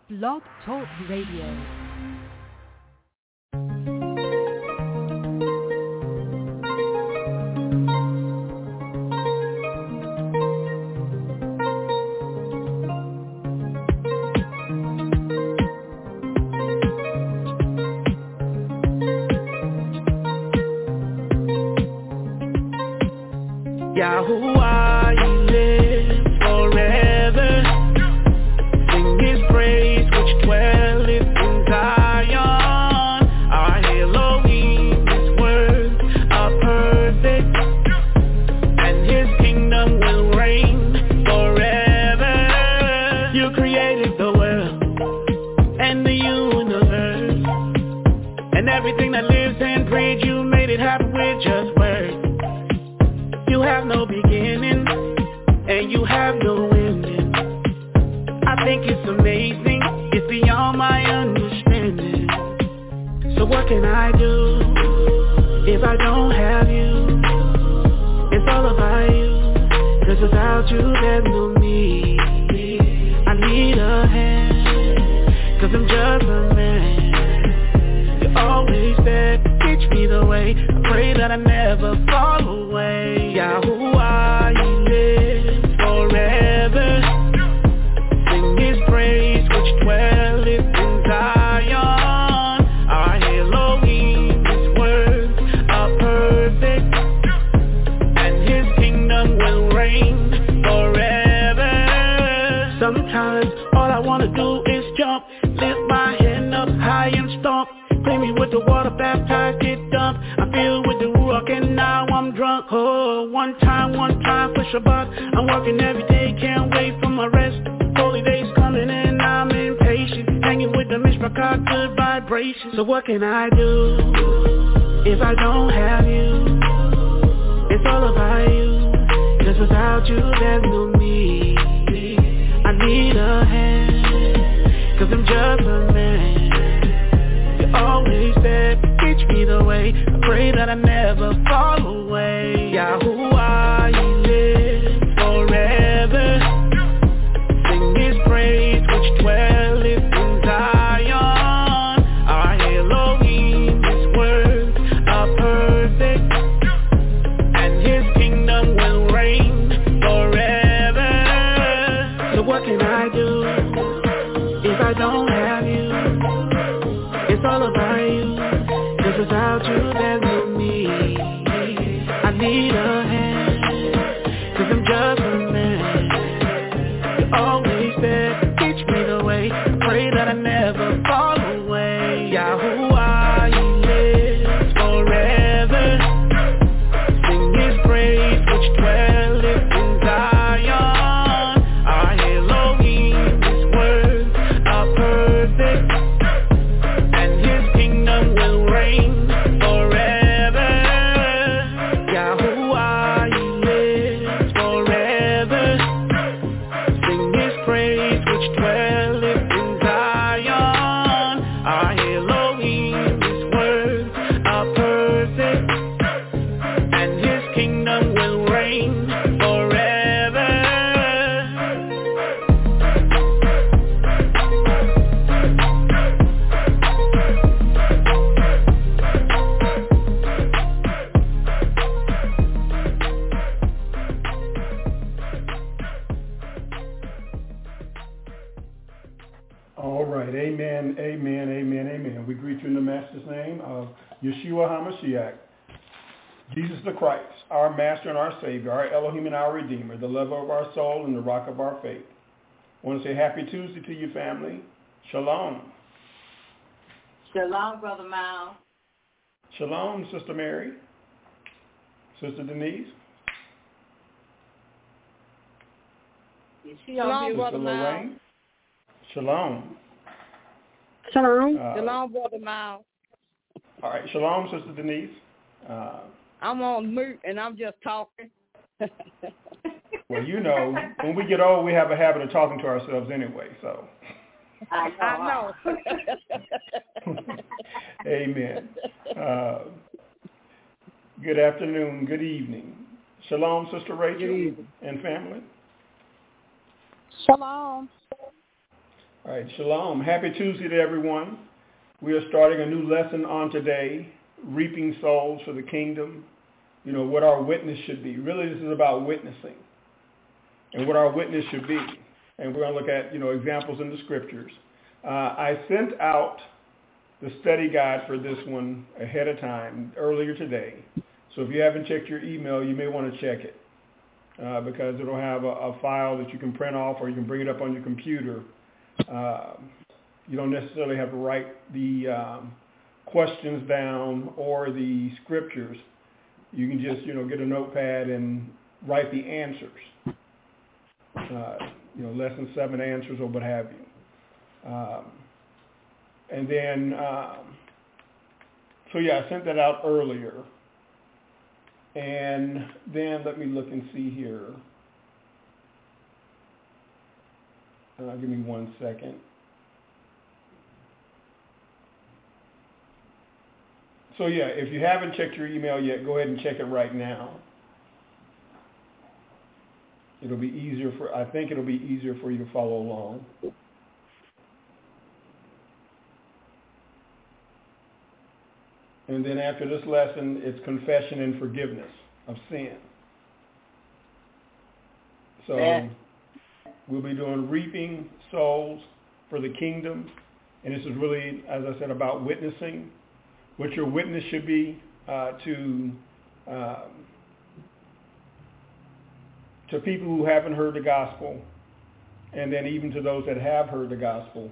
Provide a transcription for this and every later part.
Blog Talk Radio. Yahuwah, you live forever. Sing his praise which dwelleth in Zion. Our Elohim, his words are perfect, and his kingdom will reign forever. You created the world and the universe, and everything that lives and breathes. You made it happen with just words. You have no beginning, and you have no ending. I think it's amazing, it's beyond my understanding. So what can I do if I don't have you? It's all about you, 'cause without you there's no me. I need a hand, 'cause I'm just a man. You always said, teach me the way. I pray that I never fall away. Yahuwah, you live forever. Sing his praise which dwelleth in Zion. Our Elohim, his words are perfect, and his kingdom will reign forever. Sometimes all I wanna do is jump, lift my hand up high and stomp. Clean me with the water, baptized, get dumped. I feel with the ruach and now I'm drunk. Oh, one time for Shabbat. I'm working every day, can't wait for my rest. Holy days coming and I'm impatient. Hanging with the Mishpachah, good vibrations. So what can I do if I don't have you? It's all about you, 'cause without you there's no me. I need a hand, 'cause I'm just a man. Always said, teach me the way. I pray that I never fall away. Yahuwah, you live forever. Sing his praise which dwelleth in Zion. Our Elohim, his words are perfect, and his kingdom will reign forever. So what can I do if I don't have you? It's all about you, 'cause without you there's no me. I need a hand, 'cause I'm just a man. You always said, teach me the way. I pray that I never fall away. Yahuwah, you live forever. Sing his praise which dwelleth in Zion. Our Elohim, his words are perfect, will reign forever. Yahuwah, he lives forever. Sing his praise which dwelleth in Zion. Our Elohim, his words are perfect, and his kingdom will reign forever. All right, amen, amen, amen, amen. We greet you in the Master's name of Yeshua HaMashiach, Jesus the Christ, our Master and our Savior, our Elohim and our Redeemer, the lover of our soul and the rock of our faith. I want to say happy Tuesday to you, family. Shalom. Shalom, Brother Miles. Shalom, Sister Mary. Sister Denise. Shalom, Brother Lorraine. Shalom. Shalom. Shalom, Brother Miles. All right. Shalom, Sister Denise. I'm on mute, and I'm just talking. Well, you know, when we get old, we have a habit of talking to ourselves anyway, so. I know. Amen. Good afternoon. Good evening. Shalom, Sister Rachel and family. Shalom. All right, shalom. Happy Tuesday to everyone. We are starting a new lesson on today, reaping souls for the kingdom. You know, what our witness should be. Really, this is about witnessing and what our witness should be. And we're going to look at, examples in the scriptures. I sent out the study guide for this one ahead of time, earlier today. So if you haven't checked your email, you may want to check it because it'll have a file that you can print off or you can bring it up on your computer. You don't necessarily have to write the questions down or the scriptures. You can just, get a notepad and write the answers. Lesson 7 answers or what have you. And then, I sent that out earlier. And then let me look and see here. Give me 1 second. So if you haven't checked your email yet, go ahead and check it right now. It'll be easier I think it'll be easier for you to follow along. And then after this lesson, it's confession and forgiveness of sin. So we'll be doing reaping souls for the kingdom. And this is really, as I said, about witnessing. What your witness should be to people who haven't heard the gospel, and then even to those that have heard the gospel,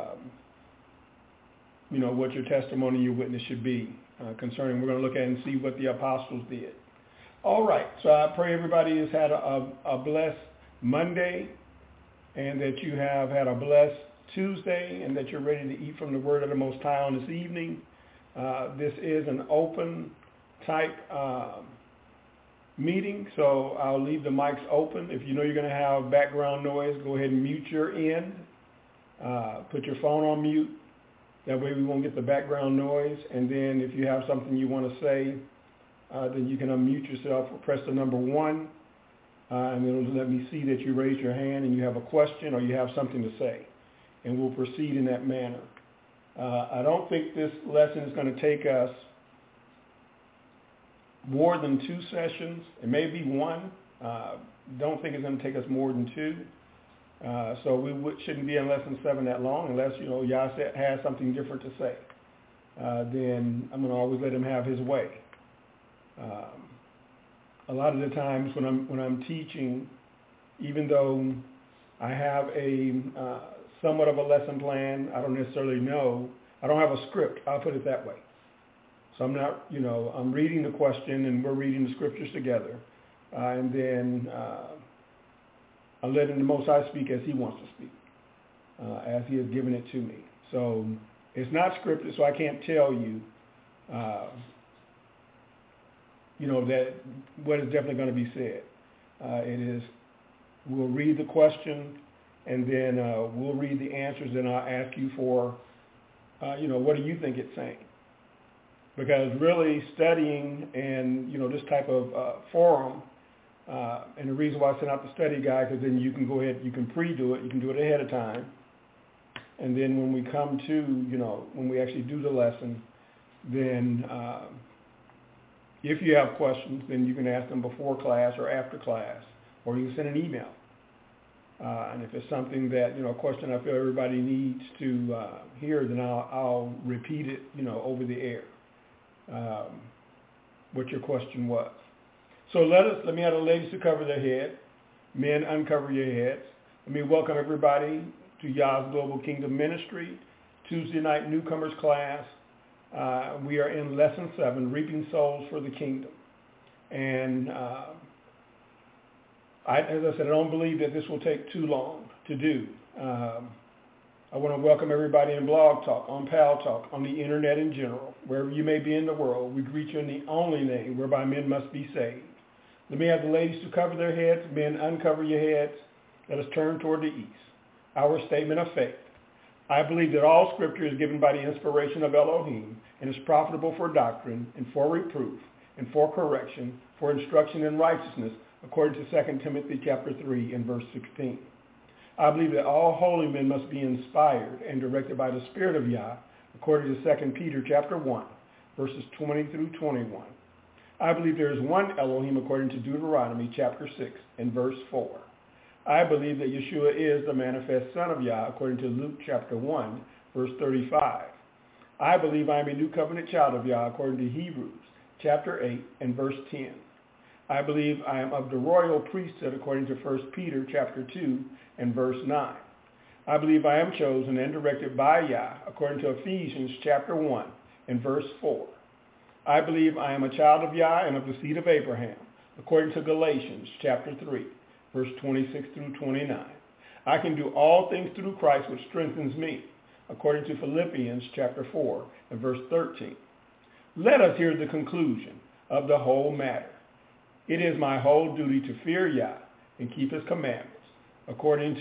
what your testimony, your witness should be concerning. We're going to look at and see what the apostles did. All right, so I pray everybody has had a blessed Monday and that you have had a blessed Tuesday and that you're ready to eat from the word of the Most High on this evening. This is an open type meeting, so I'll leave the mics open. If you know you're going to have background noise, go ahead and mute your end. Put your phone on mute. That way we won't get the background noise. And then if you have something you want to say, then you can unmute yourself or press the number 1. And it'll let me see that you raise your hand and you have a question or you have something to say. And we'll proceed in that manner. I don't think this lesson is going to take us more than 2 sessions. It may be 1. Don't think it's going to take us more than 2. So we shouldn't be in lesson 7 that long unless, Yah has something different to say. Then I'm going to always let him have his way. A lot of the times when I'm teaching, even though I have a somewhat of a lesson plan, I don't necessarily know. I don't have a script. I'll put it that way. So I'm not, I'm reading the question and we're reading the scriptures together. And then I'm letting the Most High speak as he wants to speak, as he has given it to me. So it's not scripted, so I can't tell you, that what is definitely going to be said. It is, we'll read the question, and then we'll read the answers, and I'll ask you for, what do you think it's saying? Because really studying and, this type of forum, and the reason why I sent out the study guide, because then you can go ahead, you can pre-do it, you can do it ahead of time. And then when we come to, when we actually do the lesson, then if you have questions, then you can ask them before class or after class, or you can send an email. And if it's something that, a question I feel everybody needs to hear, then I'll repeat it, over the air, what your question was. So let me have the ladies to cover their head. Men, uncover your heads. Let me welcome everybody to Yah's Global Kingdom Ministry, Tuesday night newcomers class. We are in lesson 7, reaping souls for the kingdom. And as I said, I don't believe that this will take too long to do. I want to welcome everybody in Blog Talk, on Pal Talk, on the internet in general, wherever you may be in the world. We greet you in the only name whereby men must be saved. Let me have the ladies to cover their heads. Men, uncover your heads. Let us turn toward the east. Our statement of faith. I believe that all scripture is given by the inspiration of Elohim and is profitable for doctrine and for reproof and for correction, for instruction in righteousness, according to 2 Timothy chapter 3 and verse 16. I believe that all holy men must be inspired and directed by the Spirit of Yah, according to 2 Peter chapter 1, verses 20 through 21. I believe there is one Elohim according to Deuteronomy chapter 6 and verse 4. I believe that Yeshua is the manifest Son of Yah according to Luke chapter 1, verse 35. I believe I am a new covenant child of Yah according to Hebrews chapter 8 and verse 10. I believe I am of the royal priesthood according to 1 Peter chapter 2 and verse 9. I believe I am chosen and directed by Yah according to Ephesians chapter 1 and verse 4. I believe I am a child of Yah and of the seed of Abraham according to Galatians chapter 3, verse 26 through 29. I can do all things through Christ which strengthens me according to Philippians chapter 4 and verse 13. Let us hear the conclusion of the whole matter. It is my whole duty to fear Yah and keep his commandments, according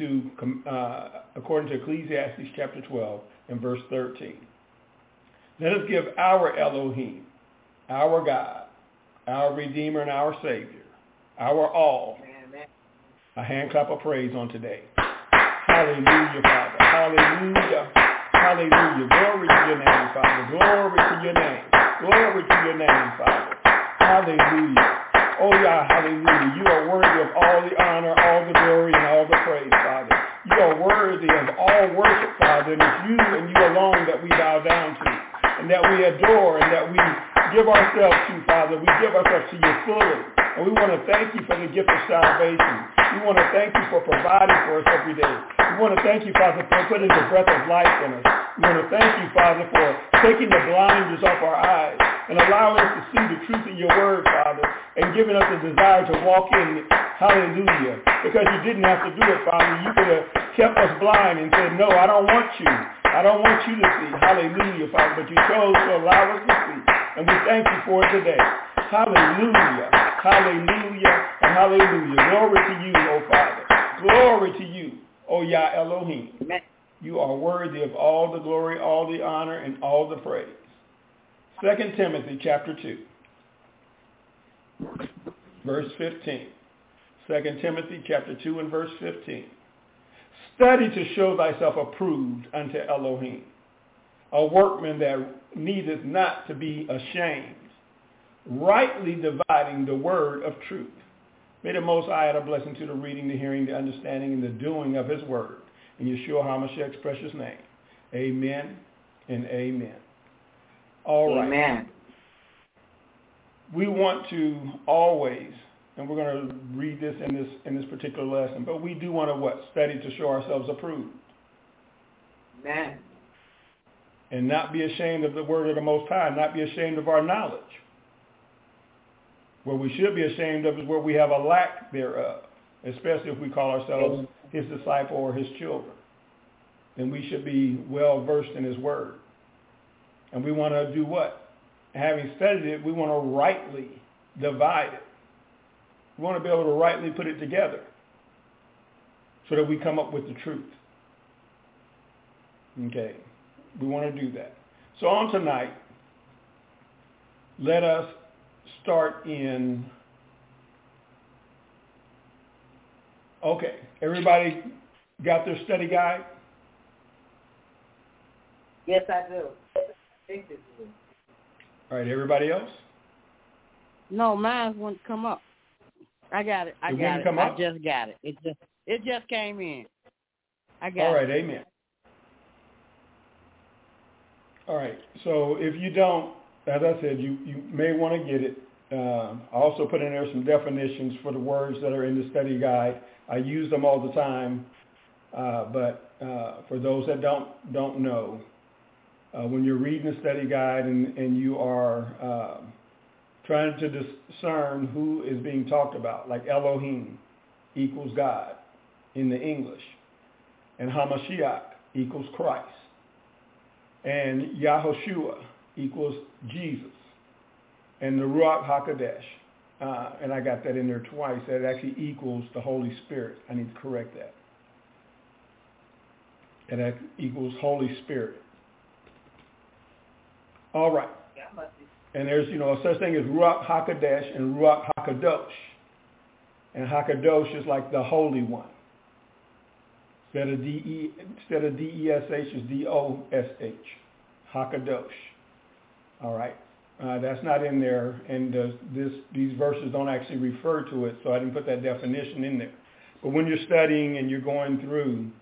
to Ecclesiastes chapter 12 and verse 13. Let us give our Elohim, our God, our Redeemer and our Savior, our all, a hand clap of praise on today. Hallelujah, Father. Hallelujah. Hallelujah. Glory to your name, Father. Glory to your name. Glory to your name, Father. Hallelujah. Oh, Yah, hallelujah. You are worthy of all the honor, all the glory, and all the praise, Father. You are worthy of all worship, Father, and it's you and you alone that we bow down to, and that we adore, and that we give ourselves to, Father. We give ourselves to you fully, and we want to thank you for the gift of salvation. We want to thank you for providing for us every day. We want to thank you, Father, for putting the breath of life in us. We want to thank you, Father, for taking the blinders off our eyes and allowing us to see the truth of your word, Father, and giving us the desire to walk in it. Hallelujah. Because you didn't have to do it, Father. You could have kept us blind and said, no, I don't want you. I don't want you to see. Hallelujah, Father. But you chose to allow us to see. And we thank you for it today. Hallelujah. Hallelujah. And hallelujah. Glory to you, O Father. Glory to you, O Yah Elohim. You are worthy of all the glory, all the honor, and all the praise. 2 Timothy chapter 2, verse 15. 2 Timothy chapter 2 and verse 15. Study to show thyself approved unto Elohim, a workman that needeth not to be ashamed, rightly dividing the word of truth. May the Most High add a blessing to the reading, the hearing, the understanding, and the doing of his word. In Yeshua HaMashiach's precious name. Amen and amen. All right. Amen. We want to always, and we're going to read this in this particular lesson, but we do want to study to show ourselves approved. Amen. And not be ashamed of the word of the Most High, not be ashamed of our knowledge. Where we should be ashamed of is where we have a lack thereof, especially if we call ourselves his disciple or his children. Then we should be well versed in his word. And we want to do what? Having studied it, we want to rightly divide it. We want to be able to rightly put it together so that we come up with the truth. Okay. We want to do that. So on tonight, let us start in... Okay. Everybody got their study guide? Yes, I do. All right, everybody else? No, mine wouldn't come up. I got it. I got it. Come up? I just got it. It just came in. I got it. All right, amen. All right, so if you don't, as I said, you may want to get it. I also put in there some definitions for the words that are in the study guide. I use them all the time, but for those that don't know, when you're reading the study guide and you are trying to discern who is being talked about, like Elohim equals God in the English, and Hamashiach equals Christ, and Yahoshua equals Jesus, and the Ruach HaKodesh, and I got that in there twice, that actually equals the Holy Spirit. I need to correct that. And that equals Holy Spirit. All right. And there's, a such thing as Ruach HaKodesh and Ruach HaKadosh. And HaKadosh is like the Holy One. Instead of D-E-S-H, it's D-O-S-H. Hakadosh. All right. That's not in there, and these verses don't actually refer to it, so I didn't put that definition in there. But when you're studying and you're going through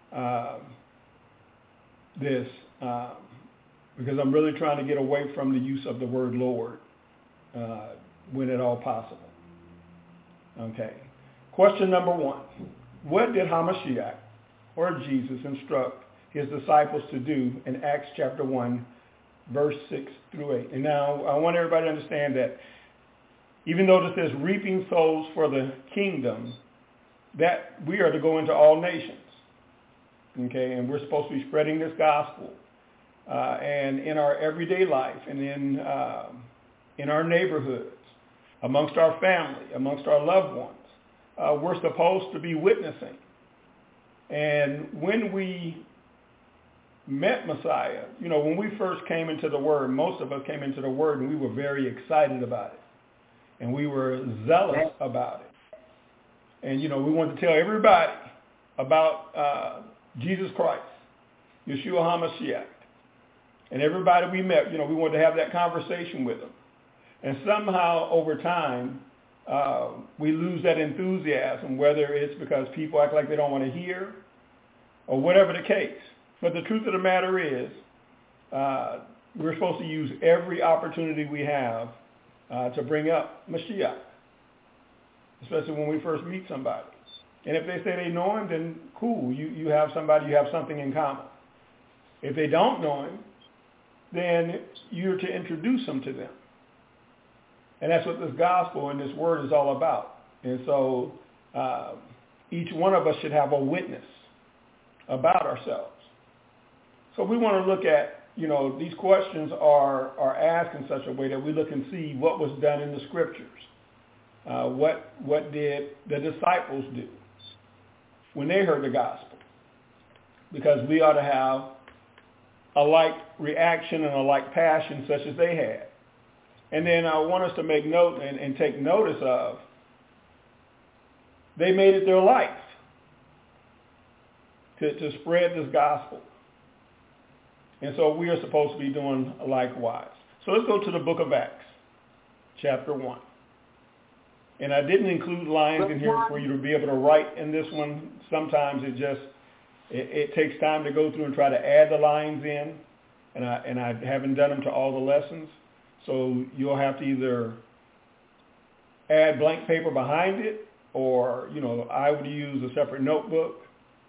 this, because I'm really trying to get away from the use of the word Lord when at all possible. Okay. Question number 1. What did Hamashiach, or Jesus, instruct his disciples to do in Acts chapter 1, verse 6 through 8? And now I want everybody to understand that even though this says reaping souls for the kingdom, that we are to go into all nations. Okay, and we're supposed to be spreading this gospel. And in our everyday life and in our neighborhoods, amongst our family, amongst our loved ones, we're supposed to be witnessing. And when we met Messiah, when we first came into the Word, most of us came into the Word and we were very excited about it. And we were zealous about it. And, we wanted to tell everybody about Jesus Christ, Yeshua HaMashiach. And everybody we met, we wanted to have that conversation with them. And somehow over time, we lose that enthusiasm, whether it's because people act like they don't want to hear or whatever the case. But the truth of the matter is, we're supposed to use every opportunity we have to bring up Mashiach, especially when we first meet somebody. And if they say they know him, then cool, you have somebody, you have something in common. If they don't know him, then you're to introduce them to them. And that's what this gospel and this word is all about. And so each one of us should have a witness about ourselves. So we want to look at, these questions are asked in such a way that we look and see what was done in the scriptures. What did the disciples do when they heard the gospel? Because we ought to have a like reaction and a like passion such as they had. And then I want us to make note and take notice of, they made it their life to spread this gospel. And so we are supposed to be doing likewise. So let's go to the book of Acts, chapter 1. And I didn't include lines in here for you to be able to write in this one. Sometimes it takes time to go through and try to add the lines in. And I haven't done them to all the lessons. So you'll have to either add blank paper behind it, or, I would use a separate notebook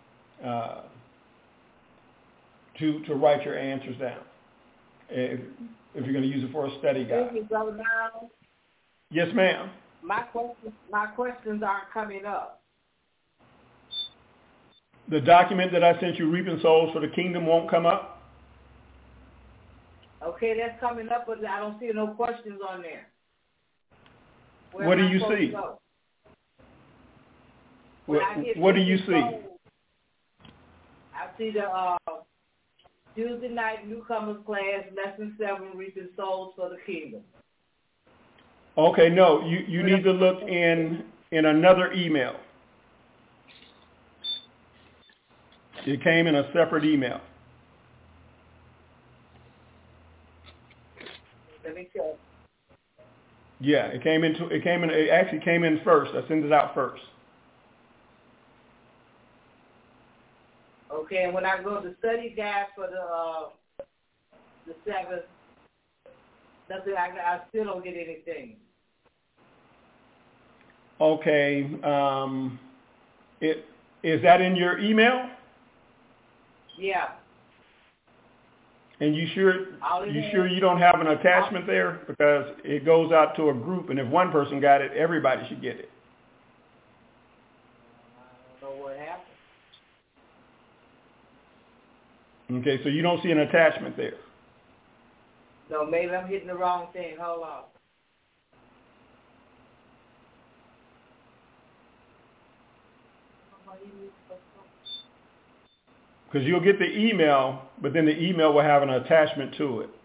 to write your answers down if you're going to use it for a study guide. Thank you, Brother Miles. Yes, ma'am. My questions aren't coming up. The document that I sent you, Reaping Souls for the Kingdom, won't come up? Okay, that's coming up, but I don't see no questions on there. What do you see? What do you see? I see the Tuesday night newcomers class, lesson 7, Reaping Souls for the Kingdom. Okay, no, you need to look in another email. It came in a separate email. Let me check. Yeah, it actually came in first. I sent it out first. Okay, and when I go to study guide for the 7th, I still don't get anything. Okay, is that in your email? Yeah. And you sure you don't have an attachment there? Because it goes out to a group, and if one person got it, everybody should get it. I don't know what happened. Okay, so you don't see an attachment there. No, maybe I'm hitting the wrong thing. Hold on. Because you'll get the email, but then the email will have an attachment to it.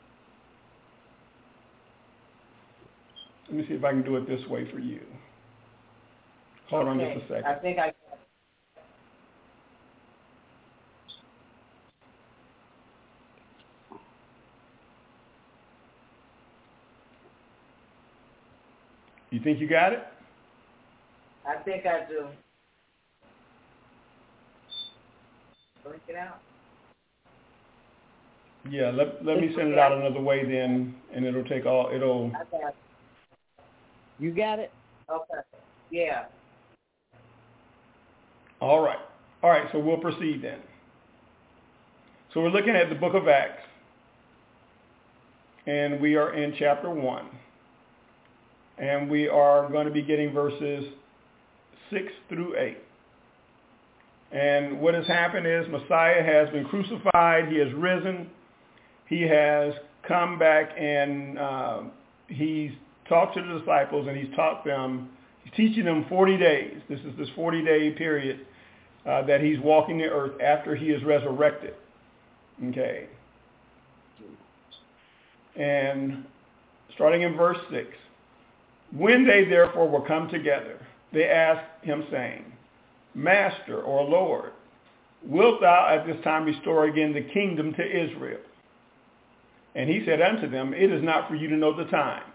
Let me see if I can do it this way for you. Hold on just a second. I think I got it. You think you got it? I think I do. Break it out. Yeah, let me send it out another way then, and it'll take all, it'll... I got it. You got it? Okay. Yeah. All right. All right, so we'll proceed then. So we're looking at the book of Acts, and we are in chapter 1. And we are going to be getting verses 6 through 8. And what has happened is Messiah has been crucified. He has risen. He has come back, and he's talked to the disciples, and he's taught them. He's teaching them 40 days. This is this 40-day period that he's walking the earth after he is resurrected. Okay. And starting in verse 6. When they therefore were come together, they asked him, saying, Master, or Lord, wilt thou at this time restore again the kingdom to Israel? And he said unto them, It is not for you to know the times,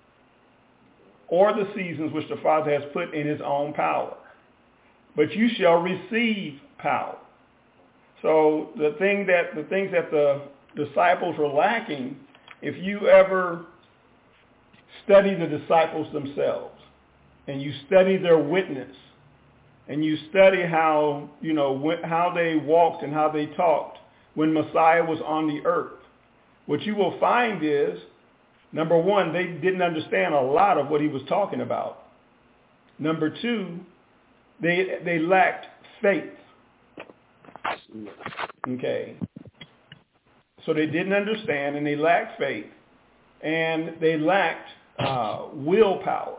or the seasons which the Father has put in his own power, but you shall receive power. So the things that the disciples were lacking, if you ever study the disciples themselves, and you study their witness, and you study how, how they walked and how they talked when Messiah was on the earth, what you will find is, number one, they didn't understand a lot of what he was talking about. Number two, they lacked faith. Okay. So they didn't understand, and they lacked faith, and they lacked willpower.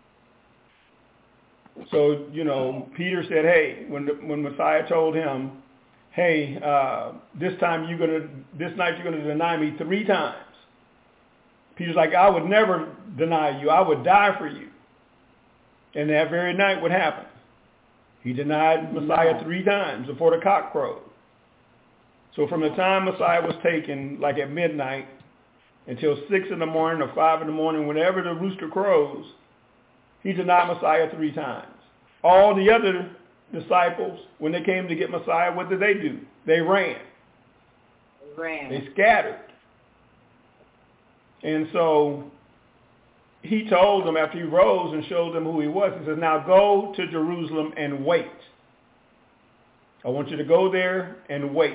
So, Peter said, hey, when Messiah told him, hey, this night you're going to deny me 3 times. Peter's like, I would never deny you. I would die for you. And that very night, what happened? He denied Messiah 3 times before the cock crowed. So from the time Messiah was taken, like at midnight, until 6 in the morning or 5 in the morning, whenever the rooster crows, he denied Messiah 3 times. All the other disciples, when they came to get Messiah, what did they do? They ran. They scattered. And so he told them after he rose and showed them who he was, he says, now go to Jerusalem and wait. I want you to go there and wait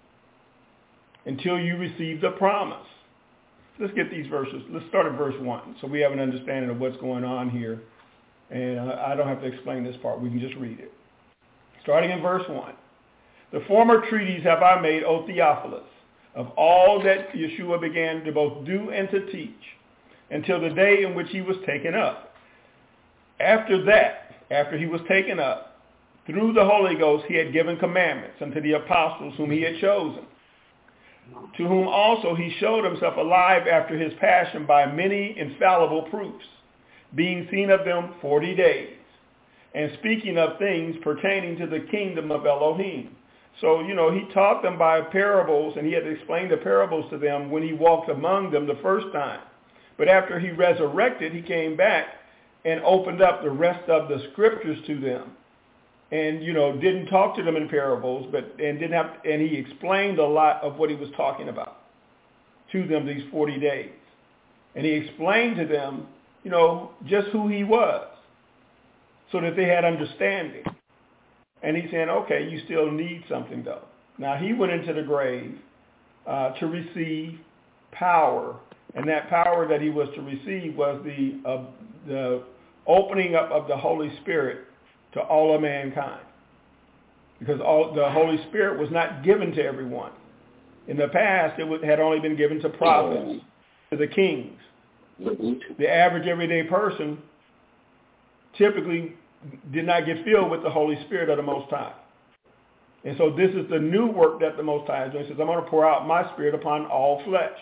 until you receive the promise. Let's get these verses. Let's start at verse 1 so we have an understanding of what's going on here. And I don't have to explain this part. We can just read it. Starting in verse 1. The former treatise have I made, O Theophilus, of all that Yeshua began to both do and to teach, until the day in which he was taken up. After that, after he was taken up, through the Holy Ghost he had given commandments unto the apostles whom he had chosen, to whom also he showed himself alive after his passion by many infallible proofs, being seen of them 40 days, and speaking of things pertaining to the kingdom of Elohim. So, he taught them by parables, and he had explained the parables to them when he walked among them the first time. But after he resurrected, he came back and opened up the rest of the scriptures to them. And, didn't talk to them in parables, and he explained a lot of what he was talking about to them these 40 days. And he explained to them, just who he was, so that they had understanding. And he's saying, okay, you still need something though. Now he went into the grave to receive power, and that power that he was to receive was the opening up of the Holy Spirit to all of mankind, because the Holy Spirit was not given to everyone. In the past, it had only been given to prophets, to the kings. The average everyday person typically did not get filled with the Holy Spirit of the Most High. And so this is the new work that the Most High is doing. He says, I'm going to pour out my Spirit upon all flesh.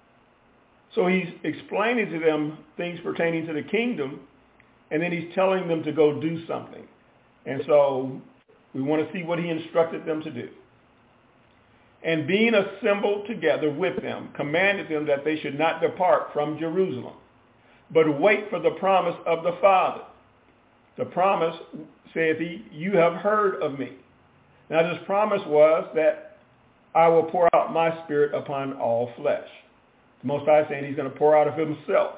So he's explaining to them things pertaining to the kingdom, and then he's telling them to go do something. And so we want to see what he instructed them to do. And being assembled together with them, commanded them that they should not depart from Jerusalem, but wait for the promise of the Father. The promise, saith he, you have heard of me. Now this promise was that I will pour out my Spirit upon all flesh. The Most High is saying he's going to pour out of himself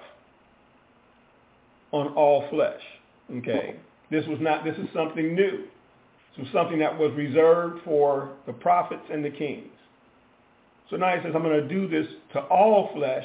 on all flesh. Okay? This is something new. This was something that was reserved for the prophets and the kings. So now he says, I'm going to do this to all flesh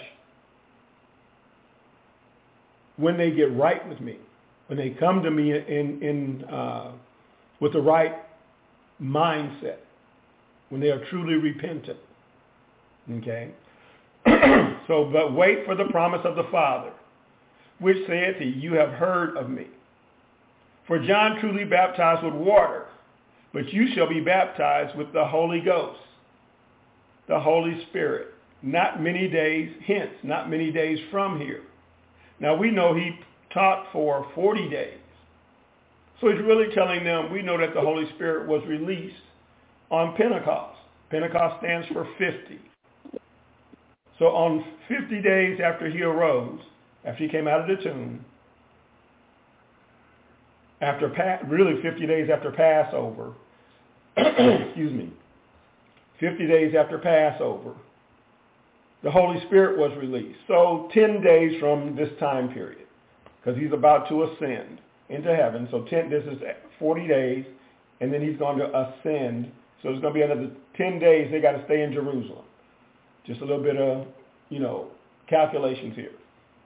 when they get right with me, when they come to me with the right mindset, when they are truly repentant. Okay? So, but wait for the promise of the Father, which saith he, you have heard of me. For John truly baptized with water, but you shall be baptized with the Holy Ghost, the Holy Spirit, not many days hence, not many days from here. Now we know he taught for 40 days. So he's really telling them, we know that the Holy Spirit was released on Pentecost. Pentecost stands for 50. So on 50 days after he arose, after he came out of the tomb, really 50 days after Passover, 50 days after Passover, the Holy Spirit was released. So 10 days from this time period, because he's about to ascend into heaven. So this is 40 days, and then he's going to ascend. So it's going to be another 10 days they got to stay in Jerusalem. Just a little bit of, calculations here.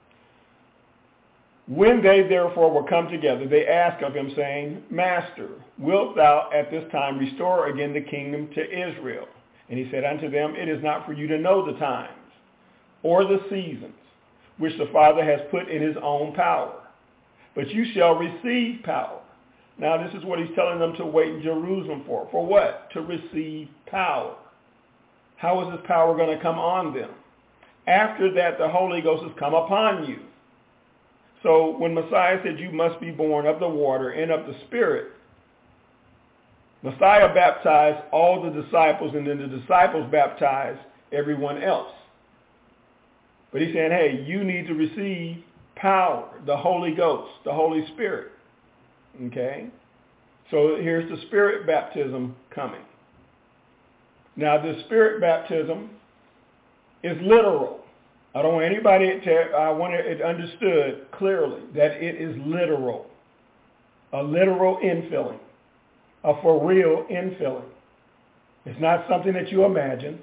When they therefore were come together, they asked of him, saying, Master, wilt thou at this time restore again the kingdom to Israel? And he said unto them, it is not for you to know the times or the seasons which the Father has put in his own power, but you shall receive power. Now this is what he's telling them to wait in Jerusalem for. For what? To receive power. How is this power going to come on them? After that, the Holy Ghost has come upon you. So when Messiah said you must be born of the water and of the Spirit, Messiah baptized all the disciples, and then the disciples baptized everyone else. But he's saying, hey, you need to receive power, the Holy Ghost, the Holy Spirit. Okay? So here's the Spirit baptism coming. Now, the Spirit baptism is literal. I don't want anybody I want it understood clearly that it is literal. A literal infilling. A for real infilling. It's not something that you imagine.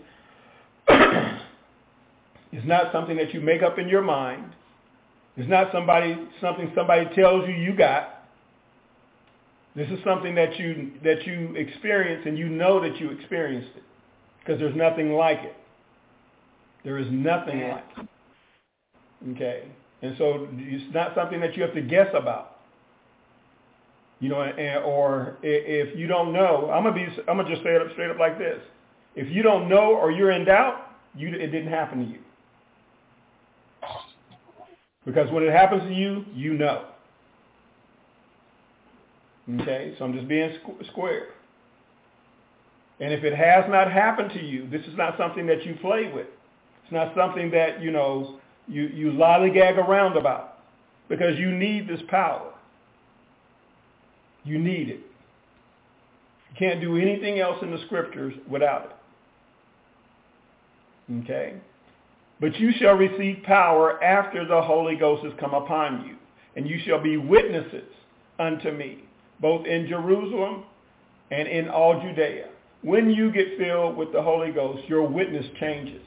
It's not something that you make up in your mind. It's not something somebody tells you got. This is something that you experience, and you know that you experienced it, because there's nothing like it. There is nothing like it. Okay? And so it's not something that you have to guess about. Or if you don't know, I'm gonna just say it straight up like this. If you don't know or you're in doubt, it didn't happen to you. Because when it happens to you, you know. Okay? So I'm just being square. And if it has not happened to you, this is not something that you play with. It's not something that, you lollygag around about, because you need this power. You need it. You can't do anything else in the scriptures without it. Okay? But you shall receive power after the Holy Ghost has come upon you, and you shall be witnesses unto me, both in Jerusalem and in all Judea. When you get filled with the Holy Ghost, your witness changes.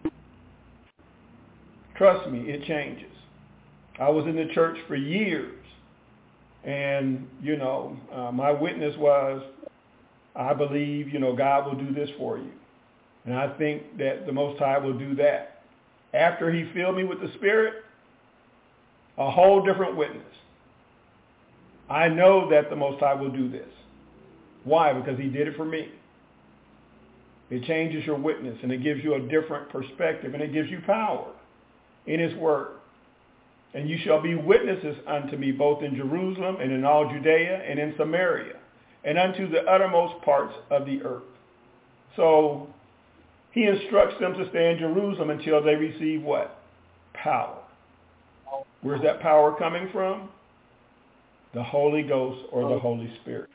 Trust me, it changes. I was in the church for years, and, my witness was, I believe, God will do this for you. And I think that the Most High will do that. After he filled me with the Spirit, a whole different witness. I know that the Most High will do this. Why? Because he did it for me. It changes your witness, and it gives you a different perspective, and it gives you power in his word. And you shall be witnesses unto me both in Jerusalem and in all Judea and in Samaria and unto the uttermost parts of the earth. So he instructs them to stay in Jerusalem until they receive what? Power. Where's that power coming from? The Holy Ghost or the Holy Spirit.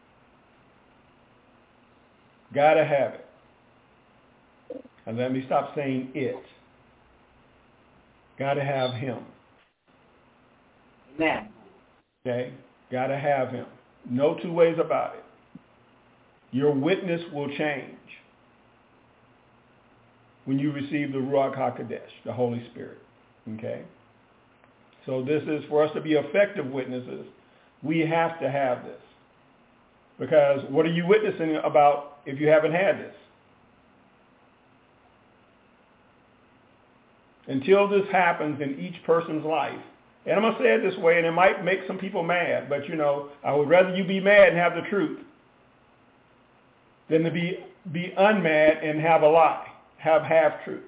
Gotta have it. And let me stop saying it. Gotta have him. Amen. Okay? Gotta have him. No two ways about it. Your witness will change when you receive the Ruach HaKodesh, the Holy Spirit. Okay? So this is, for us to be effective witnesses, we have to have this. Because what are you witnessing about if you haven't had this? Until this happens in each person's life, and I'm going to say it this way, and it might make some people mad, but I would rather you be mad and have the truth than to be unmad and have a lie, have half-truth.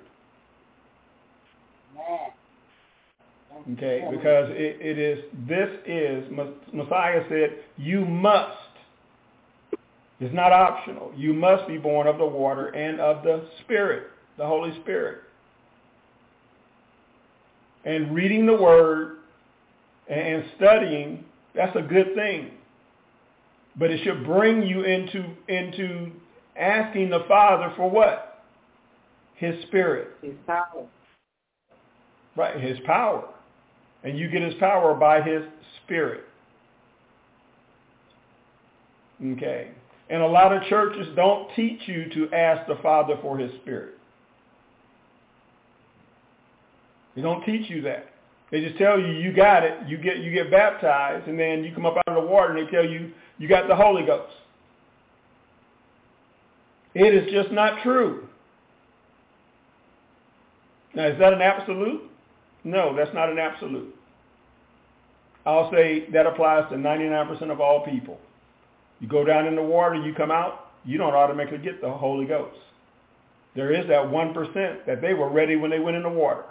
Okay, because Messiah said, you must. It's not optional. You must be born of the water and of the Spirit, the Holy Spirit. And reading the Word and studying, that's a good thing. But it should bring you into asking the Father for what? His Spirit. His power. Right, his power. And you get his power by his Spirit. Okay. And a lot of churches don't teach you to ask the Father for his Spirit. They don't teach you that. They just tell you, you got it. You get baptized, and then you come up out of the water, and they tell you, you got the Holy Ghost. It is just not true. Now, is that an absolute? No, that's not an absolute. I'll say that applies to 99% of all people. You go down in the water, you come out, you don't automatically get the Holy Ghost. There is that 1% that they were ready when they went in the water.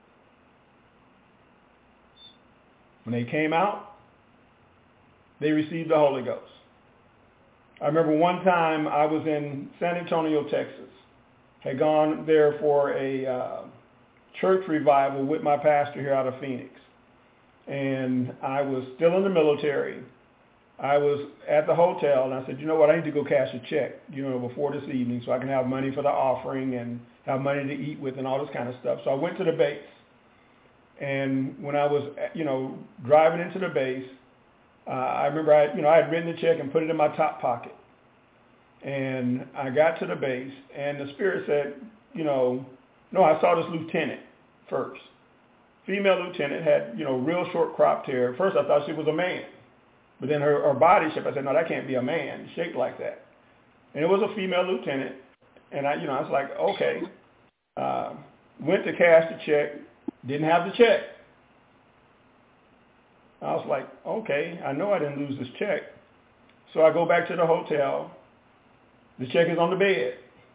When they came out, they received the Holy Ghost. I remember one time I was in San Antonio, Texas. Had gone there for a church revival with my pastor here out of Phoenix. And I was still in the military. I was at the hotel, and I said, you know what, I need to go cash a check, before this evening so I can have money for the offering and have money to eat with and all this kind of stuff. So I went to the base. And when I was, driving into the base, I remember I had written the check and put it in my top pocket. And I got to the base, and the Spirit said, no, I saw this lieutenant first. Female lieutenant had, real short cropped hair. At first I thought she was a man. But then her body shape, I said, no, that can't be a man shaped like that. And it was a female lieutenant. And I was like, okay. Went to cash the check. Didn't have the check. I was like, okay, I know I didn't lose this check. So I go back to the hotel. The check is on the bed.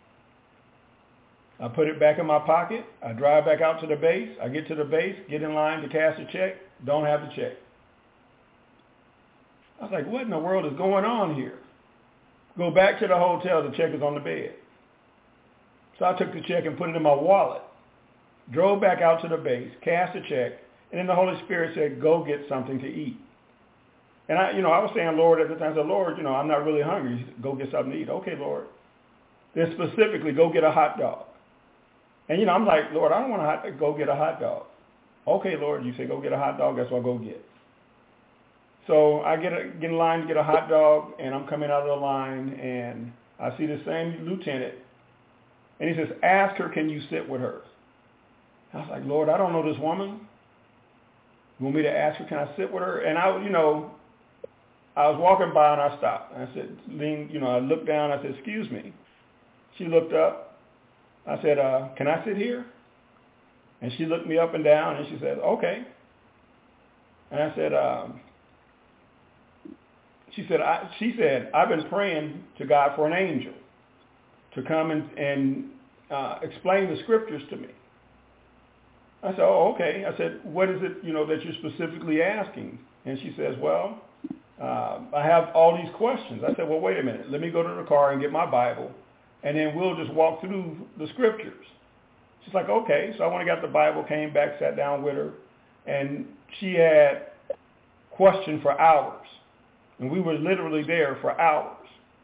I put it back in my pocket. I drive back out to the base. I get to the base, get in line to cash the check. Don't have the check. I was like, what in the world is going on here? Go back to the hotel. The check is on the bed. So I took the check and put it in my wallet. Drove back out to the base, cashed the check, and then the Holy Spirit said, go get something to eat. And I was saying, Lord, at the time, I said, Lord, I'm not really hungry. He said, go get something to eat. Okay, Lord. Then specifically, go get a hot dog. And, I'm like, Lord, I don't want to go get a hot dog. Okay, Lord, you say go get a hot dog. That's what I go get. So I get in line to get a hot dog, and I'm coming out of the line, and I see the same lieutenant. And he says, ask her, can you sit with her? I was like, Lord, I don't know this woman. You want me to ask her, can I sit with her? And I was walking by and I stopped. And I said, I looked down. I said, excuse me. She looked up. I said, can I sit here? And she looked me up and down and she said, okay. And I said, she said, I've been praying to God for an angel to come and explain the scriptures to me. I said, oh, okay. I said, what is it, that you're specifically asking? And she says, well, I have all these questions. I said, well, wait a minute. Let me go to the car and get my Bible, and then we'll just walk through the scriptures. She's like, okay. So I went and got the Bible, came back, sat down with her, and she had questioned for hours. And we were literally there for hours.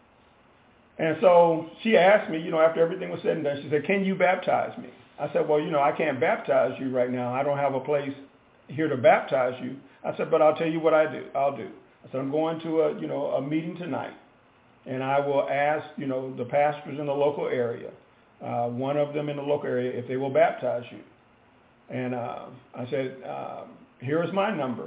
And so she asked me, after everything was said and done, she said, can you baptize me? I said, well, I can't baptize you right now. I don't have a place here to baptize you. I said, but I'll tell you what I'll do. I said, I'm going to a meeting tonight, and I will ask, the pastors in the local area, one of them in the local area, if they will baptize you. And I said, here is my number.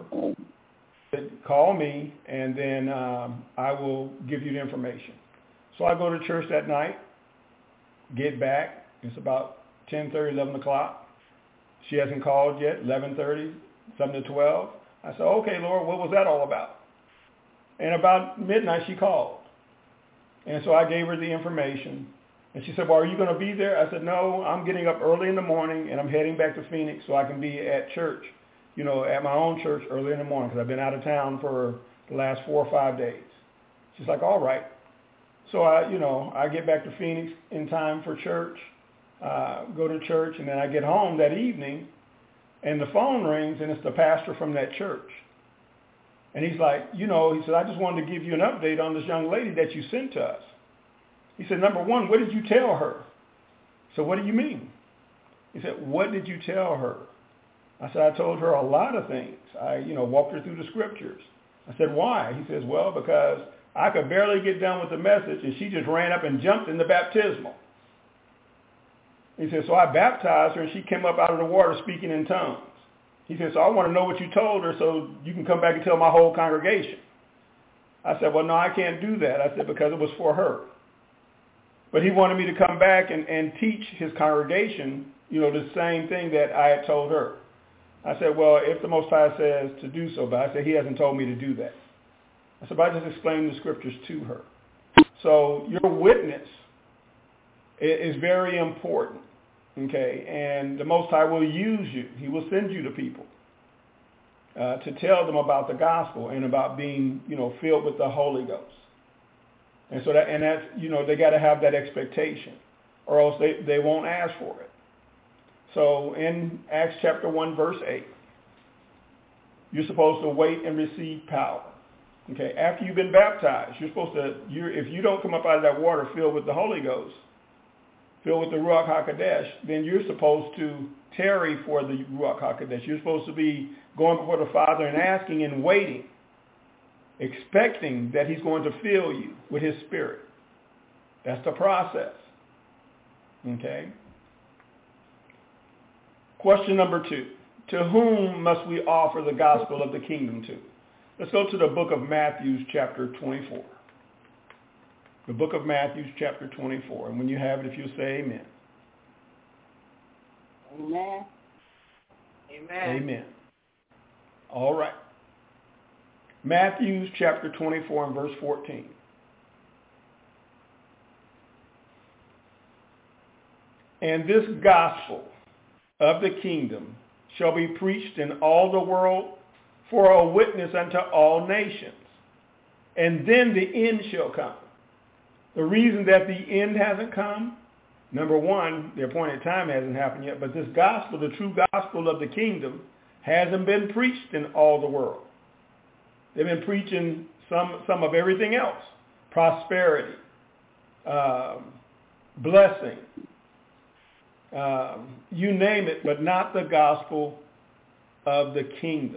Call me, and then I will give you the information. So I go to church that night, get back. It's about 10:30, 11 o'clock. She hasn't called yet, 11:30, something to 12. I said, okay, Lord, what was that all about? And about midnight, she called. And so I gave her the information. And she said, well, are you going to be there? I said, no, I'm getting up early in the morning, and I'm heading back to Phoenix so I can be at church, at my own church early in the morning, because I've been out of town for the last 4 or 5 days. She's like, all right. So I get back to Phoenix in time for church, go to church, and then I get home that evening, and the phone rings, and it's the pastor from that church. And he's like, he said, I just wanted to give you an update on this young lady that you sent to us. He said, number one, what did you tell her? So what do you mean? He said, what did you tell her? I said, I told her a lot of things. I, walked her through the scriptures. I said, why? He says, well, because I could barely get done with the message, and she just ran up and jumped in the baptismal. He said, so I baptized her, and she came up out of the water speaking in tongues. He said, so I want to know what you told her so you can come back and tell my whole congregation. I said, well, no, I can't do that. I said, because it was for her. But he wanted me to come back and teach his congregation, the same thing that I had told her. I said, well, if the Most High says to do so, but I said, he hasn't told me to do that. I said, but I just explained the scriptures to her. So your witness is very important, okay? And the Most High will use you. He will send you to people to tell them about the gospel and about being, filled with the Holy Ghost. And so that's, they got to have that expectation, or else they won't ask for it. So in Acts chapter 1, verse 8, you're supposed to wait and receive power. Okay, after you've been baptized, you're supposed to, if you don't come up out of that water filled with the Holy Ghost, filled with the Ruach HaKodesh, then you're supposed to tarry for the Ruach HaKodesh. You're supposed to be going before the Father and asking and waiting, expecting that he's going to fill you with his Spirit. That's the process. Okay? Question number 2. To whom must we offer the gospel of the kingdom to? Let's go to the book of Matthew, chapter 24. The book of Matthew, chapter 24. And when you have it, if you say amen. Amen. Amen. Amen. All right. Matthew, chapter 24 and verse 14. And this gospel of the kingdom shall be preached in all the world for a witness unto all nations. And then the end shall come. The reason that the end hasn't come, number one, the appointed time hasn't happened yet, but this gospel, the true gospel of the kingdom, hasn't been preached in all the world. They've been preaching some of everything else. Prosperity, blessing, you name it, but not the gospel of the kingdom.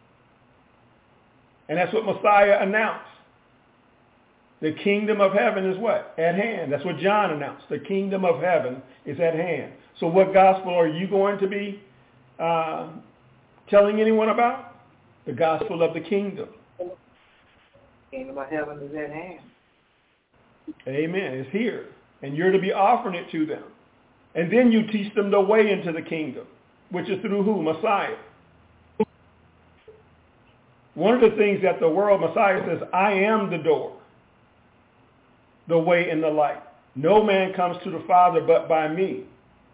And that's what Messiah announced. The kingdom of heaven is what? At hand. That's what John announced. The kingdom of heaven is at hand. So what gospel are you going to be telling anyone about? The gospel of the kingdom. Kingdom of heaven is at hand. Amen. It's here. And you're to be offering it to them. And then you teach them the way into the kingdom, which is through who? Messiah. One of the things that the world, Messiah says, I am the door, the way and the light. No man comes to the Father but by me.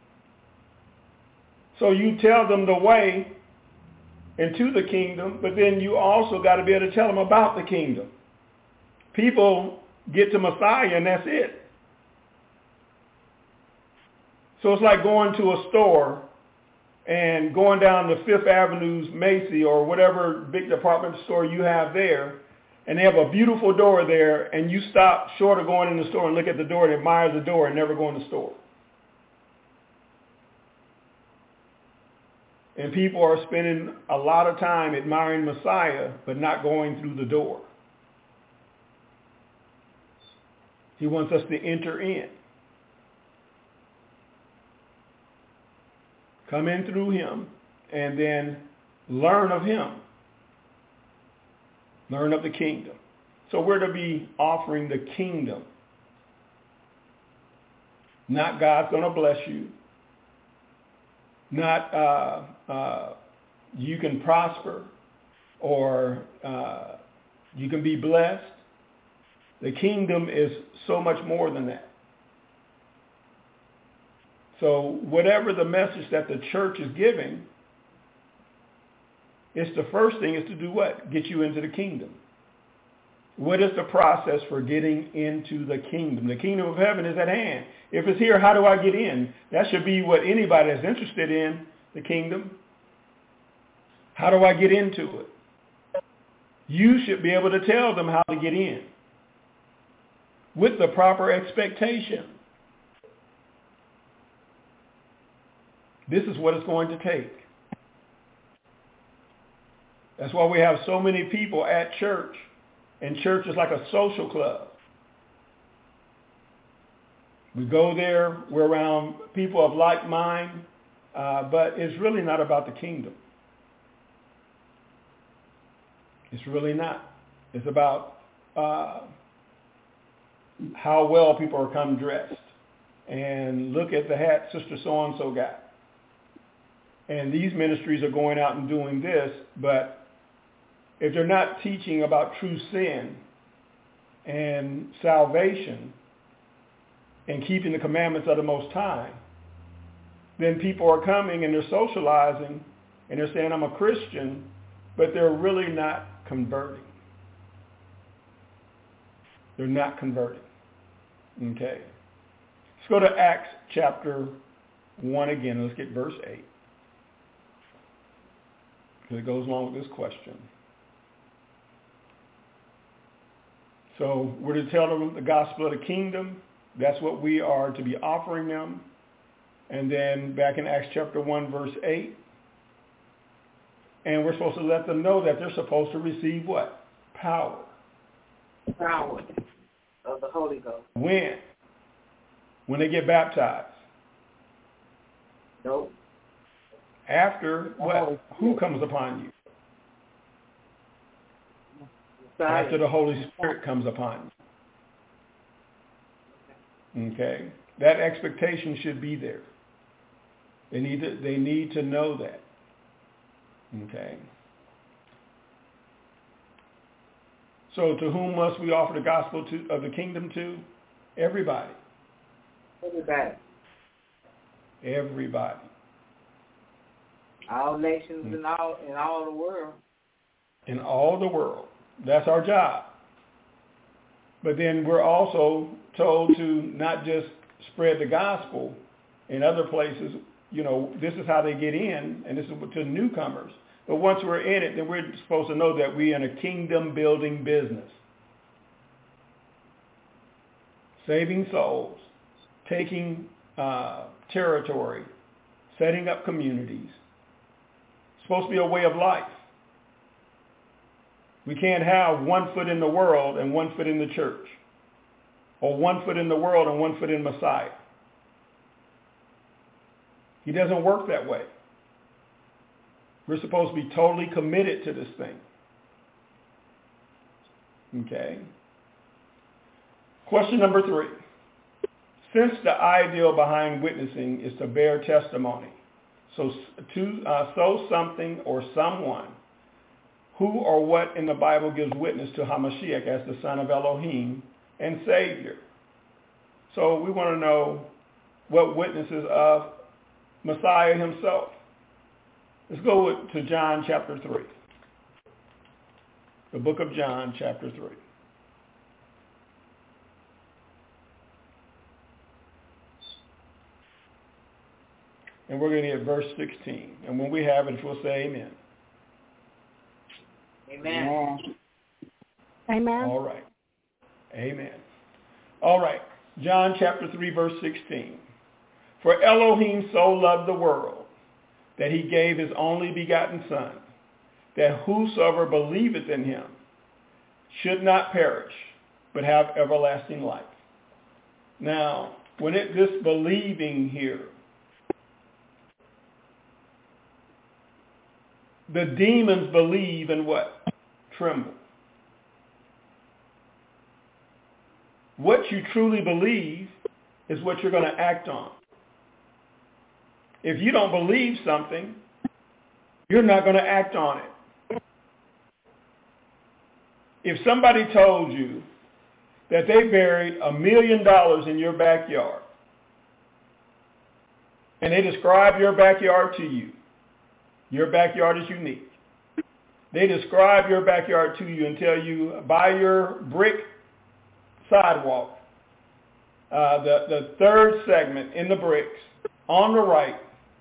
So you tell them the way into the kingdom, but then you also got to be able to tell them about the kingdom. People get to Messiah and that's it. So it's like going to a store and going down the Fifth Avenue's Macy or whatever big department store you have there, and they have a beautiful door there, and you stop short of going in the store and look at the door and admire the door and never go in the store. And people are spending a lot of time admiring Messiah, but not going through the door. He wants us to enter in. Come in through him and then learn of him. Learn of the kingdom. So we're to be offering the kingdom. Not God's going to bless you. Not you can prosper or you can be blessed. The kingdom is so much more than that. So whatever the message that the church is giving, it's the first thing is to do what? Get you into the kingdom. What is the process for getting into the kingdom? The kingdom of heaven is at hand. If it's here, how do I get in? That should be what anybody is interested in, the kingdom. How do I get into it? You should be able to tell them how to get in with the proper expectation. This is what it's going to take. That's why we have so many people at church, and church is like a social club. We go there, we're around people of like mind, but it's really not about the kingdom. It's really not. It's about how well people are come dressed. And look at the hat Sister So-and-so got. And these ministries are going out and doing this, but if they're not teaching about true sin and salvation and keeping the commandments of the Most High, then people are coming and they're socializing and they're saying, I'm a Christian, but they're really not converting. They're not converting. Okay. Let's go to Acts chapter 1 again. Let's get verse 8. Because it goes along with this question. So we're to tell them the gospel of the kingdom. That's what we are to be offering them. And then back in Acts chapter 1, verse 8. And we're supposed to let them know that they're supposed to receive what? Power. Power of the Holy Ghost. When? When they get baptized. Nope. After what? Who comes upon you? Messiah. After the Holy Spirit comes upon you. Okay? That expectation should be there. They need to know that. Okay? So to whom must we offer the gospel of the kingdom to? Everybody. Everybody. Everybody. All nations in all the world. In all the world. That's our job. But then we're also told to not just spread the gospel in other places. You know, this is how they get in, and this is to newcomers. But once we're in it, then we're supposed to know that we're in a kingdom-building business. Saving souls, taking territory, setting up communities. It's supposed to be a way of life. We can't have 1 foot in the world and 1 foot in the church. Or 1 foot in the world and 1 foot in Messiah. He doesn't work that way. We're supposed to be totally committed to this thing. Okay. Question number 3. Since the ideal behind witnessing is to bear testimony, so something or someone who or what in the Bible gives witness to HaMashiach as the Son of Elohim and Savior. So we want to know what witnesses of Messiah himself. Let's go to John chapter 3. The book of John chapter 3. And we're going to get verse 16. And when we have it, we'll say amen. Amen. Amen. All right. Amen. All right. John chapter 3, verse 16. For Elohim so loved the world that he gave his only begotten Son, that whosoever believeth in him should not perish, but have everlasting life. Now, when this believing here, the demons believe and what? Tremble. What you truly believe is what you're going to act on. If you don't believe something, you're not going to act on it. If somebody told you that they buried $1 million in your backyard, and they describe your backyard to you, your backyard is unique. They describe your backyard to you and tell you, by your brick sidewalk, the third segment in the bricks, on the right,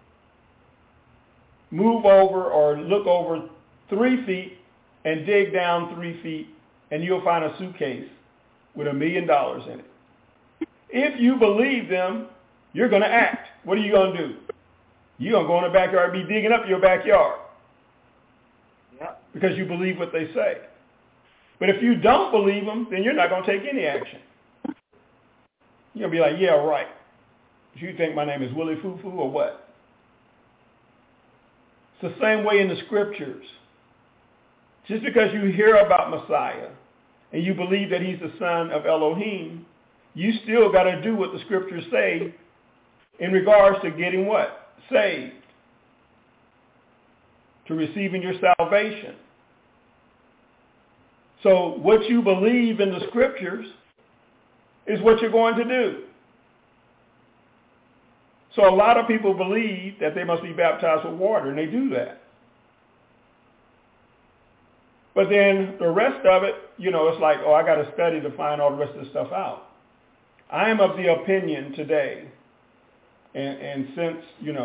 move over or look over 3 feet and dig down 3 feet, and you'll find a suitcase with $1 million in it. If you believe them, you're going to act. What are you going to do? You're going to go in the backyard and be digging up your backyard. Yep. Because you believe what they say. But if you don't believe them, then you're not going to take any action. You're going to be like, yeah, right. You think my name is Willie Foo-Foo or what? It's the same way in the scriptures. Just because you hear about Messiah and you believe that he's the son of Elohim, you still got to do what the scriptures say in regards to getting what? Saved. To receiving your salvation. So what you believe in the scriptures is what you're going to do. So a lot of people believe that they must be baptized with water, and they do that. But then the rest of it, it's like, I got to study to find all the rest of the stuff out. I am of the opinion today, and since,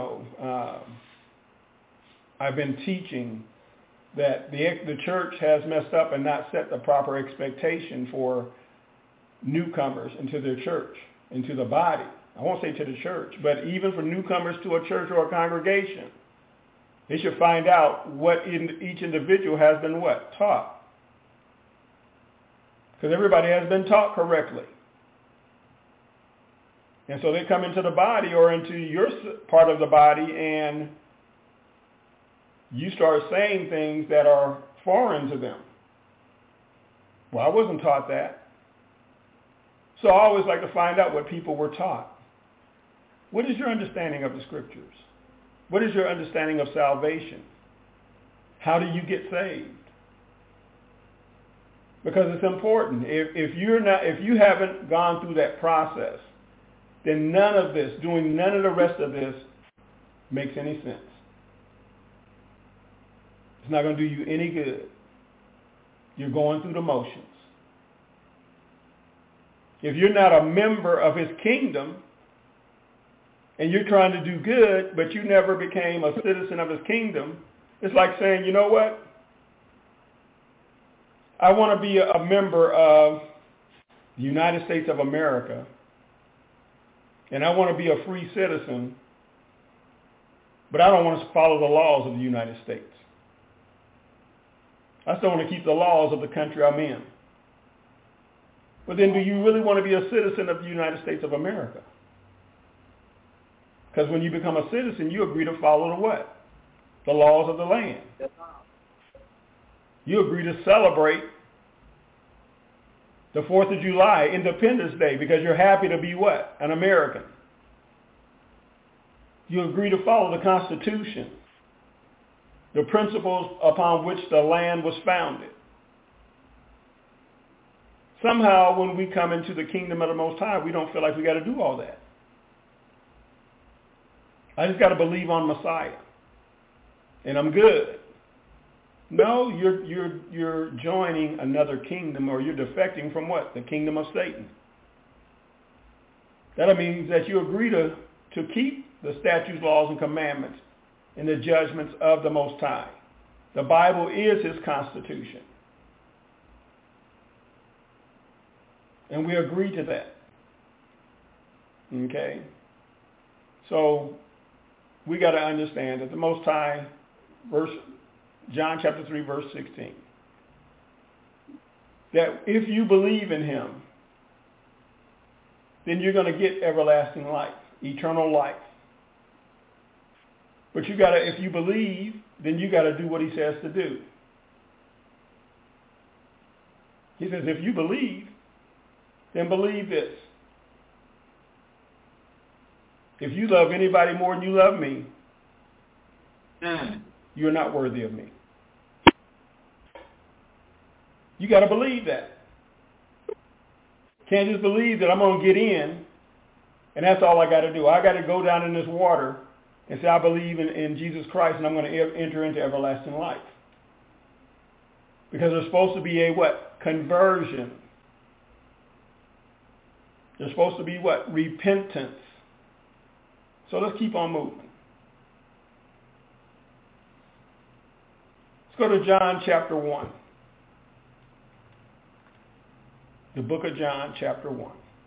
I've been teaching that the church has messed up and not set the proper expectation for newcomers into their church, into the body. I won't say to the church, but even for newcomers to a church or a congregation, they should find out what each individual has been what? Taught. Because everybody has been taught correctly. And so they come into the body or into your part of the body and you start saying things that are foreign to them. Well, I wasn't taught that. So I always like to find out what people were taught. What is your understanding of the scriptures? What is your understanding of salvation? How do you get saved? Because it's important. If you haven't gone through that process, then doing none of the rest of this makes any sense. It's not going to do you any good. You're going through the motions. If you're not a member of his kingdom, and you're trying to do good, but you never became a citizen of his kingdom, it's like saying, you know what? I want to be a member of the United States of America, and I want to be a free citizen, but I don't want to follow the laws of the United States. I still want to keep the laws of the country I'm in. But then do you really want to be a citizen of the United States of America? Because when you become a citizen, you agree to follow the what? The laws of the land. You agree to celebrate the 4th of July, Independence Day, because you're happy to be what? An American. You agree to follow the Constitution, the principles upon which the land was founded. Somehow, when we come into the kingdom of the Most High, we don't feel like we got to do all that. I just got to believe on Messiah, and I'm good. No, you're joining another kingdom, or you're defecting from what? The kingdom of Satan. That means that you agree to keep the statutes, laws, and commandments, and the judgments of the Most High. The Bible is his constitution. And we agree to that. Okay? So we got to understand that the Most High, John chapter 3, verse 16, that if you believe in him, then you're going to get everlasting life, eternal life. But you got to, if you believe, then you got to do what he says to do. He says, if you believe, then believe this. If you love anybody more than you love me, you're not worthy of me. You got to believe that. Can't just believe that I'm going to get in, and that's all I got to do. I got to go down in this water and say, I believe in Jesus Christ, and I'm going to enter into everlasting life. Because there's supposed to be a what? Conversion. There's supposed to be what? Repentance. So let's keep on moving. Let's go to John chapter 1. The book of John chapter 1.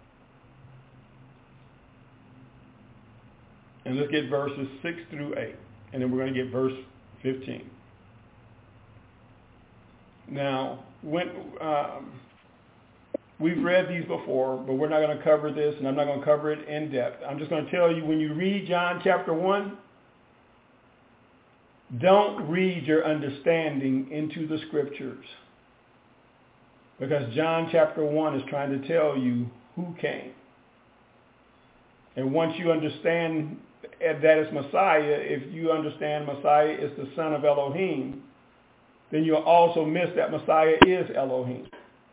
And let's get verses 6 through 8. And then we're going to get verse 15. Now, we've read these before, but we're not going to cover this, and I'm not going to cover it in depth. I'm just going to tell you, when you read John chapter 1, don't read your understanding into the scriptures. Because John chapter 1 is trying to tell you who came. And once you understand that it's Messiah, if you understand Messiah is the son of Elohim, then you'll also miss that Messiah is Elohim.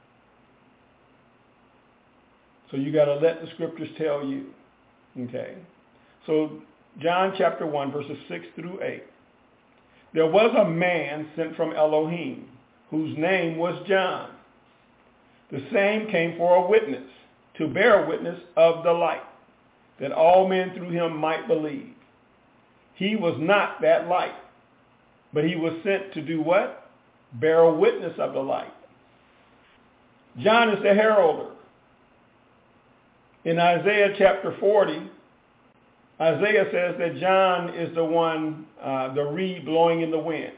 So you got to let the scriptures tell you. Okay? So John chapter 1, verses 6 through 8. There was a man sent from Elohim, whose name was John. The same came for a witness, to bear witness of the light, that all men through him might believe. He was not that light, but he was sent to do what? Bear a witness of the light. John is the heralder. In Isaiah chapter 40, Isaiah says that John is the one, the reed blowing in the wind.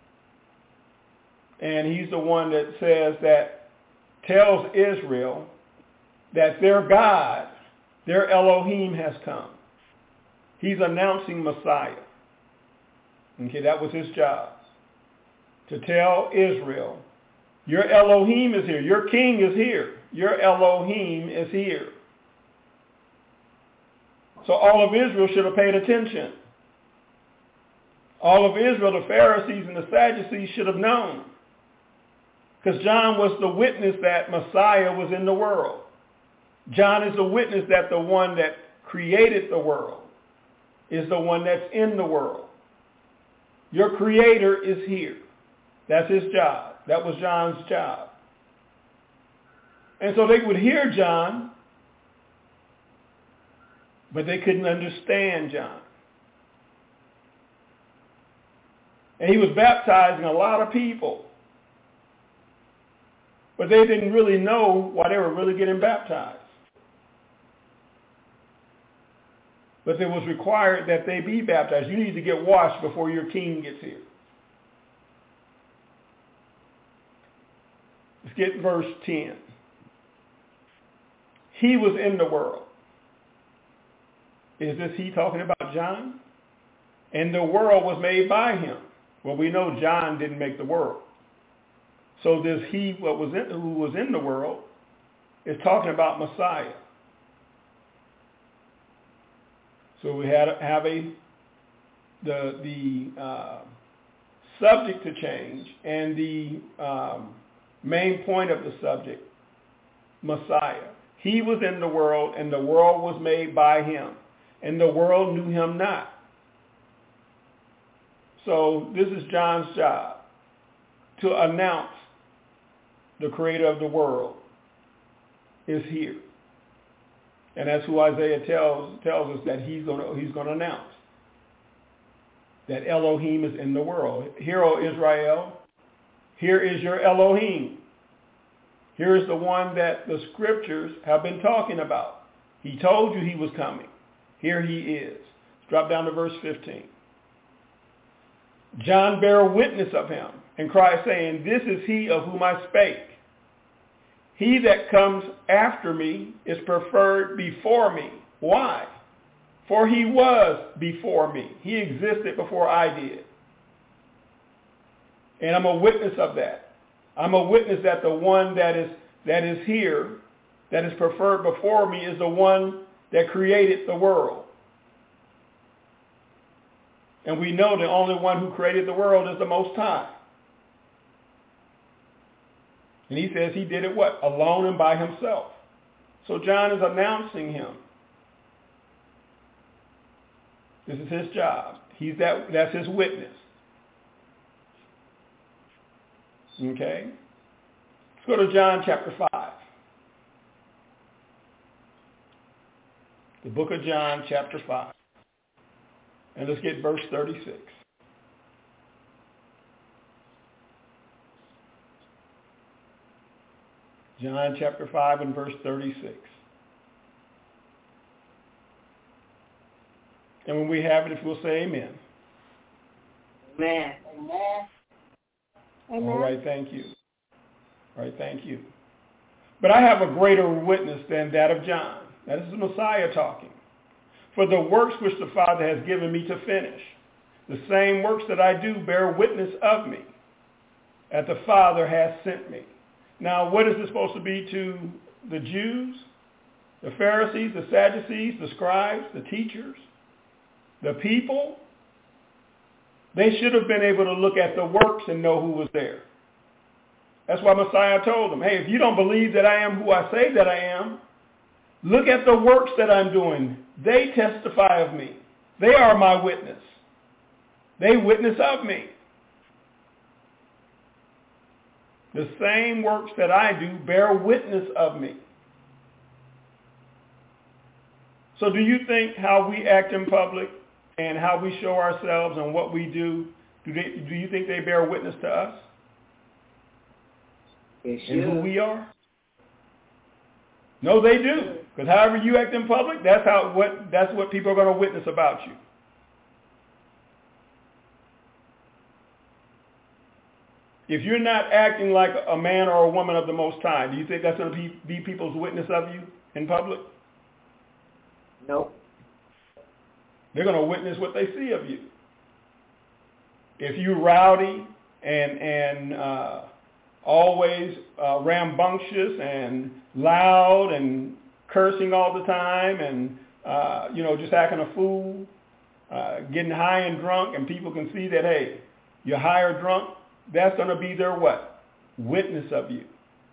And he's the one that says that, tells Israel that their God, their Elohim has come. He's announcing Messiah. Okay, that was his job. To tell Israel, your Elohim is here. Your king is here. Your Elohim is here. So all of Israel should have paid attention. All of Israel, the Pharisees and the Sadducees, should have known. Because John was the witness that Messiah was in the world. John is the witness that the one that created the world is the one that's in the world. Your creator is here. That's his job. That was John's job. And so they would hear John, but they couldn't understand John. And he was baptizing a lot of people. But they didn't really know why they were really getting baptized. But it was required that they be baptized. You need to get washed before your king gets here. Let's get verse 10. He was in the world. Is this he talking about John? And the world was made by him. Well, we know John didn't make the world. So this he who was in the world is talking about Messiah. So we have the subject to change, and the main point of the subject, Messiah. He was in the world, and the world was made by him, and the world knew him not. So this is John's job, to announce the creator of the world is here. And that's who Isaiah tells us that he's going to announce. That Elohim is in the world. Hear, O Israel, here is your Elohim. Here is the one that the scriptures have been talking about. He told you he was coming. Here he is. Drop down to verse 15. John bare witness of him and cried, saying, this is he of whom I spake. He that comes after me is preferred before me. Why? For he was before me. He existed before I did. And I'm a witness of that. I'm a witness that the one that is here, that is preferred before me, is the one that created the world. And we know the only one who created the world is the Most High. And he says he did it what? Alone and by himself. So John is announcing him. This is his job. That's his witness. Okay? Let's go to John chapter 5. The book of John chapter 5. And let's get verse 36. John chapter 5 and verse 36. And when we have it, if we'll say amen. Amen. Amen. All right, thank you. All right, thank you. But I have a greater witness than that of John. That is the Messiah talking. For the works which the Father has given me to finish, the same works that I do bear witness of me, that the Father has sent me. Now, what is this supposed to be to the Jews, the Pharisees, the Sadducees, the scribes, the teachers, the people? They should have been able to look at the works and know who was there. That's why Messiah told them, hey, if you don't believe that I am who I say that I am, look at the works that I'm doing. They testify of me. They are my witness. They witness of me. The same works that I do bear witness of me. So do you think how we act in public and how we show ourselves and what we do you think they bear witness to us? They should. And who we are? No, they do. Because however you act in public, that's what people are going to witness about you. If you're not acting like a man or a woman of the Most High, do you think that's going to be people's witness of you in public? Nope. They're going to witness what they see of you. If you're rowdy and always rambunctious and loud and cursing all the time and, just acting a fool, getting high and drunk, and people can see that, hey, you're high or drunk, that's going to be their what? Witness of you.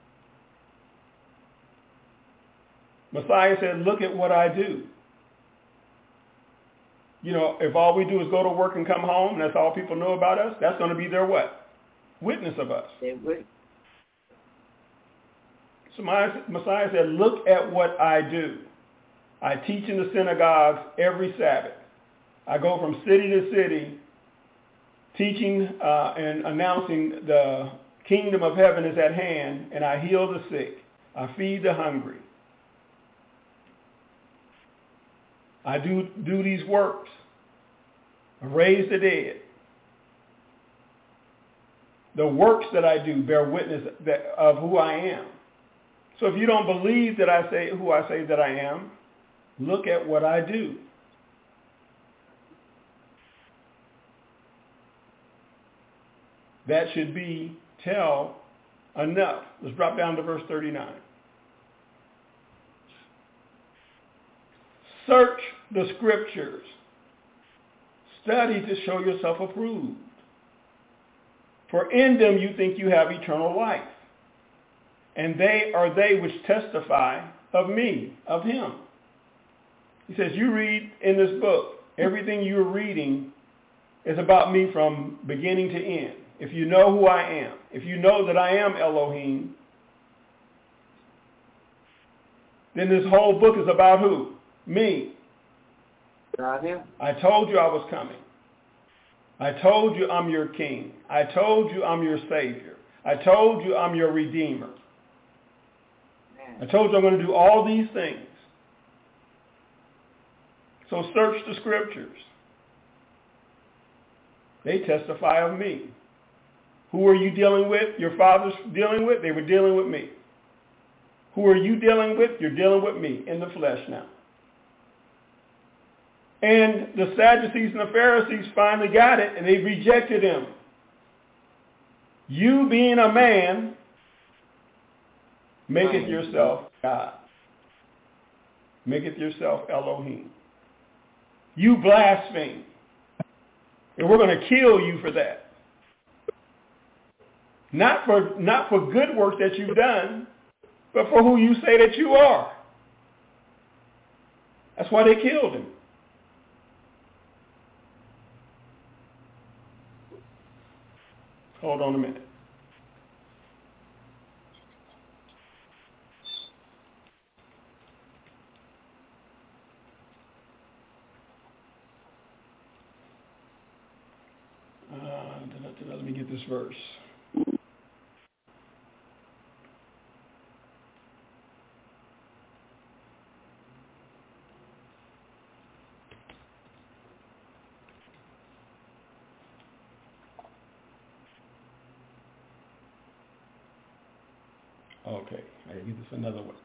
Messiah said, look at what I do. If all we do is go to work and come home, and that's all people know about us, that's going to be their what? Witness of us. So Messiah said, look at what I do. I teach in the synagogues every Sabbath. I go from city to city teaching and announcing the kingdom of heaven is at hand, and I heal the sick. I feed the hungry. I do these works. I raise the dead. The works that I do bear witness of who I am. So if you don't believe that I say who I say that I am, look at what I do. That should be tell enough. Let's drop down to verse 39. Search the scriptures. Study to show yourself approved. For in them you think you have eternal life. And they are they which testify of me, of him. He says, you read in this book, everything you're reading is about me from beginning to end. If you know who I am, if you know that I am Elohim, then this whole book is about who? Me. About him. I told you I was coming. I told you I'm your king. I told you I'm your savior. I told you I'm your redeemer. I told you I'm going to do all these things. So search the scriptures. They testify of me. Who are you dealing with? Your fathers dealing with? They were dealing with me. Who are you dealing with? You're dealing with me in the flesh now. And the Sadducees and the Pharisees finally got it, and they rejected him. You being a man, maketh yourself God. Maketh yourself Elohim. You blaspheme. And we're going to kill you for that. Not for good works that you've done, but for who you say that you are. That's why they killed him. Hold on a minute. Let me get this verse. Okay, I gotta get this another one.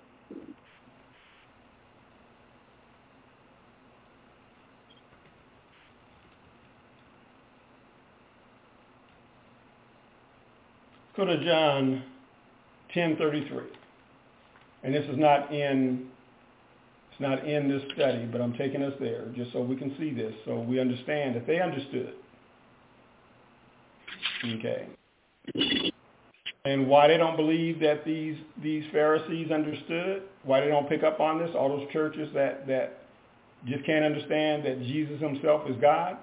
Go to John 10:33, and this is not in this study, but I'm taking us there just so we can see this, so we understand that they understood. Okay. And why they don't believe that these Pharisees understood, why they don't pick up on this, all those churches that just can't understand that Jesus himself is God.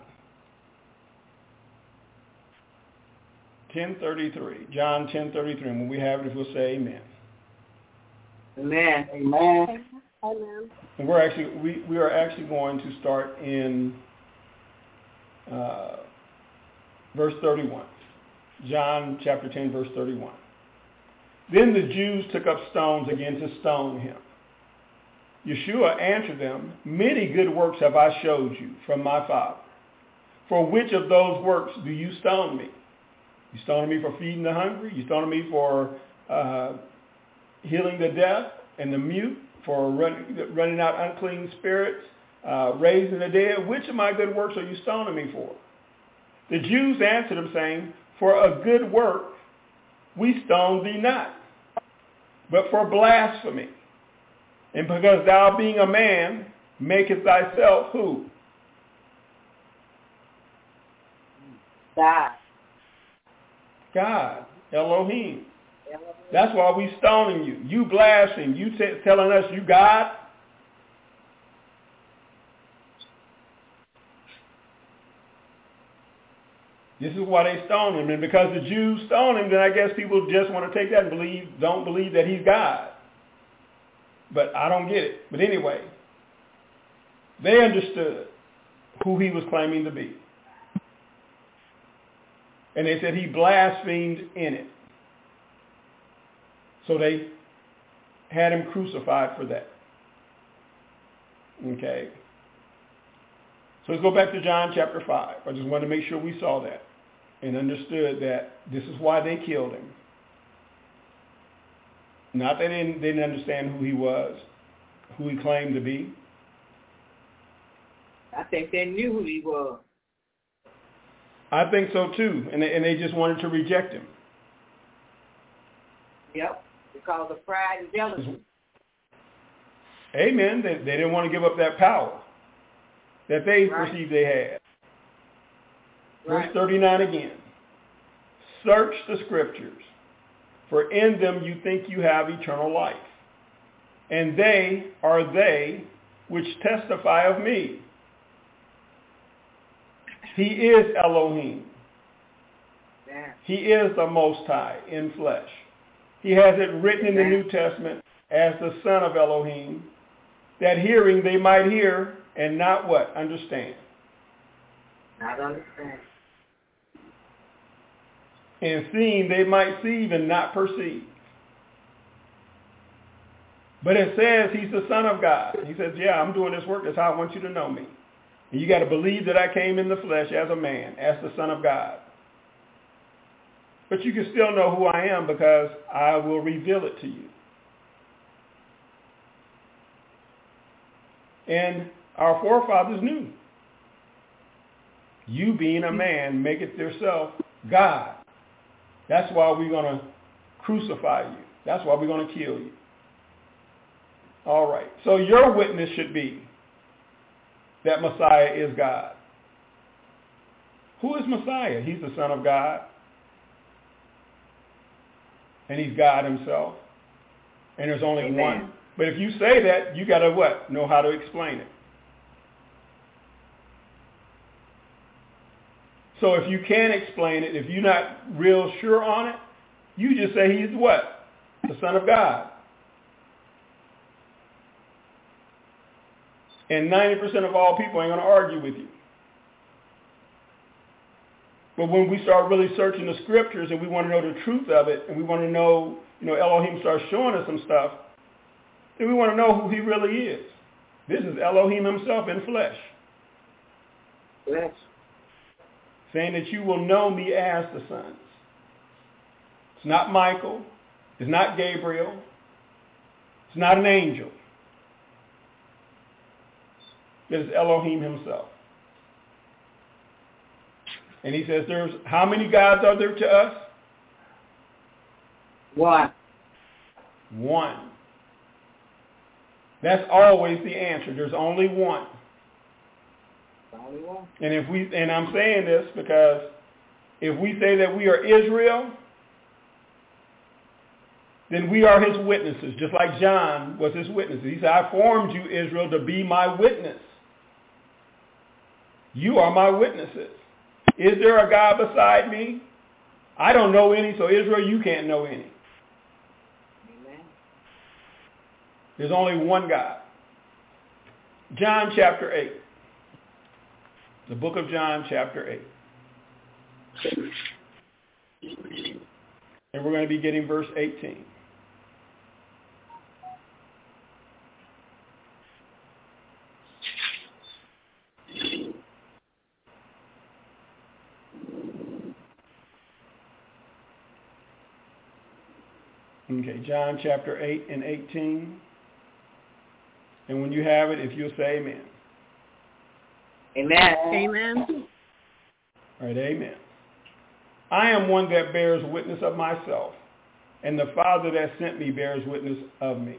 10:33, John 10:33, and when we have it, if we'll say amen. Amen. Amen. Amen. And we are actually going to start in verse 31. John chapter 10, verse 31. Then the Jews took up stones again to stone him. Yeshua answered them, many good works have I showed you from my Father. For which of those works do you stone me? You stoning me for feeding the hungry? You stoning me for healing the deaf and the mute? For running out unclean spirits? Raising the dead? Which of my good works are you stoning me for? The Jews answered him, saying, for a good work we stone thee not, but for blasphemy. And because thou being a man, makest thyself who? God. God, Elohim. That's why we stoning you. You blaspheme. You telling us you God? This is why they stone him. And because the Jews stone him, then I guess people just want to take that and don't believe that he's God. But I don't get it. But anyway, they understood who he was claiming to be. And they said he blasphemed in it. So they had him crucified for that. Okay. So let's go back to John chapter 5. I just wanted to make sure we saw that and understood that this is why they killed him. Not that they didn't understand who he was, who he claimed to be. I think they knew who he was. I think so too, and they just wanted to reject him. Yep, because of pride and jealousy. Amen. They didn't want to give up that power that they perceived they had. Verse 39 again. Search the scriptures, for in them you think you have eternal life. And they are they which testify of me. He is Elohim. Yeah. He is the Most High in flesh. He has it written in the New Testament as the Son of Elohim, that hearing they might hear and not what? Understand. Not understand. And seeing they might see and not perceive. But it says he's the Son of God. He says, yeah, I'm doing this work. That's how I want you to know me. And you got to believe that I came in the flesh as a man, as the Son of God. But you can still know who I am because I will reveal it to you. And our forefathers knew. You being a man, maketh yourself God. That's why we're going to crucify you. That's why we're going to kill you. All right. So your witness should be that Messiah is God. Who is Messiah? He's the Son of God. And he's God himself. And there's only one. But if you say that, you got to what? Know how to explain it. So if you can't explain it, if you're not real sure on it, you just say he's what? The Son of God. And 90% of all people ain't going to argue with you. But when we start really searching the scriptures and we want to know the truth of it, and we want to know, Elohim starts showing us some stuff, then we want to know who he really is. This is Elohim himself in flesh. Yes. Saying that you will know me as the sons. It's not Michael. It's not Gabriel. It's not an angel. It is Elohim himself. And he says, there's how many gods are there to us? One. One. That's always the answer. There's only one. Only one. And I'm saying this because if we say that we are Israel, then we are his witnesses, just like John was his witness. He said, I formed you, Israel, to be my witness. You are my witnesses. Is there a God beside me? I don't know any, so Israel, you can't know any. Amen. There's only one God. John chapter 8. The book of John chapter 8. And we're going to be getting verse 18. Okay, John chapter 8 and 18. And when you have it, if you'll say amen. Amen. Amen. All right, amen. I am one that bears witness of myself, and the Father that sent me bears witness of me.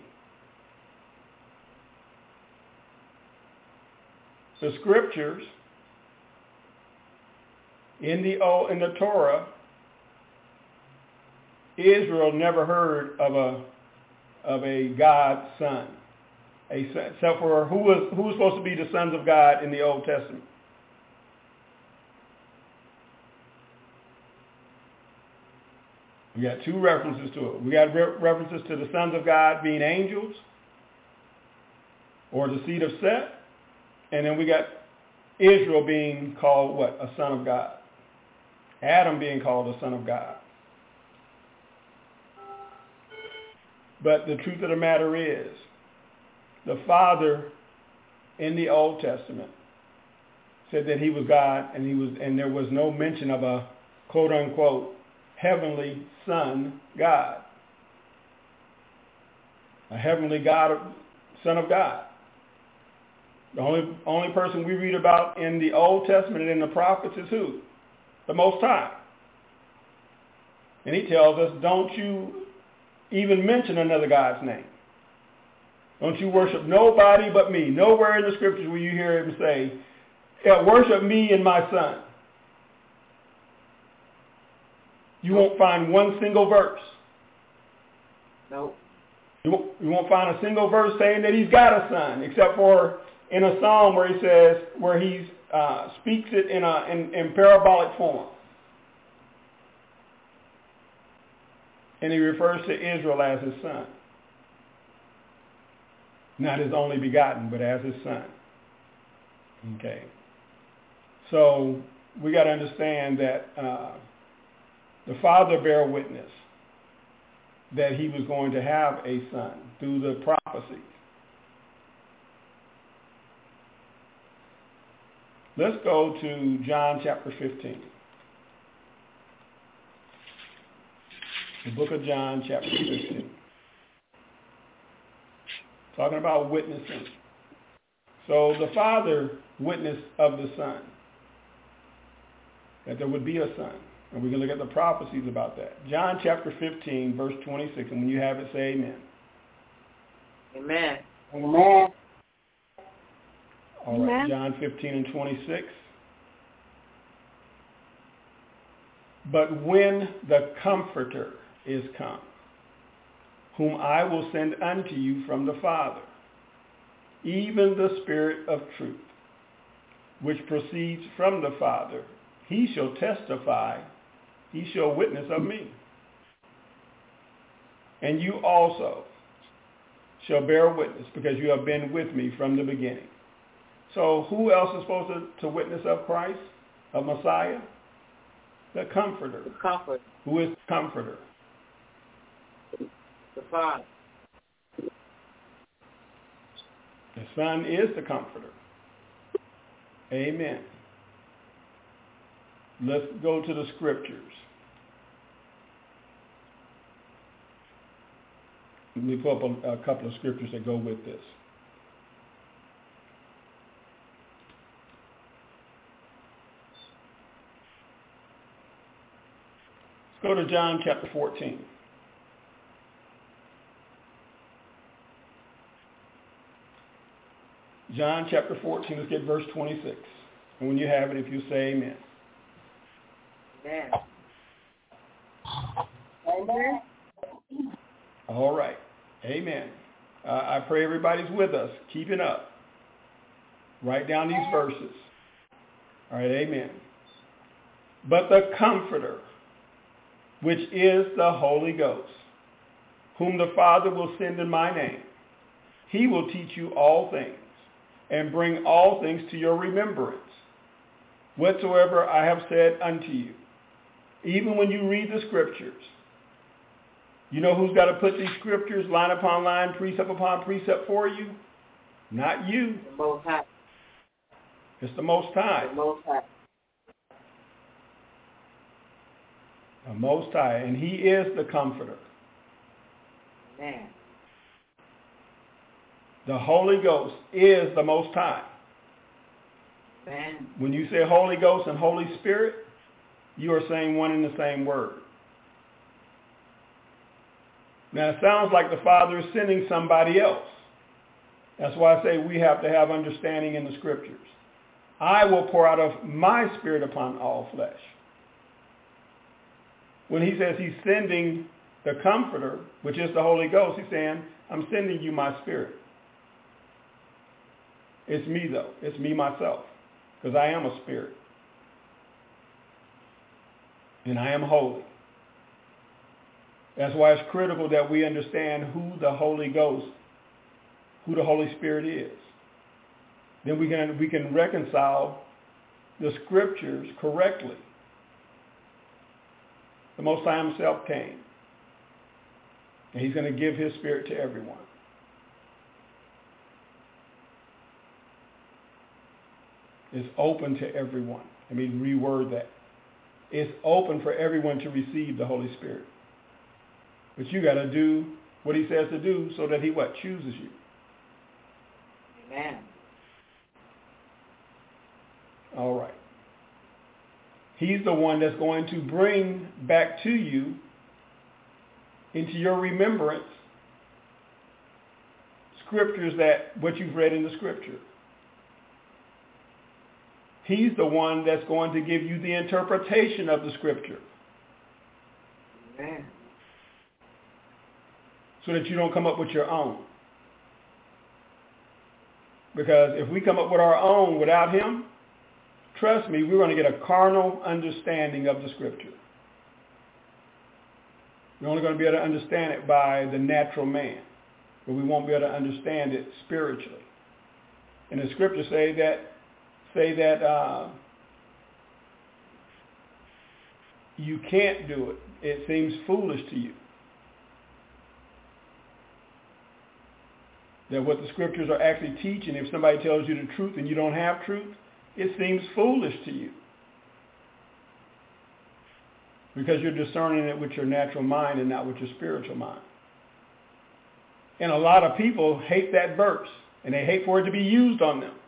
The scriptures in the Torah, Israel never heard of a God's son, except for who was supposed to be the sons of God in the Old Testament. We got two references to it. We got references to the sons of God being angels or the seed of Seth, and then we got Israel being called what? A son of God. Adam being called a son of God. But the truth of the matter is, the Father in the Old Testament said that he was God, and there was no mention of a quote unquote heavenly son God. A heavenly God, son of God. The only person we read about in the Old Testament and in the prophets is who? The Most High. And he tells us, don't you even mention another God's name. Don't you worship nobody but me. Nowhere in the scriptures will you hear him say, yeah, worship me and my son. You won't find one single verse. Nope. You won't find a single verse saying that he's got a son, except for in a psalm where he says, where he speaks it in parabolic form. And he refers to Israel as his son. Not his only begotten, but as his son. Okay. So we got to understand that the Father bare witness that he was going to have a son through the prophecies. Let's go to John chapter 15. The book of John chapter 15. Talking about witnessing. So the Father witnessed of the Son, that there would be a Son. And we can look at the prophecies about that. John chapter 15, verse 26. And when you have it, say amen. Amen. Amen. All right, John 15 and 26. But when the Comforter is come, whom I will send unto you from the Father, even the Spirit of truth, which proceeds from the Father, he shall testify, he shall witness of me. And you also shall bear witness, because you have been with me from the beginning. So who else is supposed to witness of Christ, of Messiah? The Comforter. The Comforter. Who is the Comforter? The Father. The Son is the Comforter. Amen. Let's go to the scriptures. Let me pull up a couple of scriptures that go with this. Let's go to John chapter 14. John chapter 14, let's get verse 26. And when you have it, if you say amen. Amen. Amen. All right. Amen. I pray everybody's with us, keeping up. Write down these verses. All right, amen. But the Comforter, which is the Holy Ghost, whom the Father will send in my name, he will teach you all things, and bring all things to your remembrance, whatsoever I have said unto you. Even when you read the scriptures, you know who's got to put these scriptures line upon line, precept upon precept for you? Not you. The Most High. It's the Most High. The Most High. The Most High. And he is the Comforter. Amen. The Holy Ghost is the Most High. Amen. When you say Holy Ghost and Holy Spirit, you are saying one and the same word. Now, it sounds like the Father is sending somebody else. That's why I say we have to have understanding in the scriptures. I will pour out of my Spirit upon all flesh. When he says he's sending the Comforter, which is the Holy Ghost, he's saying, I'm sending you my Spirit. It's me, though. It's me, myself, because I am a spirit. And I am holy. That's why it's critical that we understand who the Holy Ghost, who the Holy Spirit is. Then we can reconcile the scriptures correctly. The Most High himself came. And he's going to give his Spirit to everyone. It's open to everyone. Let me reword that. It's open for everyone to receive the Holy Spirit. But you got to do what he says to do so that he what? Chooses you. Amen. All right. He's the one that's going to bring back to you, into your remembrance, scriptures that, what you've read in the scripture. He's the one that's going to give you the interpretation of the scripture. Amen. So that you don't come up with your own. Because if we come up with our own without him, trust me, we're going to get a carnal understanding of the scripture. We're only going to be able to understand it by the natural man. but we won't be able to understand it spiritually. And the scriptures say that you can't do it. It seems foolish to you. That what the scriptures are actually teaching, if somebody tells you the truth and you don't have truth, it seems foolish to you. Because you're discerning it with your natural mind and not with your spiritual mind. And a lot of people hate that verse, and they hate for it to be used on them.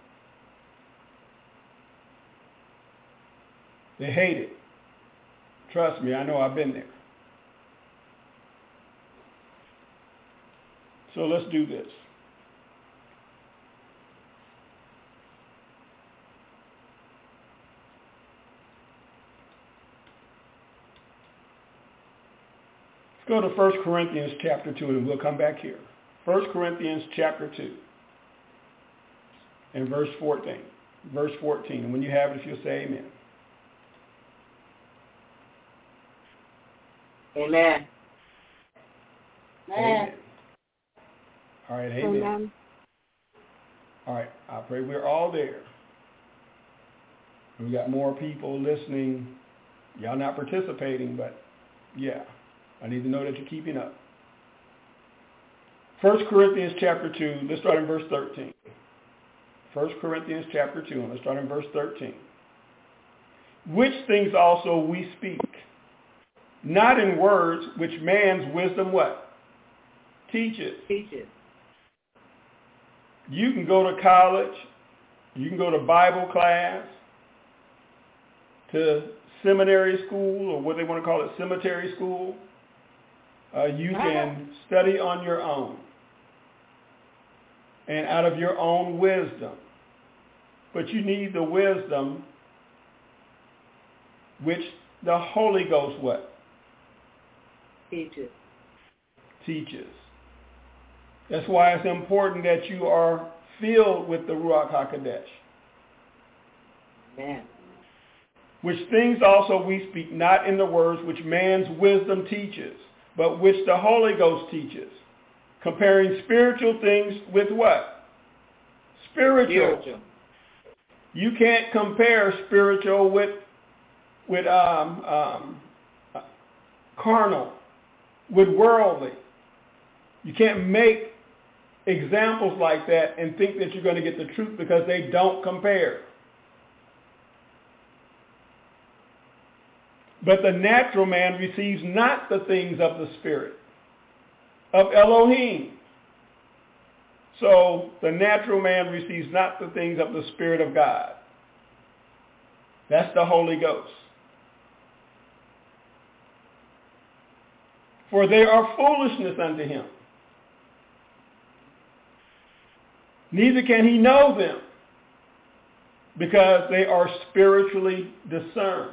They hate it. Trust me, I know I've been there. So let's do this. Go to 1 Corinthians chapter 2, and we'll come back here. 1 Corinthians chapter 2 and verse 14. Verse 14. And when you have it, if you'll say amen. Amen. Amen. All right, amen. Amen. All right, I pray we're all there. We got more people listening. Y'all not participating, but yeah. I need to know that you're keeping up. 1 Corinthians chapter 2, let's start in verse 13. 1 Corinthians chapter 2, and let's start in verse 13. Which things also we speak, not in words which man's wisdom what? Teaches. You can go to college, you can go to Bible class, to seminary school, or what they want to call it, cemetery school. You can study on your own and out of your own wisdom. But you need the wisdom which the Holy Ghost what? Teaches. That's why it's important that you are filled with the Ruach HaKodesh. Amen. Which things also we speak, not in the words which man's wisdom teaches, but which the Holy Ghost teaches, comparing spiritual things with what? Spiritual. You can't compare spiritual with carnal, with worldly. You can't make examples like that and think that you're going to get the truth, because they don't compare. But the natural man receives not the things of the Spirit, of Elohim. So the natural man receives not the things of the Spirit of God. That's the Holy Ghost. For they are foolishness unto him. Neither can he know them, because they are spiritually discerned.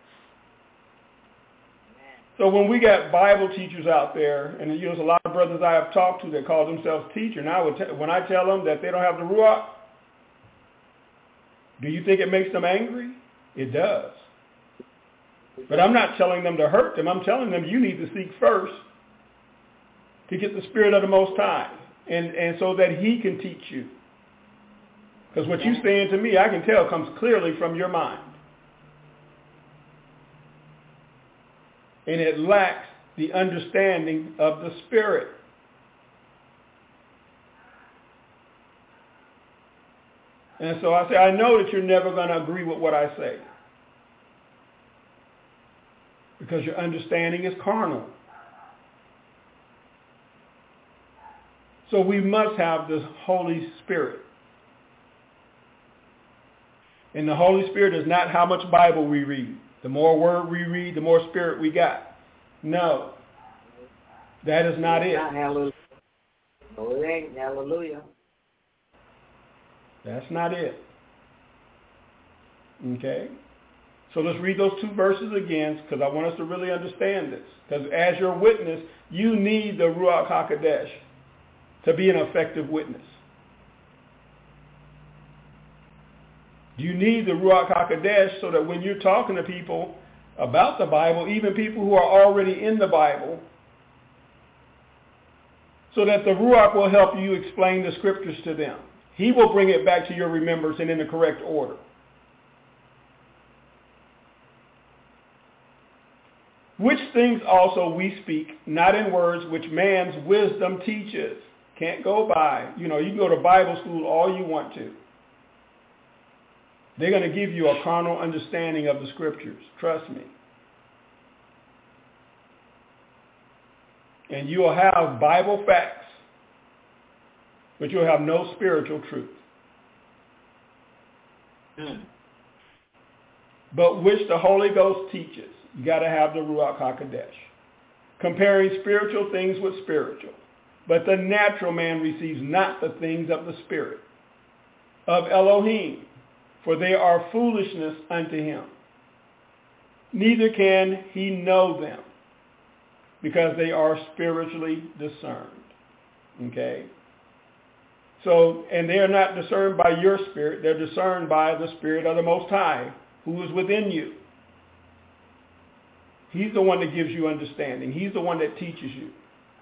So when we got Bible teachers out there, and there's a lot of brothers I have talked to that call themselves teacher, and when I tell them that they don't have the Ruach, do you think it makes them angry? It does. But I'm not telling them to hurt them. I'm telling them you need to seek first to get the Spirit of the Most High, and so that he can teach you. Because what you're saying to me, I can tell, comes clearly from your mind. And it lacks the understanding of the Spirit. And so I say, I know that you're never going to agree with what I say, because your understanding is carnal. So we must have the Holy Spirit. And the Holy Spirit is not how much Bible we read. The more word we read, the more Spirit we got. No. That is not it. Hallelujah. No, it ain't. Hallelujah. That's not it. Okay? So let's read those two verses again, because I want us to really understand this. Because as your witness, you need the Ruach HaKodesh to be an effective witness. You need the Ruach HaKodesh so that when you're talking to people about the Bible, even people who are already in the Bible, so that the Ruach will help you explain the scriptures to them. He will bring it back to your remembrance and in the correct order. Which things also we speak, not in words which man's wisdom teaches. Can't go by. You can go to Bible school all you want to. They're going to give you a carnal understanding of the scriptures. Trust me. And you'll have Bible facts, but you'll have no spiritual truth. But which the Holy Ghost teaches. You got to have the Ruach HaKodesh. Comparing spiritual things with spiritual. But the natural man receives not the things of the Spirit, of Elohim, for they are foolishness unto him. Neither can he know them, because they are spiritually discerned. Okay? So, and they are not discerned by your spirit. They're discerned by the Spirit of the Most High, who is within you. He's the one that gives you understanding. He's the one that teaches you.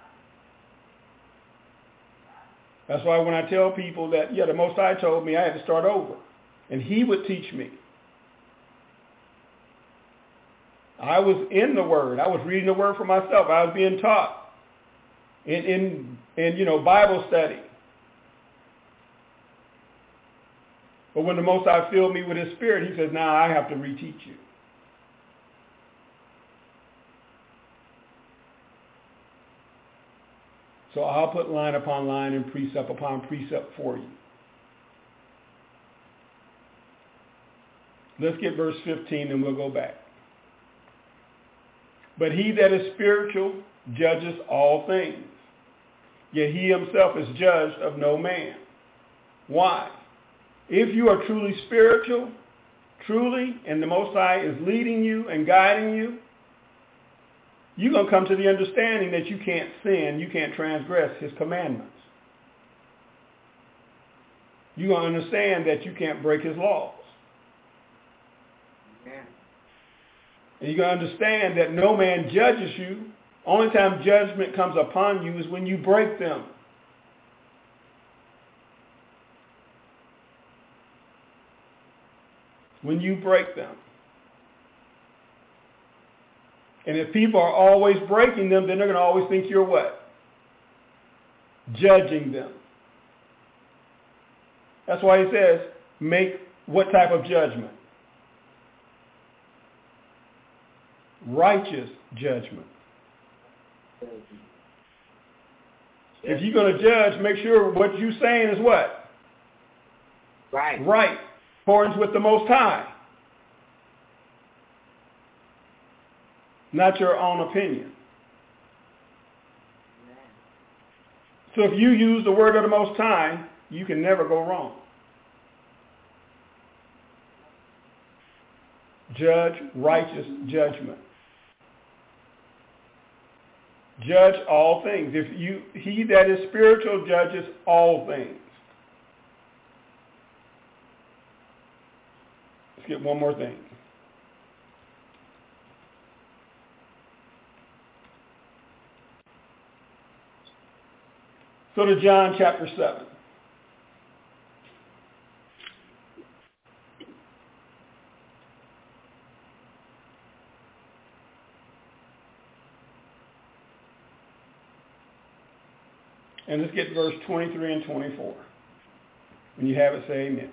That's why when I tell people that, the Most High told me I had to start over. And he would teach me. I was in the Word. I was reading the Word for myself. I was being taught in Bible study. But when the Most High filled me with His Spirit, He says, now I have to reteach you. So I'll put line upon line and precept upon precept for you. Let's get verse 15 and we'll go back. But he that is spiritual judges all things, yet he himself is judged of no man. Why? If you are truly spiritual, and the Most High is leading you and guiding you, you're going to come to the understanding that you can't sin, you can't transgress His commandments. You're going to understand that you can't break His laws. And you're going to understand that no man judges you. Only time judgment comes upon you is when you break them. When you break them. And if people are always breaking them, then they're going to always think you're what? Judging them. That's why he says, make what type of judgment? Righteous judgment. If you're going to judge, make sure what you're saying is what? Right. Right. According with the Most High. Not your own opinion. So if you use the word of the Most High, you can never go wrong. Judge righteous judgment. Judge all things. He that is spiritual judges all things. Let's get one more thing. Go to John chapter 7. And let's get verse 23 and 24. When you have it, say amen.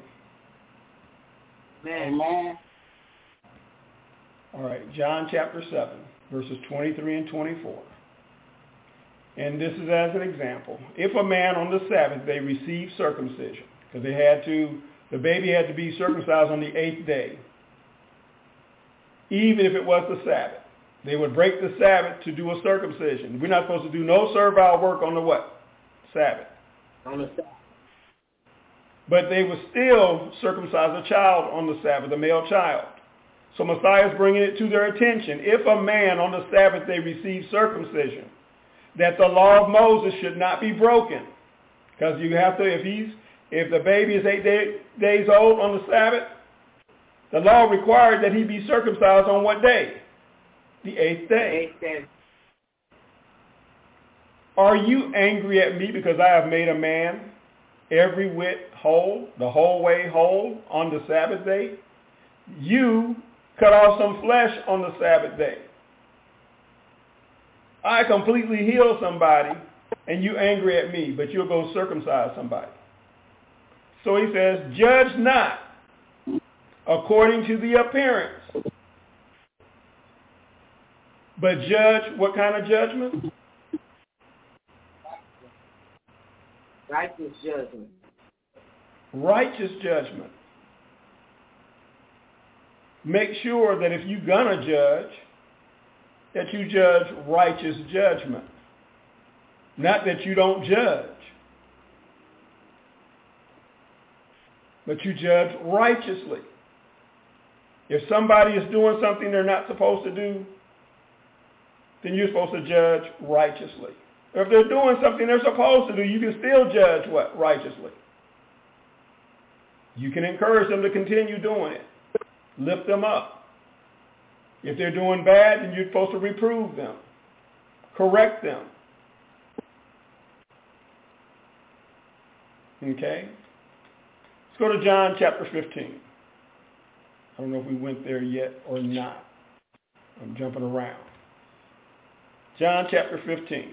Amen. All right, John chapter 7, verses 23 and 24. And this is as an example. If a man on the Sabbath day received circumcision, because the baby had to be circumcised on the 8th day, even if it was the Sabbath. They would break the Sabbath to do a circumcision. We're not supposed to do no servile work on the what? Sabbath. On the Sabbath. But they would still circumcise a child on the Sabbath, a male child. So Messiah is bringing it to their attention. If a man on the Sabbath day receives circumcision, that the law of Moses should not be broken. Because you have to, if the baby is 8 days old on the Sabbath, the law required that he be circumcised on what day? The 8th day. Are you angry at me because I have made a man every whit whole, the whole way whole on the Sabbath day? You cut off some flesh on the Sabbath day. I completely heal somebody, and you angry at me, but you'll go circumcise somebody. So he says, judge not according to the appearance, but judge what kind of judgment? Righteous judgment. Righteous judgment. Make sure that if you're going to judge, that you judge righteous judgment. Not that you don't judge, but you judge righteously. If somebody is doing something they're not supposed to do, then you're supposed to judge righteously. If they're doing something they're supposed to do, you can still judge what? Righteously. You can encourage them to continue doing it. Lift them up. If they're doing bad, then you're supposed to reprove them. Correct them. Okay? Let's go to John chapter 15. I don't know if we went there yet or not. I'm jumping around. John chapter 15.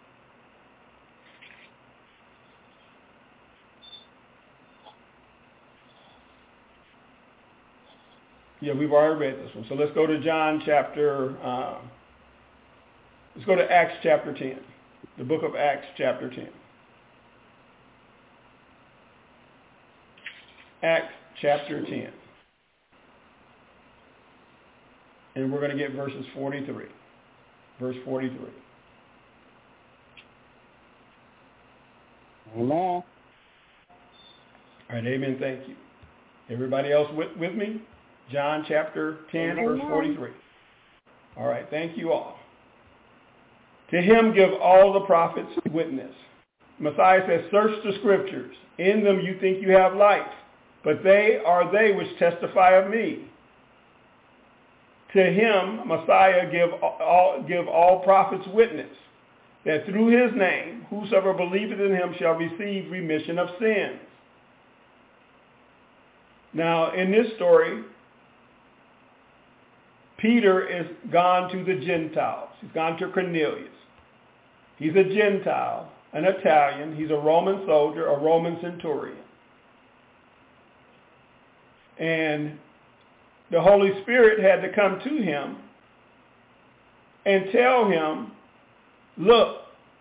Yeah, we've already read this one. So let's go to let's go to Acts chapter 10. The book of Acts chapter 10. Acts chapter 10. And we're going to get verses 43. Verse 43. Amen. All right, amen, thank you. Everybody else with me? John chapter 10, verse 43. All right, thank you all. To him give all the prophets witness. Messiah says, search the scriptures. In them you think you have life, but they are they which testify of me. To him, Messiah, give all prophets witness, that through his name, whosoever believeth in him shall receive remission of sins. Now, in this story, Peter is gone to the Gentiles. He's gone to Cornelius. He's a Gentile, an Italian. He's a Roman soldier, a Roman centurion. And the Holy Spirit had to come to him and tell him, look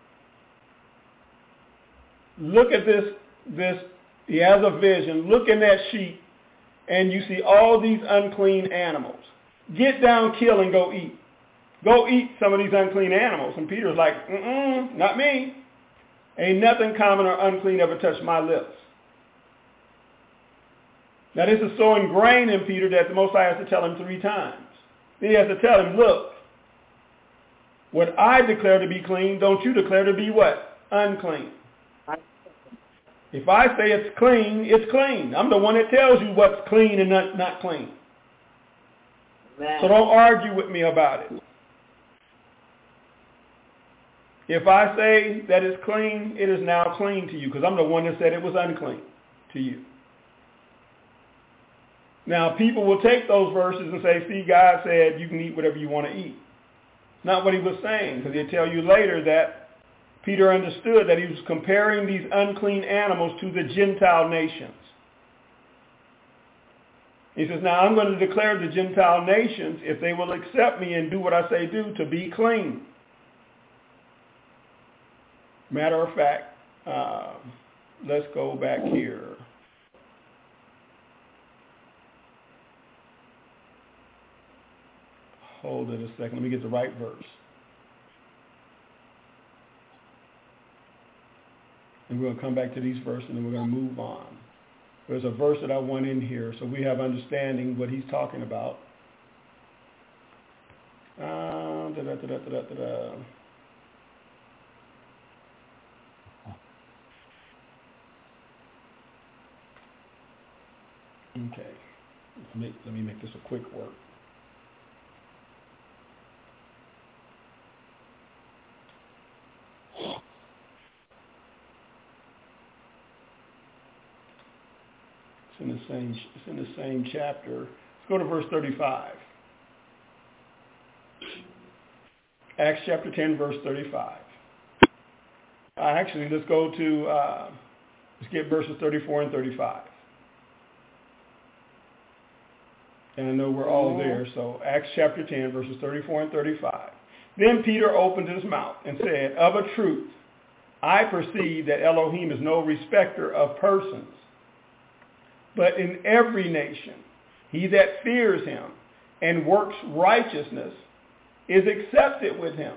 at this. He has a vision. Look in that sheet, and you see all these unclean animals. Get down, kill, and go eat. Go eat some of these unclean animals. And Peter's like, not me. Ain't nothing common or unclean ever touched my lips. Now this is so ingrained in Peter that the Most High has to tell him 3 times. Then he has to tell him, look, what I declare to be clean, don't you declare to be what? Unclean. If I say it's clean, it's clean. I'm the one that tells you what's clean and not clean. Man. So don't argue with me about it. If I say that it's clean, it is now clean to you, because I'm the one that said it was unclean to you. Now, people will take those verses and say, see, God said you can eat whatever you want to eat. Not what he was saying, because he'll tell you later that Peter understood that he was comparing these unclean animals to the Gentile nations. He says, now I'm going to declare the Gentile nations, if they will accept me and do what I say do, to be clean. Matter of fact, let's go back here. Hold it a second. Let me get the right verse. And we're going to come back to these verses and then we're going to move on. There's a verse that I want in here so we have understanding what he's talking about. Okay. Let me make this a quick work. It's in the same chapter. Let's go to verse 35. Acts chapter 10, verse 35. Actually, let's go to, let's get verses 34 and 35. And I know we're all there. So Acts chapter 10, verses 34 and 35. Then Peter opened his mouth and said, of a truth, I perceive that Elohim is no respecter of persons, but in every nation, he that fears him and works righteousness is accepted with him.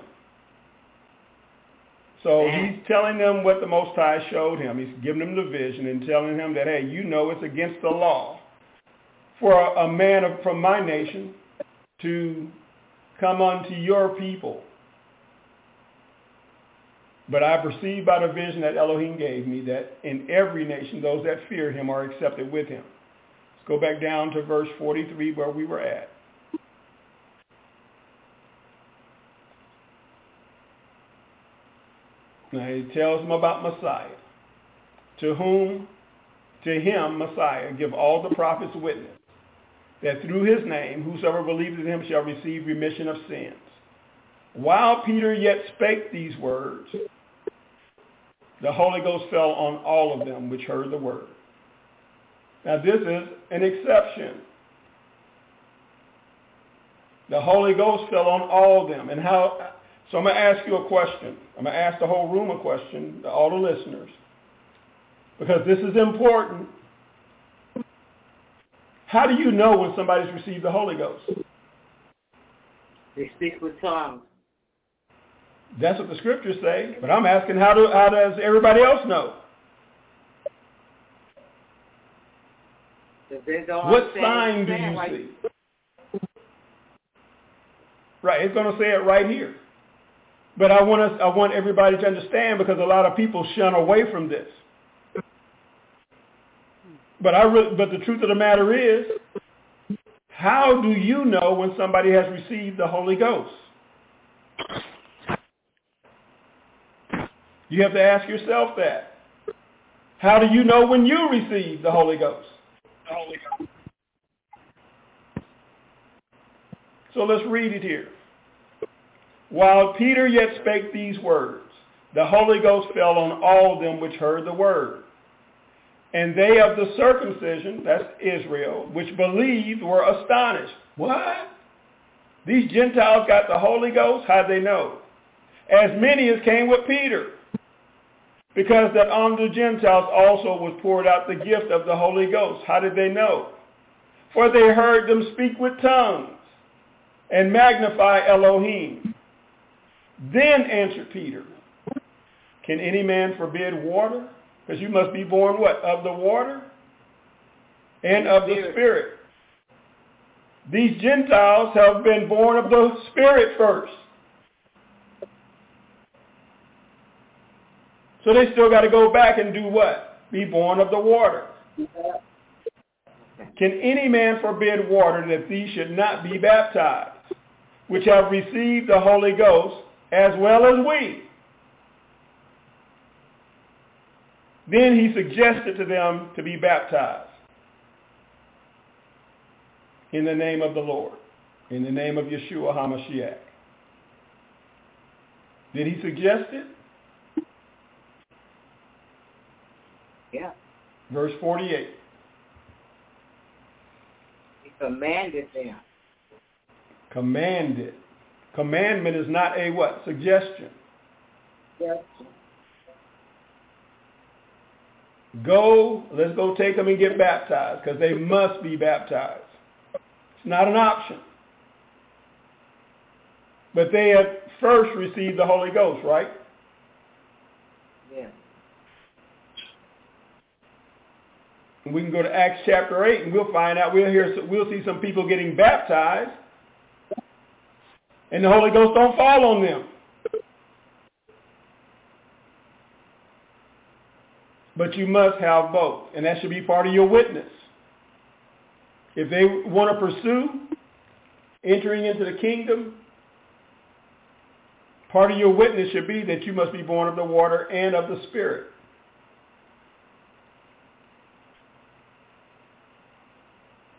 So he's telling them what the Most High showed him. He's giving them the vision and telling him that, hey, you know it's against the law for a man from my nation to come unto your people. But I perceive by the vision that Elohim gave me that in every nation those that fear him are accepted with him. Let's go back down to verse 43 where we were at. Now he tells them about Messiah, to him, Messiah, give all the prophets witness, that through his name, whosoever believes in him shall receive remission of sins. While Peter yet spake these words, the Holy Ghost fell on all of them which heard the word. Now this is an exception. The Holy Ghost fell on all of them. And how? So I'm going to ask you a question. I'm going to ask the whole room a question, all the listeners, because this is important. How do you know when somebody's received the Holy Ghost? They speak with tongues. That's what the scriptures say. But I'm asking, how does everybody else know? What sign do you see? Right, it's going to say it right here. But I want everybody to understand, because a lot of people shun away from this. But the truth of the matter is, how do you know when somebody has received the Holy Ghost? You have to ask yourself that. How do you know when you receive the Holy Ghost? So let's read it here. While Peter yet spake these words, the Holy Ghost fell on all them which heard the word. And they of the circumcision, that's Israel, which believed were astonished. What? These Gentiles got the Holy Ghost? How'd they know? As many as came with Peter. Because that on the Gentiles also was poured out the gift of the Holy Ghost. How did they know? For they heard them speak with tongues and magnify Elohim. Then answered Peter, can any man forbid water? Because you must be born what? Of the water and of the Spirit. These Gentiles have been born of the Spirit first. So they still got to go back and do what? Be born of the water. Can any man forbid water that these should not be baptized, which have received the Holy Ghost as well as we? Then he suggested to them to be baptized in the name of the Lord, in the name of Yeshua HaMashiach. Did he suggest it? Yeah. Verse 48. He commanded them. Commanded. Commandment is not a what? Suggestion. Yes. Let's go take them and get baptized, because they must be baptized. It's not an option. But they had first received the Holy Ghost, right? Yeah. We can go to Acts chapter 8 and we'll find out, we'll see some people getting baptized and the Holy Ghost don't fall on them. But you must have both, and that should be part of your witness. If they want to pursue entering into the kingdom, part of your witness should be that you must be born of the water and of the Spirit.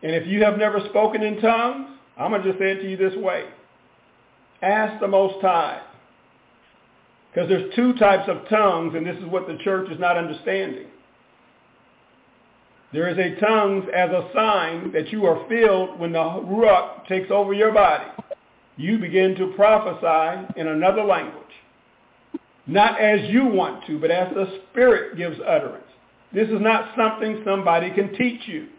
And if you have never spoken in tongues, I'm going to just say it to you this way. Ask the Most High. Because there's two types of tongues, and this is what the church is not understanding. There is a tongues as a sign that you are filled when the Ruach takes over your body. You begin to prophesy in another language. Not as you want to, but as the Spirit gives utterance. This is not something somebody can teach you.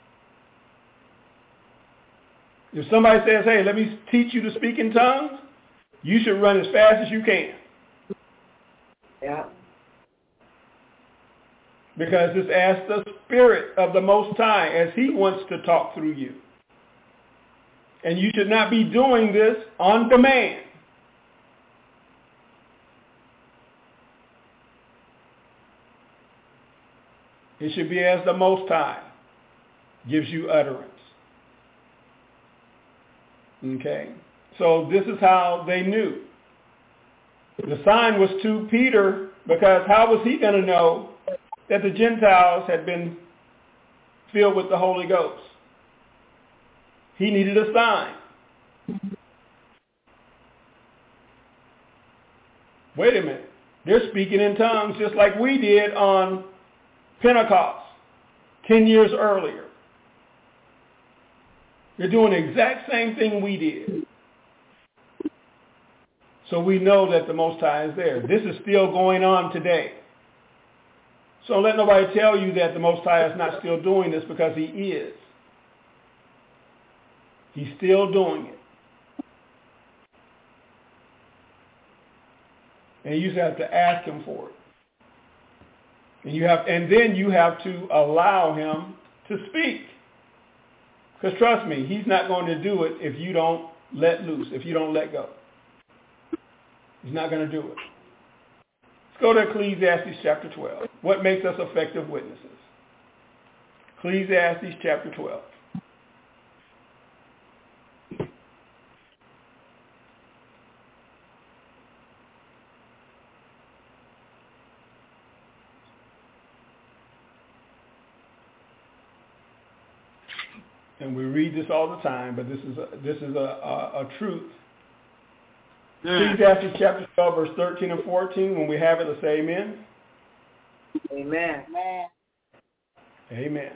If somebody says, hey, let me teach you to speak in tongues, you should run as fast as you can. Yeah. Because it's as the Spirit of the Most High, as He wants to talk through you. And you should not be doing this on demand. It should be as the Most High gives you utterance. Okay? So this is how they knew. The sign was to Peter, because how was he going to know that the Gentiles had been filled with the Holy Ghost? He needed a sign. Wait a minute. They're speaking in tongues just like we did on Pentecost 10 years earlier. They're doing the exact same thing we did. So we know that the Most High is there. This is still going on today. So don't let nobody tell you that the Most High is not still doing this, because He is. He's still doing it. And you just have to ask Him for it. And then you have to allow Him to speak. Because trust me, He's not going to do it if you don't let loose, if you don't let go. He's not going to do it. Let's go to Ecclesiastes chapter 12. What makes us effective witnesses? Ecclesiastes chapter 12. And we read this all the time, but this is a truth. Ecclesiastes chapter 12, verse 13 and 14. When we have it, let's say amen. Amen. Amen. Amen.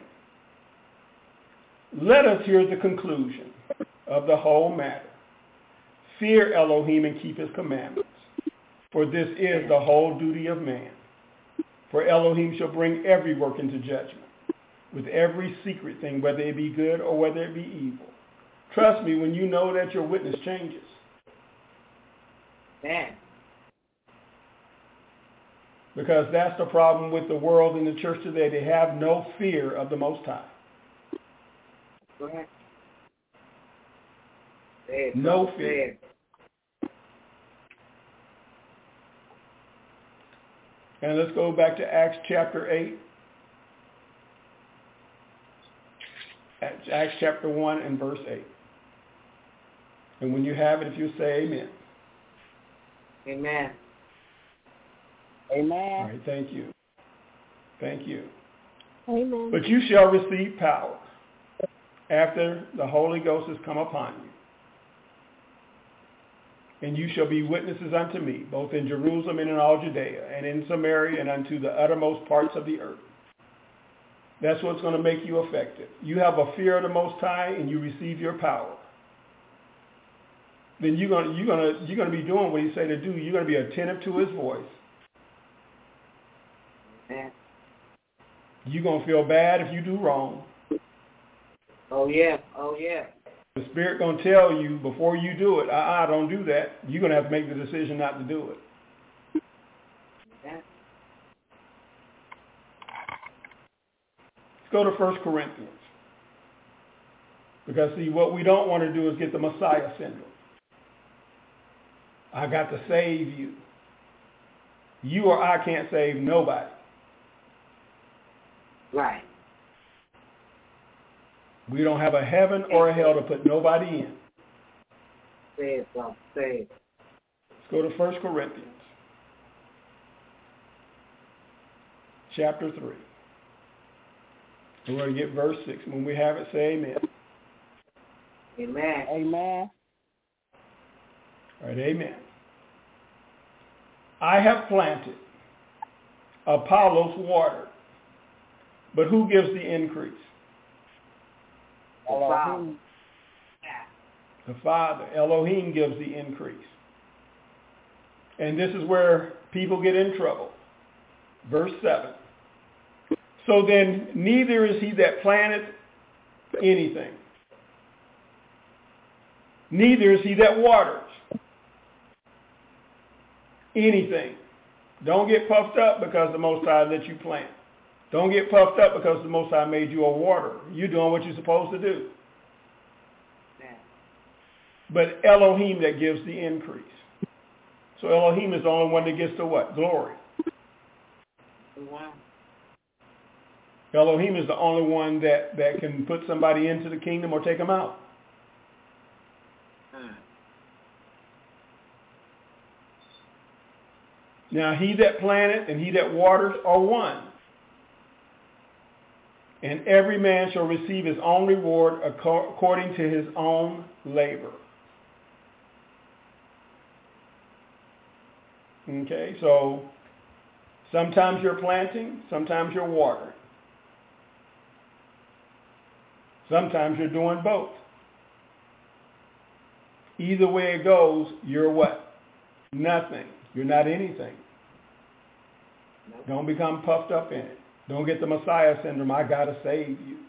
Let us hear the conclusion of the whole matter. Fear Elohim and keep His commandments, for this is the whole duty of man. For Elohim shall bring every work into judgment, with every secret thing, whether it be good or whether it be evil. Trust me when you know that your witness changes. Man. Because that's the problem with the world and the church today. They have no fear of the Most High. Go ahead. No fear. And let's go back to Acts chapter 8. Acts chapter 1 and verse 8. And when you have it, if you say amen. Amen. Amen. All right, thank you. Thank you. Amen. But you shall receive power after the Holy Ghost has come upon you. And you shall be witnesses unto me, both in Jerusalem and in all Judea, and in Samaria, and unto the uttermost parts of the earth. That's what's going to make you effective. You have a fear of the Most High, and you receive your power. Then you're going to be doing what He say to do. You're going to be attentive to His voice. Amen. You're going to feel bad if you do wrong. Oh yeah. Oh yeah. The Spirit going to tell you before you do it, don't do that. You're going to have to make the decision not to do it. Yeah. Let's go to 1 Corinthians. Because see, what we don't want to do is get the Messiah syndrome. I got to save you. You or I can't save nobody. Right. We don't have a heaven or a hell to put nobody in. Say it, son. Say it. Let's go to 1 Corinthians. Chapter 3. We're going to get verse 6. When we have it, say amen. Amen. Amen. All right, amen. I have planted, Apollos watered, but who gives the increase? The Father. The Father. Elohim gives the increase. And this is where people get in trouble. Verse 7. So then neither is he that planteth anything, neither is he that waters anything. Don't get puffed up because the Most High let you plant. Don't get puffed up because the Most High made you a waterer. You're doing what you're supposed to do. But Elohim that gives the increase. So Elohim is the only one that gets the what? Glory. Wow. Elohim is the only one that can put somebody into the kingdom or take them out. Now he that planteth and he that waters are one. And every man shall receive his own reward according to his own labor. Okay, so sometimes you're planting, sometimes you're watering. Sometimes you're doing both. Either way it goes, you're what? Nothing. You're not anything. Don't become puffed up in it. Don't get the Messiah syndrome. I got to save you.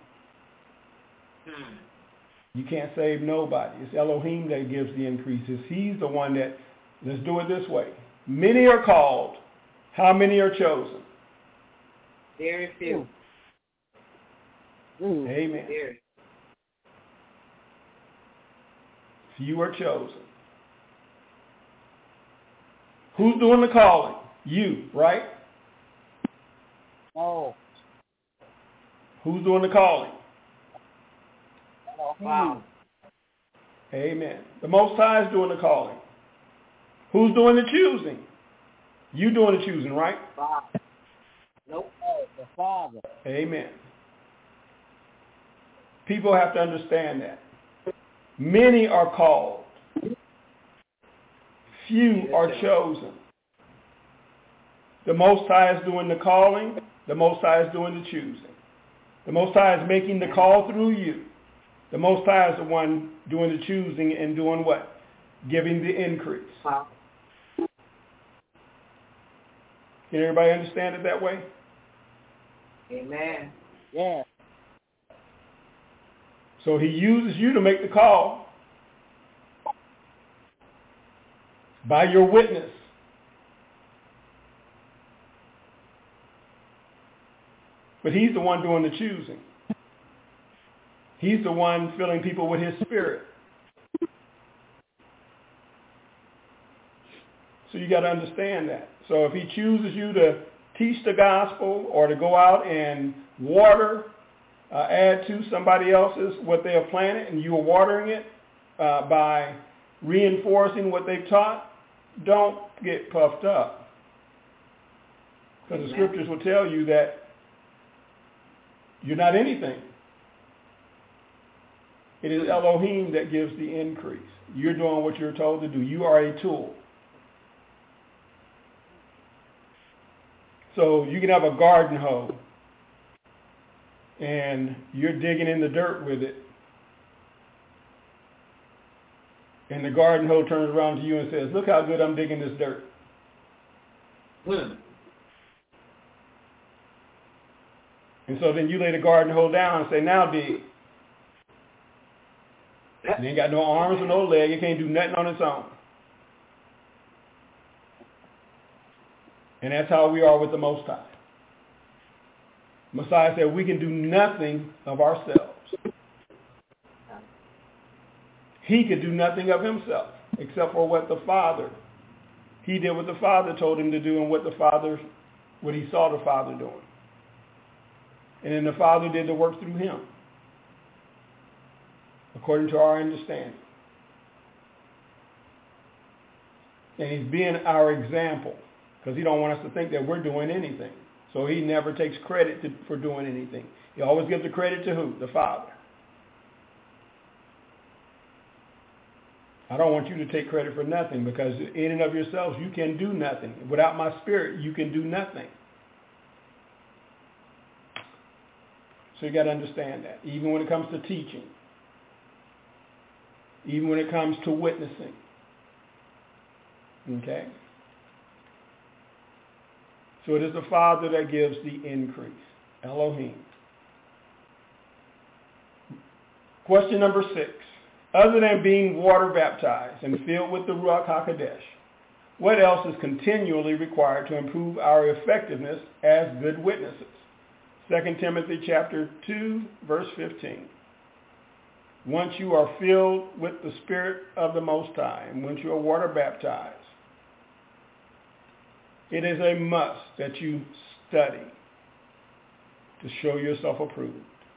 You can't save nobody. It's Elohim that gives the increases. He's the one that, let's do it this way. Many are called. How many are chosen? Very few. Amen. Very. Few are chosen. Who's doing the calling? You, right? Oh. Who's doing the calling? Wow. Amen. The Most High is doing the calling. Who's doing the choosing? You doing the choosing, right? Father. Nope. The Father. Amen. People have to understand that. Many are called. Few are chosen. The Most High is doing the calling. The Most High is doing the choosing. The Most High is making the call through you. The Most High is the one doing the choosing and doing what? Giving the increase. Wow. Can everybody understand it that way? Amen. Yeah. So he uses you to make the call by your witness. But he's the one doing the choosing. He's the one filling people with his spirit. So you got to understand that. So if he chooses you to teach the gospel or to go out and water, add to somebody else's what they have planted, and you are watering it by reinforcing what they've taught, don't get puffed up. Because the scriptures will tell you that you're not anything. It is Elohim that gives the increase. You're doing what you're told to do. You are a tool. So you can have a garden hoe and you're digging in the dirt with it. And the garden hoe turns around to you and says, look how good I'm digging this dirt. And so then you lay the garden hoe down and say, now dig. It ain't got no arms or no leg. It can't do nothing on its own. And that's how we are with the Most High. Messiah said we can do nothing of ourselves. He could do nothing of himself except for what the Father, he did what the Father told him to do and what he saw the Father doing. And then the Father did the work through him, according to our understanding. And he's being our example, because he don't want us to think that we're doing anything. So he never takes credit for doing anything. He always gives the credit to who? The Father. I don't want you to take credit for nothing, because in and of yourselves, you can do nothing. Without my Spirit, you can do nothing. So you got to understand that. Even when it comes to teaching. Even when it comes to witnessing. Okay? So it is the Father that gives the increase. Elohim. Question number 6. Other than being water baptized and filled with the Ruach HaKodesh, what else is continually required to improve our effectiveness as good witnesses? 2 Timothy chapter 2, verse 15. Once you are filled with the Spirit of the Most High, and once you are water baptized, it is a must that you study to show yourself approved.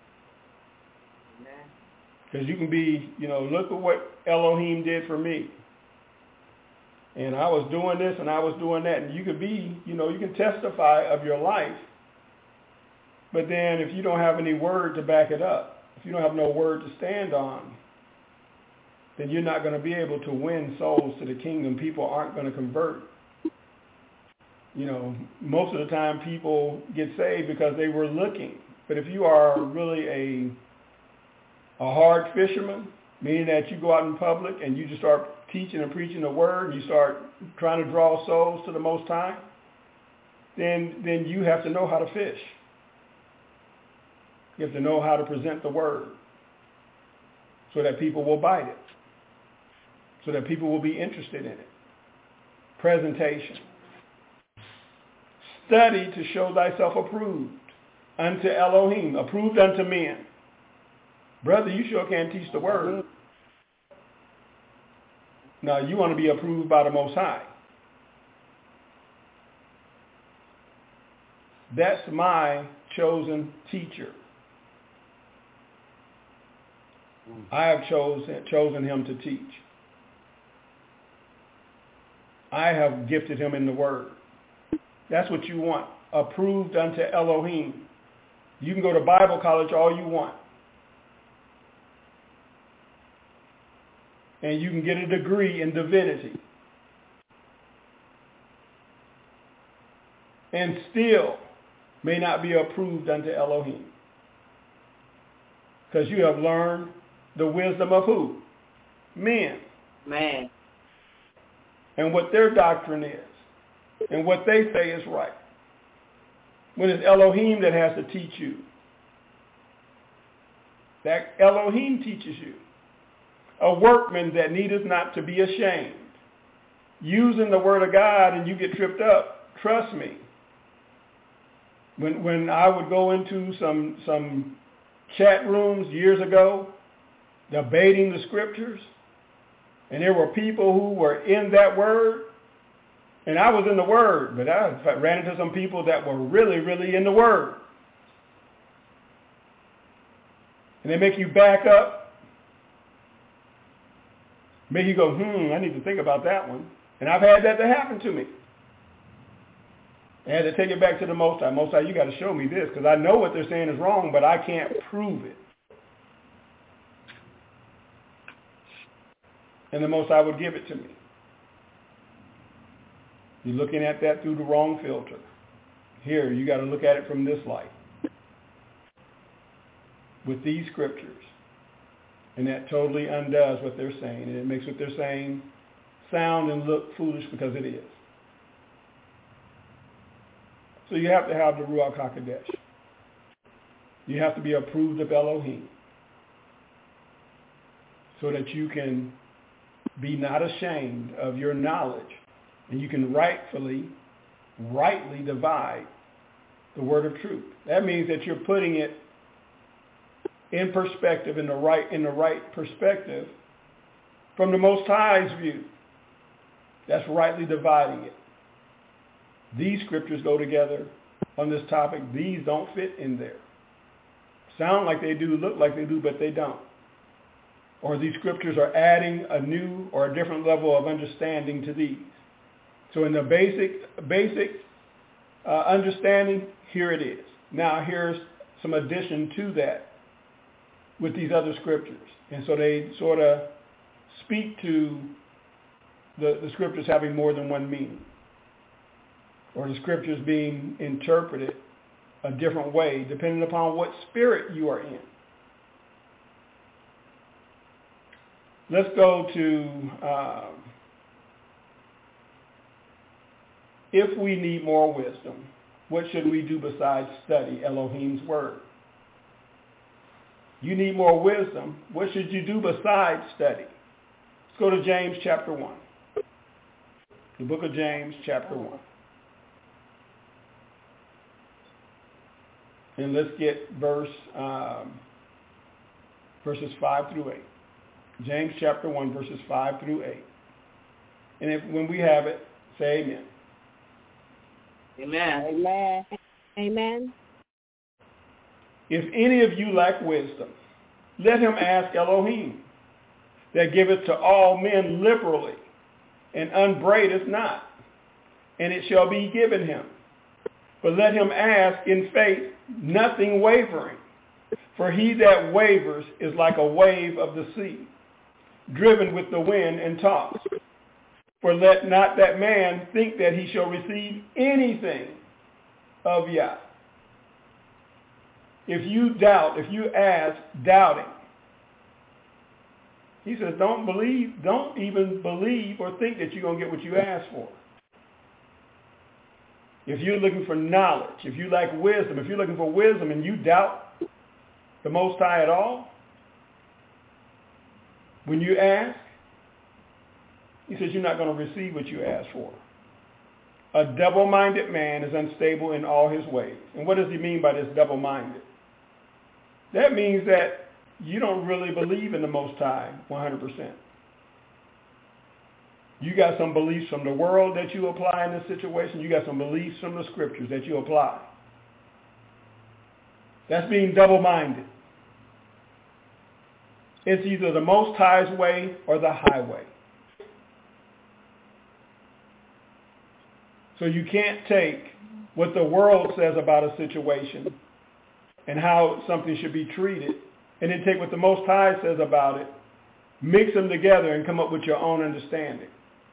Because you can be, look at what Elohim did for me. And I was doing this and I was doing that. And you could be, you can testify of your life. But then if you don't have any word to back it up, if you don't have no word to stand on, then you're not going to be able to win souls to the kingdom. People aren't going to convert. Most of the time people get saved because they were looking. But if you are really a hard fisherman, meaning that you go out in public and you just start teaching and preaching the word, and you start trying to draw souls to the Most High, then you have to know how to fish. You have to know how to present the word so that people will bite it, so that people will be interested in it. Presentation. Study to show thyself approved unto Elohim, approved unto men. Brother, you sure can't teach the word. Now, you want to be approved by the Most High. That's my chosen teacher. I have chosen him to teach. I have gifted him in the word. That's what you want. Approved unto Elohim. You can go to Bible college all you want. And you can get a degree in divinity. And still may not be approved unto Elohim. Because you have learned the wisdom of who? Men. Man. And what their doctrine is. And what they say is right. When it's Elohim that has to teach you. That Elohim teaches you. A workman that needeth not to be ashamed. Using the word of God and you get tripped up. Trust me. When I would go into some chat rooms years ago, debating the scriptures, and there were people who were in that word, and I was in the word, but I ran into some people that were really, really in the word. And they make you back up. Make you go, I need to think about that one. And I've had that to happen to me. I had to take it back to the Most High. Most High, you got to show me this, because I know what they're saying is wrong, but I can't prove it. And the Most High would give it to me. You're looking at that through the wrong filter. Here, you got to look at it from this light. With these scriptures. And that totally undoes what they're saying. And it makes what they're saying sound and look foolish, because it is. So you have to have the Ruach HaKodesh. You have to be approved of Elohim. So that you can be not ashamed of your knowledge. And you can rightly divide the word of truth. That means that you're putting it in perspective, in the right perspective, from the Most High's view. That's rightly dividing it. These scriptures go together on this topic. These don't fit in there. Sound like they do, look like they do, but they don't. Or these scriptures are adding a new or a different level of understanding to these. So in the basic understanding, here it is. Now here's some addition to that with these other scriptures. And so they sort of speak to the scriptures having more than one meaning, or the scriptures being interpreted a different way depending upon what spirit you are in. Let's go to if we need more wisdom, what should we do besides study Elohim's word? You need more wisdom. What should you do besides study? Let's go to James chapter 1. The book of James chapter 1. And let's get verses 5 through 8. James chapter 1, verses 5 through 8. And when we have it, say amen. Amen. Amen. Amen. If any of you lack wisdom, let him ask Elohim, that giveth to all men liberally, and upbraideth not, and it shall be given him. But let him ask in faith, nothing wavering. For he that wavers is like a wave of the sea, driven with the wind and tossed. For let not that man think that he shall receive anything of Yah. If you doubt, if you ask doubting, he says don't even believe or think that you're going to get what you ask for. If you're looking for knowledge, if you lack wisdom, if you're looking for wisdom and you doubt the Most High at all, when you ask, he says you're not going to receive what you ask for. A double-minded man is unstable in all his ways. And what does he mean by this double-minded? That means that you don't really believe in the Most High 100%. You got some beliefs from the world that you apply in this situation. You got some beliefs from the scriptures that you apply. That's being double-minded. It's either the Most High's way or the highway. So you can't take what the world says about a situation and how something should be treated, and then take what the Most High says about it, mix them together, and come up with your own understanding.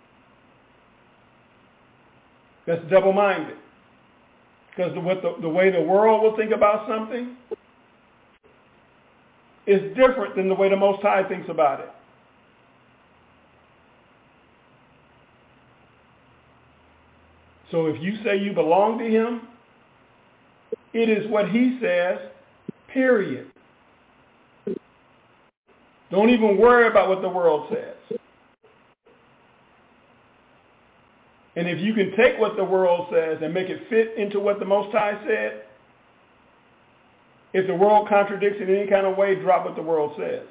That's double-minded. Because the way the world will think about something is different than the way the Most High thinks about it. So if you say you belong to him, it is what he says, period. Don't even worry about what the world says. And if you can take what the world says and make it fit into what the Most High said, if the world contradicts in any kind of way, drop what the world says.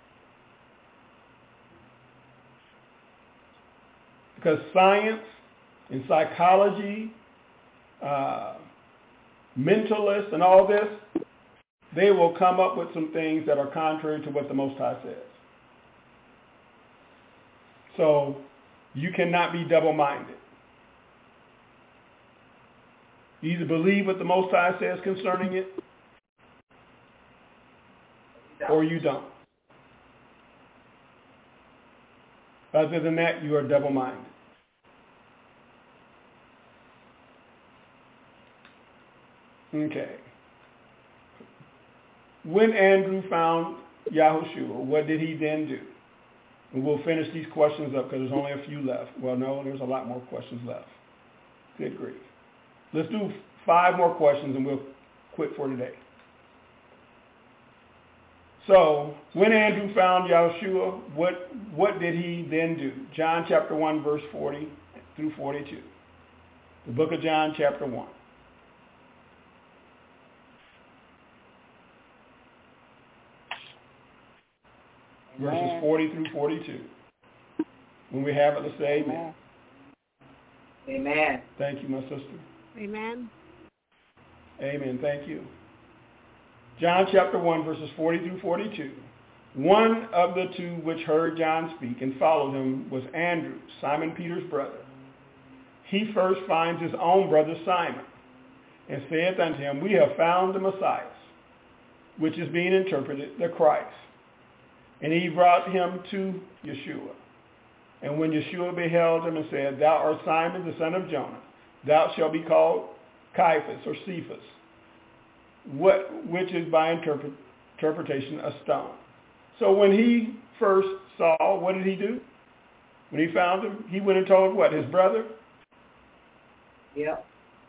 Because science and psychology, mentalists and all this, they will come up with some things that are contrary to what the Most High says. So you cannot be double-minded. You either believe what the Most High says concerning it, or you don't. Other than that, you are double-minded. Okay. When Andrew found Yahushua, what did he then do? And we'll finish these questions up because there's only a few left. Well, no, there's a lot more questions left. Good grief. Let's do 5 more questions and we'll quit for today. So, when Andrew found Yahushua, what did he then do? John chapter 1, verse 40 through 42. The book of John chapter 1. Verses 40 through 42. When we have it, let's say amen. Amen. Thank you, my sister. Amen. Amen. Thank you. John chapter 1, verses 40 through 42. One of the two which heard John speak and followed him was Andrew, Simon Peter's brother. He first finds his own brother Simon and saith unto him, We have found the Messiah, which is being interpreted, the Christ. And he brought him to Yeshua. And when Yeshua beheld him and said, Thou art Simon, the son of Jonah, thou shalt be called Caiaphas or Cephas, which is by interpretation a stone. So when he first saw, what did he do? When he found him, he went and told what? His brother? Yep.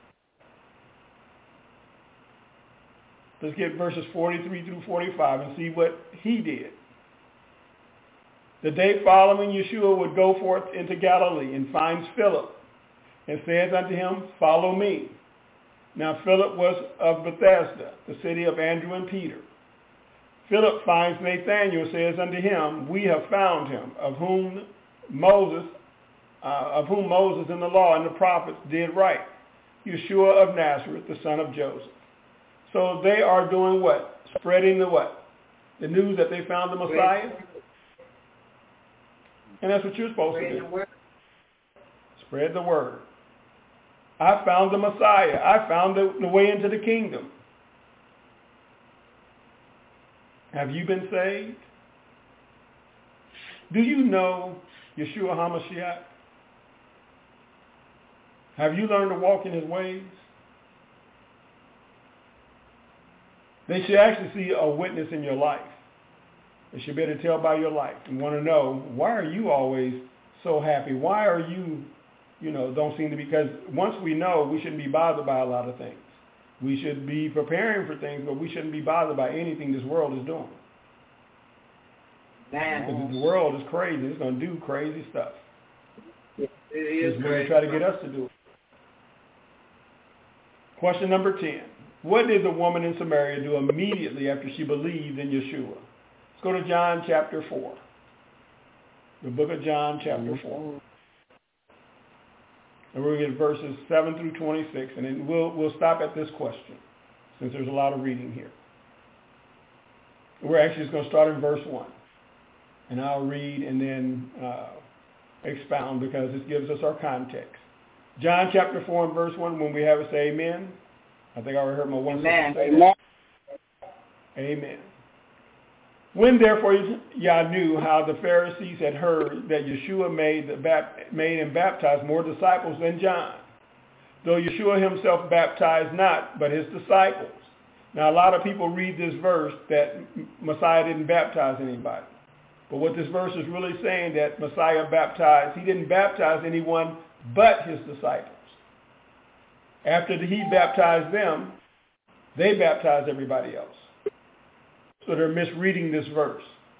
Let's get verses 43 through 45 and see what he did. The day following, Yeshua would go forth into Galilee and finds Philip and saith unto him, Follow me. Now Philip was of Bethsaida, the city of Andrew and Peter. Philip finds Nathanael and says unto him, We have found him, of whom Moses in the law and the prophets did write, Yeshua of Nazareth, the son of Joseph. So they are doing what? Spreading the what? The news that they found the Messiah? And that's what you're supposed to do. Spread the word. I found the Messiah. I found the way into the kingdom. Have you been saved? Do you know Yeshua HaMashiach? Have you learned to walk in his ways? They should actually see a witness in your life. They should be able to tell by your life and want to know, why are you always so happy? Why are you, don't seem to be, because once we know, we shouldn't be bothered by a lot of things. We should be preparing for things, but we shouldn't be bothered by anything this world is doing. Because the world is crazy. It's going to do crazy stuff. It is it's going to try to get us to do it. Question number 10. What did the woman in Samaria do immediately after she believed in Yeshua? Let's go to John chapter 4. The book of John chapter 4. And we're going to get verses 7 through 26. And then we'll stop at this question, since there's a lot of reading here. We're actually just going to start in verse 1. And I'll read and then expound, because this gives us our context. John chapter 4 and verse 1, when we have it, say amen. I think I already heard my one sister say that. Amen. When therefore Yah knew how the Pharisees had heard that Yeshua made and baptized more disciples than John, though Yeshua himself baptized not, but his disciples. Now a lot of people read this verse that Messiah didn't baptize anybody. But what this verse is really saying, that Messiah baptized, he didn't baptize anyone but his disciples. After he baptized them, they baptized everybody else. So they're misreading this verse.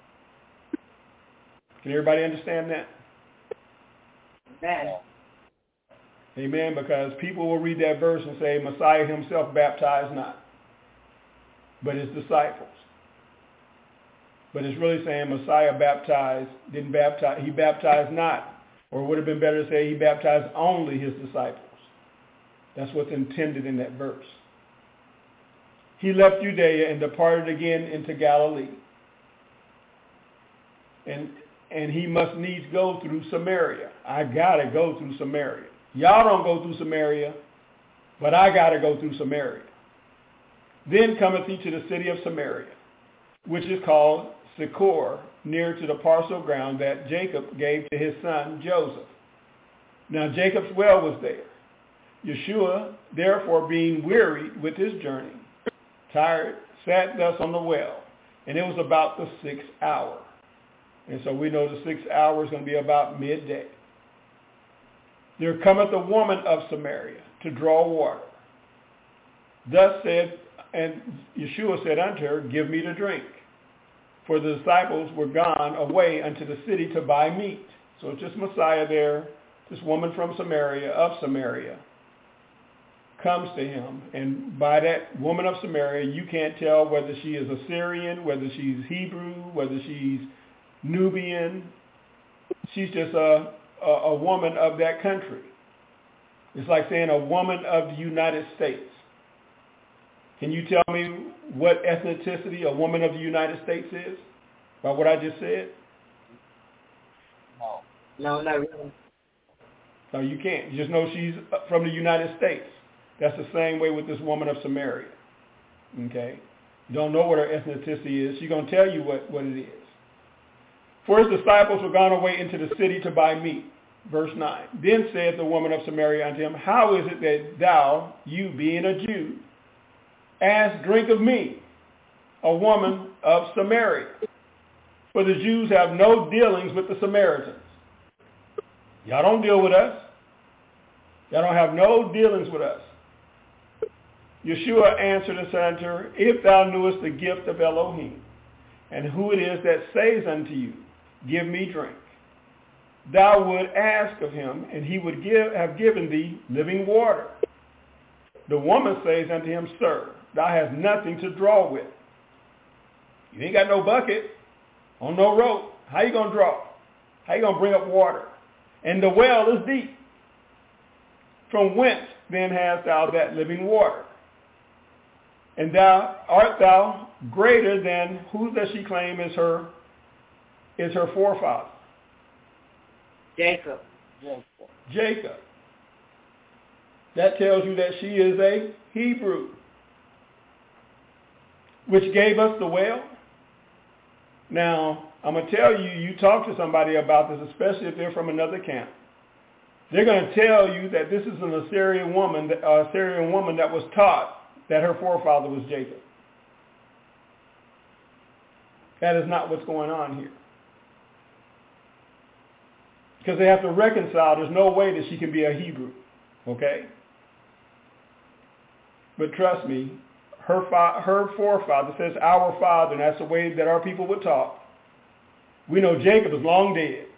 Can everybody understand that? Amen. Amen, because people will read that verse and say, Messiah himself baptized not, but his disciples. But it's really saying Messiah didn't baptize, he baptized not. Or it would have been better to say he baptized only his disciples. That's what's intended in that verse. He left Judea and departed again into Galilee. And he must needs go through Samaria. I got to go through Samaria. Y'all don't go through Samaria, but I got to go through Samaria. Then cometh he to the city of Samaria, which is called Sychar, near to the parcel ground that Jacob gave to his son Joseph. Now Jacob's well was there. Yeshua, therefore, being wearied with his journey, tired, sat thus on the well, and it was about the 6th hour. And so we know the 6th hour is going to be about midday. There cometh a woman of Samaria to draw water. Thus said, and Yeshua said unto her, Give me to drink. For the disciples were gone away unto the city to buy meat. So it's just Messiah there, this woman from Samaria, of Samaria, comes to him. And by that woman of Samaria, you can't tell whether she is Assyrian, whether she's Hebrew, whether she's Nubian. She's just a woman of that country. It's like saying a woman of the United States. Can you tell me what ethnicity a woman of the United States is? By what I just said? No, not really. No, you can't. You just know she's from the United States. That's the same way with this woman of Samaria. Okay? You don't know what her ethnicity is. She's going to tell you what it is. For his disciples were gone away into the city to buy meat. Verse 9. Then said the woman of Samaria unto him, how is it that thou, you being a Jew, ask drink of me, a woman of Samaria? For the Jews have no dealings with the Samaritans. Y'all don't deal with us. Y'all don't have no dealings with us. Yeshua answered and said unto her, if thou knewest the gift of Elohim, and who it is that says unto you, give me drink, thou would ask of him, and he would have given thee living water. The woman says unto him, sir, thou hast nothing to draw with. You ain't got no bucket, on no rope. How you going to draw? How you going to bring up water? And the well is deep. From whence then hast thou that living water? And art thou greater than, who does she claim is her forefather? Jacob. Jacob. That tells you that she is a Hebrew, which gave us the well. Now, I'm going to tell you, you talk to somebody about this, especially if they're from another camp. They're going to tell you that this is an Assyrian woman that was taught that her forefather was Jacob. That is not what's going on here. Because they have to reconcile. There's no way that she can be a Hebrew. Okay? But trust me, her forefather says our father, and that's the way that our people would talk. We know Jacob is long dead.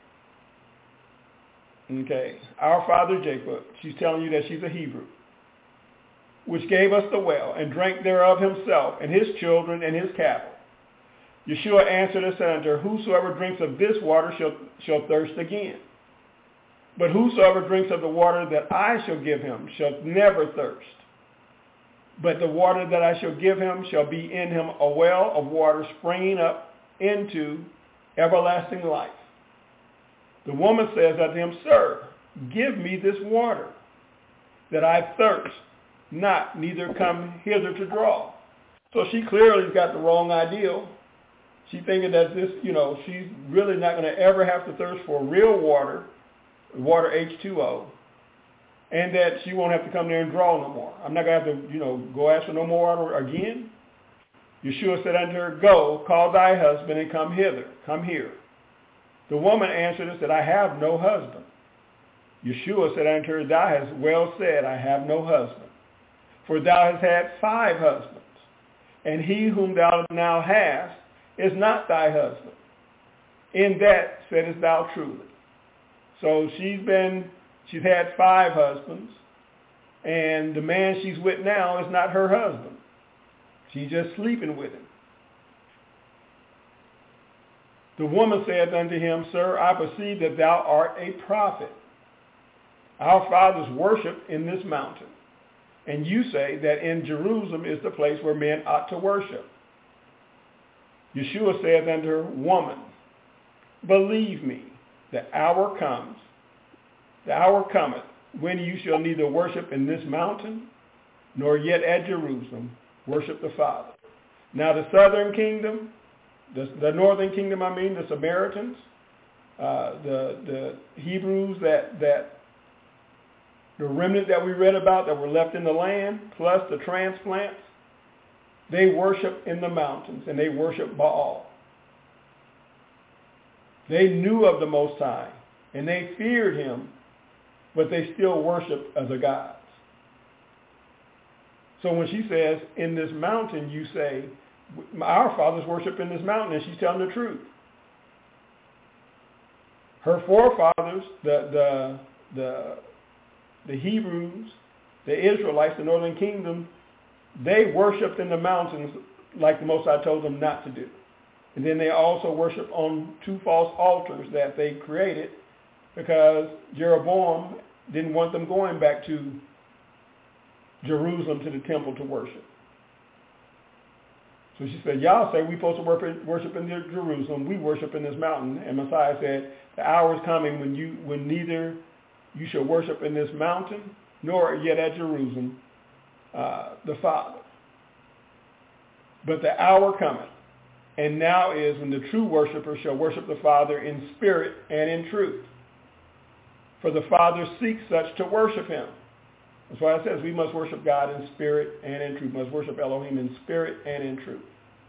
Okay? Our father Jacob, she's telling you that she's a Hebrew, which gave us the well, and drank thereof himself, and his children, and his cattle. Yeshua answered and said unto her, whosoever drinks of this water shall thirst again. But whosoever drinks of the water that I shall give him shall never thirst. But the water that I shall give him shall be in him a well of water springing up into everlasting life. The woman says unto him, sir, give me this water, that I thirst not, neither come hither to draw. So she clearly got the wrong ideal. She thinking that this, she's really not going to ever have to thirst for real water H2O, and that she won't have to come there and draw no more. I'm not going to have to, go ask for no more water again. Yeshua said unto her, go, call thy husband and come here. The woman answered and said, I have no husband. Yeshua said unto her, thou hast well said, I have no husband. For thou hast had 5 husbands, and he whom thou now hast is not thy husband. In that saidest thou truly. So she's had 5 husbands, and the man she's with now is not her husband. She's just sleeping with him. The woman said unto him, sir, I perceive that thou art a prophet. Our fathers worshiped in this mountain, and you say that in Jerusalem is the place where men ought to worship. Yeshua said unto her, woman, believe me, the hour cometh, when you shall neither worship in this mountain, nor yet at Jerusalem worship the Father. Now the southern kingdom, the northern kingdom, the Samaritans, the Hebrews that the remnant that we read about that were left in the land, plus the transplants, they worship in the mountains, and they worship Baal. They knew of the Most High, and they feared him, but they still worship other gods. So when she says, in this mountain, you say, our fathers worship in this mountain, and she's telling the truth. Her forefathers, the Hebrews, the Israelites, the northern kingdom, they worshipped in the mountains like the Most High told them not to do. And then they also worship on 2 false altars that they created because Jeroboam didn't want them going back to Jerusalem to the temple to worship. So she said, y'all say we're supposed to worship in Jerusalem. We worship in this mountain. And Messiah said, the hour is coming when neither you shall worship in this mountain nor yet at Jerusalem, the Father. But the hour cometh, and now is, when the true worshipers shall worship the Father in spirit and in truth. For the Father seeks such to worship him. That's why it says we must worship God in spirit and in truth. We must worship Elohim in spirit and in truth.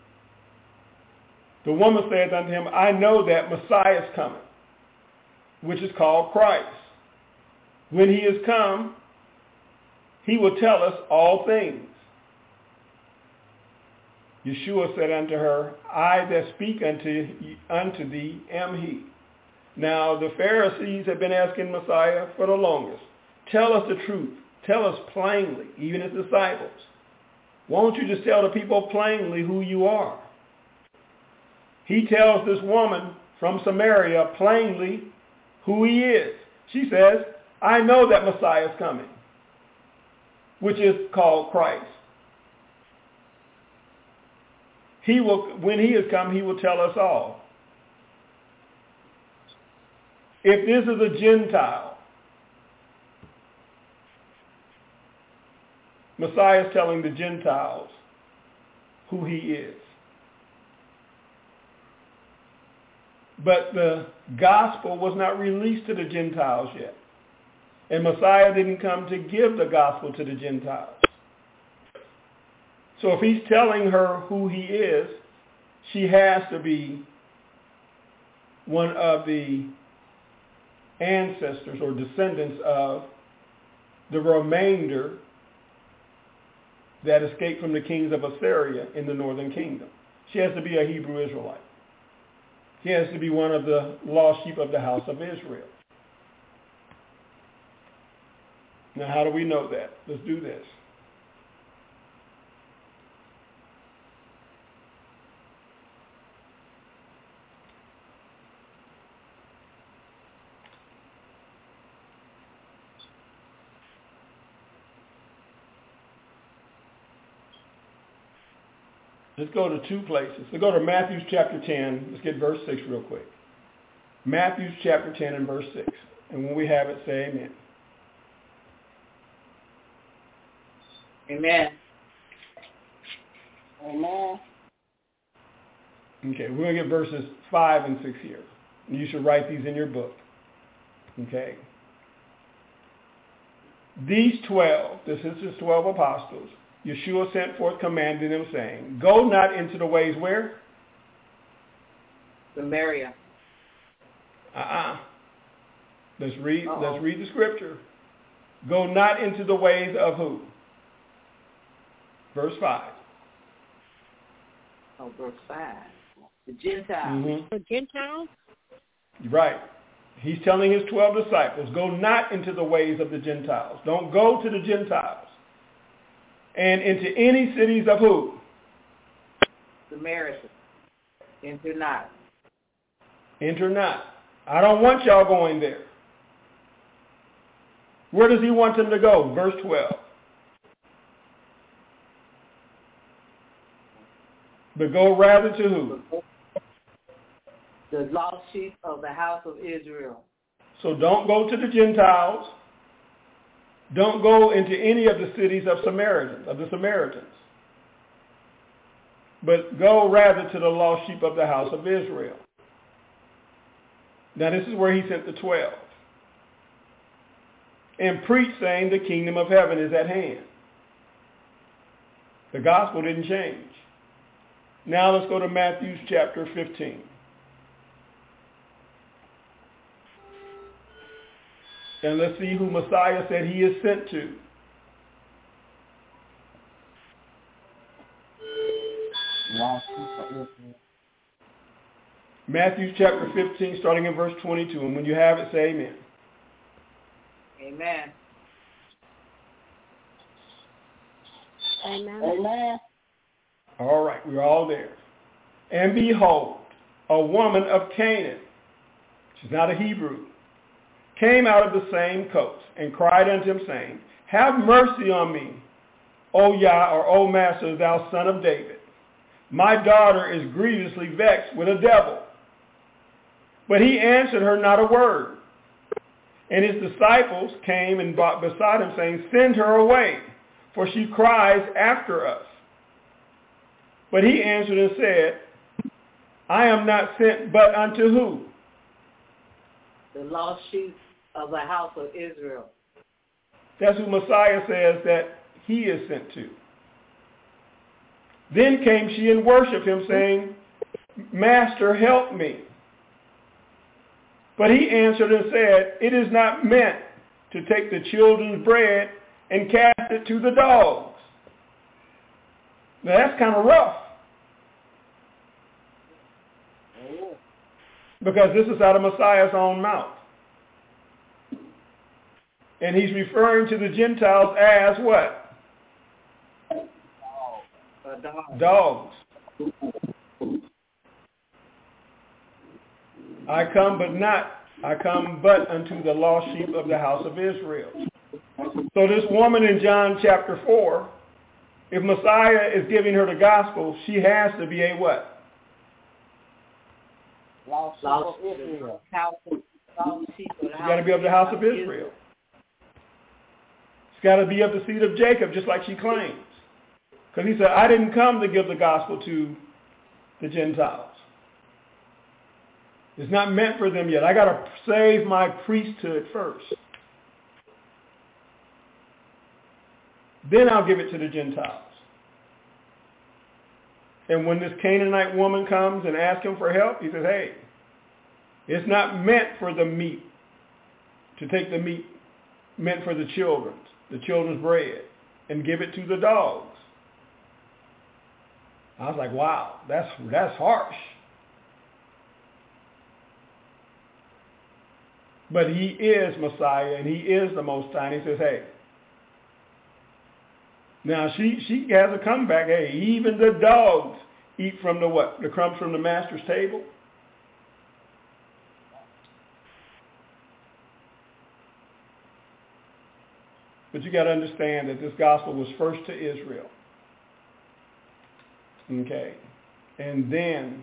The woman saith unto him, I know that Messiah is coming, which is called Christ. When he is come, he will tell us all things. Yeshua said unto her, I that speak unto thee am he. Now the Pharisees have been asking Messiah for the longest, tell us the truth. Tell us plainly, even as disciples. Won't you just tell the people plainly who you are? He tells this woman from Samaria plainly who he is. She says, I know that Messiah is coming, which is called Christ. When he has come, he will tell us all. If this is a Gentile, Messiah is telling the Gentiles who he is. But the gospel was not released to the Gentiles yet. And Messiah didn't come to give the gospel to the Gentiles. So if he's telling her who he is, she has to be one of the ancestors or descendants of the remainder that escaped from the kings of Assyria in the northern kingdom. She has to be a Hebrew Israelite. She has to be one of the lost sheep of the house of Israel. Now, how do we know that? Let's do this. Let's go to two places. Let's go to Matthew chapter 10. Let's get verse 6 real quick. Matthew chapter 10 and verse 6. And when we have it, say amen. Amen. Amen. Okay, we're going to get verses 5 and 6 here. You should write these in your book. Okay. These 12, this is his 12 apostles, Yeshua sent forth commanding them, saying, go not into the ways where? Samaria. Let's read the scripture. Go not into the ways of who? Verse 5. Oh, verse 5. The Gentiles. Mm-hmm. The Gentiles? Right. He's telling his 12 disciples, go not into the ways of the Gentiles. Don't go to the Gentiles. And into any cities of who? Samaritans. Enter not. Enter not. I don't want y'all going there. Where does he want them to go? Verse 12. But go rather to who? The lost sheep of the house of Israel. So don't go to the Gentiles. Don't go into any of the cities of the Samaritans. But go rather to the lost sheep of the house of Israel. Now this is where he sent the 12. And preach, saying, the kingdom of heaven is at hand. The gospel didn't change. Now let's go to Matthew chapter 15. And let's see who Messiah said he is sent to. Matthew chapter 15, starting in verse 22. And when you have it, say amen. Amen. Amen. Amen. All right, we're all there. And behold, a woman of Canaan, she's not a Hebrew, came out of the same coast and cried unto him, saying, have mercy on me, O Yah, or O Master, thou son of David. My daughter is grievously vexed with a devil. But he answered her not a word. And his disciples came and brought beside him, saying, send her away, for she cries after us. But he answered and said, I am not sent but unto who? The lost sheep of the house of Israel. That's who Messiah says that he is sent to. Then came she and worshipped him, saying, Master, help me. But he answered and said, it is not meant to take the children's bread and cast it to the dogs. Now that's kind of rough. Because this is out of Messiah's own mouth. And he's referring to the Gentiles as what? Dogs. I come but unto the lost sheep of the house of Israel. So this woman in John chapter 4, if Messiah is giving her the gospel, she has to be a what? Lost sheep of Israel. She's got to be of the house of Israel. She's got to be of the seed of Jacob, just like she claims. Because he said, I didn't come to give the gospel to the Gentiles. It's not meant for them yet. I got to save my priesthood first. Then I'll give it to the Gentiles. And when this Canaanite woman comes and asks him for help, he says, hey, it's not meant for the meat, to take the meat meant for the children's bread, and give it to the dogs. I was like, wow, that's harsh. But he is Messiah, and he is the Most High. And he says, hey. Now, she has a comeback. Hey, even the dogs eat from the what? The crumbs from the master's table. But you got to understand that this gospel was first to Israel. Okay. And then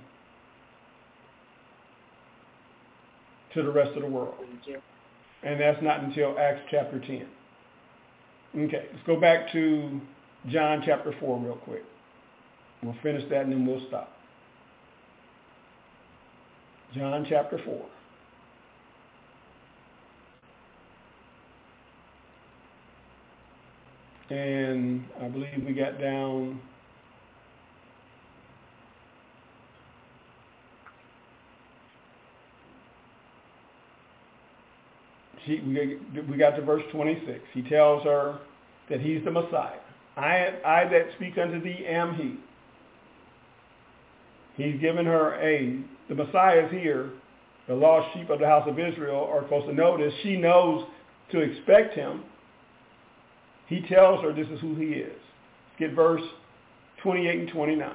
to the rest of the world. And that's not until Acts chapter 10. Okay, let's go back to John chapter 4 real quick. We'll finish that and then we'll stop. John chapter 4. And I believe we got down we got to verse 26. He tells her that he's the Messiah. I that speak unto thee am he. He's given her the Messiah is here. The lost sheep of the house of Israel are supposed to know this. She knows to expect him. He tells her this is who he is. Let's get verse 28 and 29.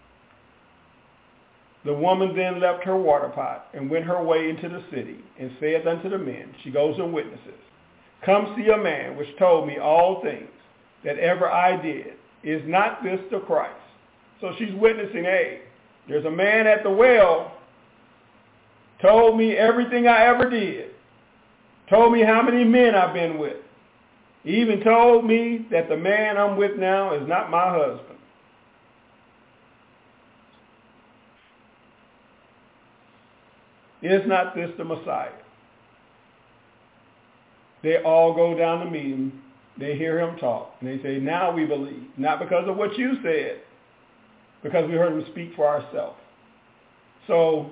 The woman then left her water pot and went her way into the city and saith unto the men, she goes and witnesses, come see a man which told me all things that ever I did. Is not this the Christ? So she's witnessing, hey, there's a man at the well, told me everything I ever did, told me how many men I've been with. He even told me that the man I'm with now is not my husband. Is not this the Messiah? They all go down to meet him. They hear him talk. And they say, now we believe. Not because of what you said, because we heard him speak for ourselves. So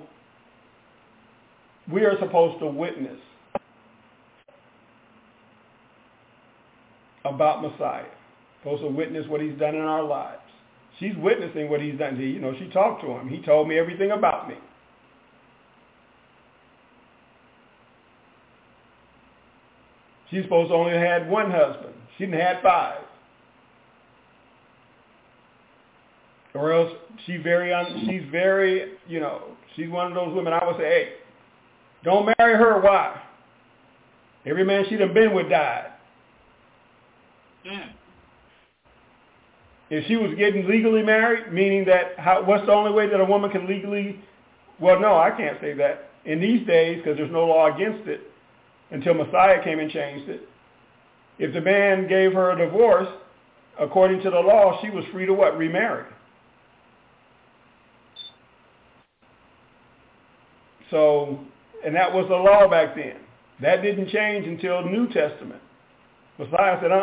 we are supposed to witness about Messiah. Supposed to witness what he's done in our lives. She's witnessing what he's done. She talked to him. He told me everything about me. She's supposed to only have had one husband. She didn't have 5. Or else she's one of those women I would say, hey, don't marry her. Why? Every man she done been with died. If she was getting legally married, meaning that what's the only way that a woman can legally, well, no, I can't say that. In these days, because there's no law against it, until Messiah came and changed it. If the man gave her a divorce, according to the law, she was free to what? Remarry. So, and that was the law back then. That didn't change until the New Testament. Messiah said,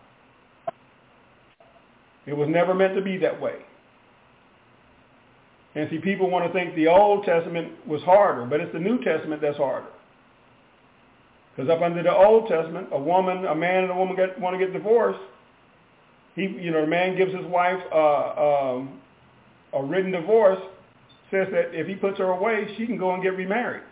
It was never meant to be that way. And see, people want to think the Old Testament was harder, but it's the New Testament that's harder. Because up under the Old Testament, a man and a woman want to get divorced. The man gives his wife a written divorce, says that if he puts her away, she can go and get remarried.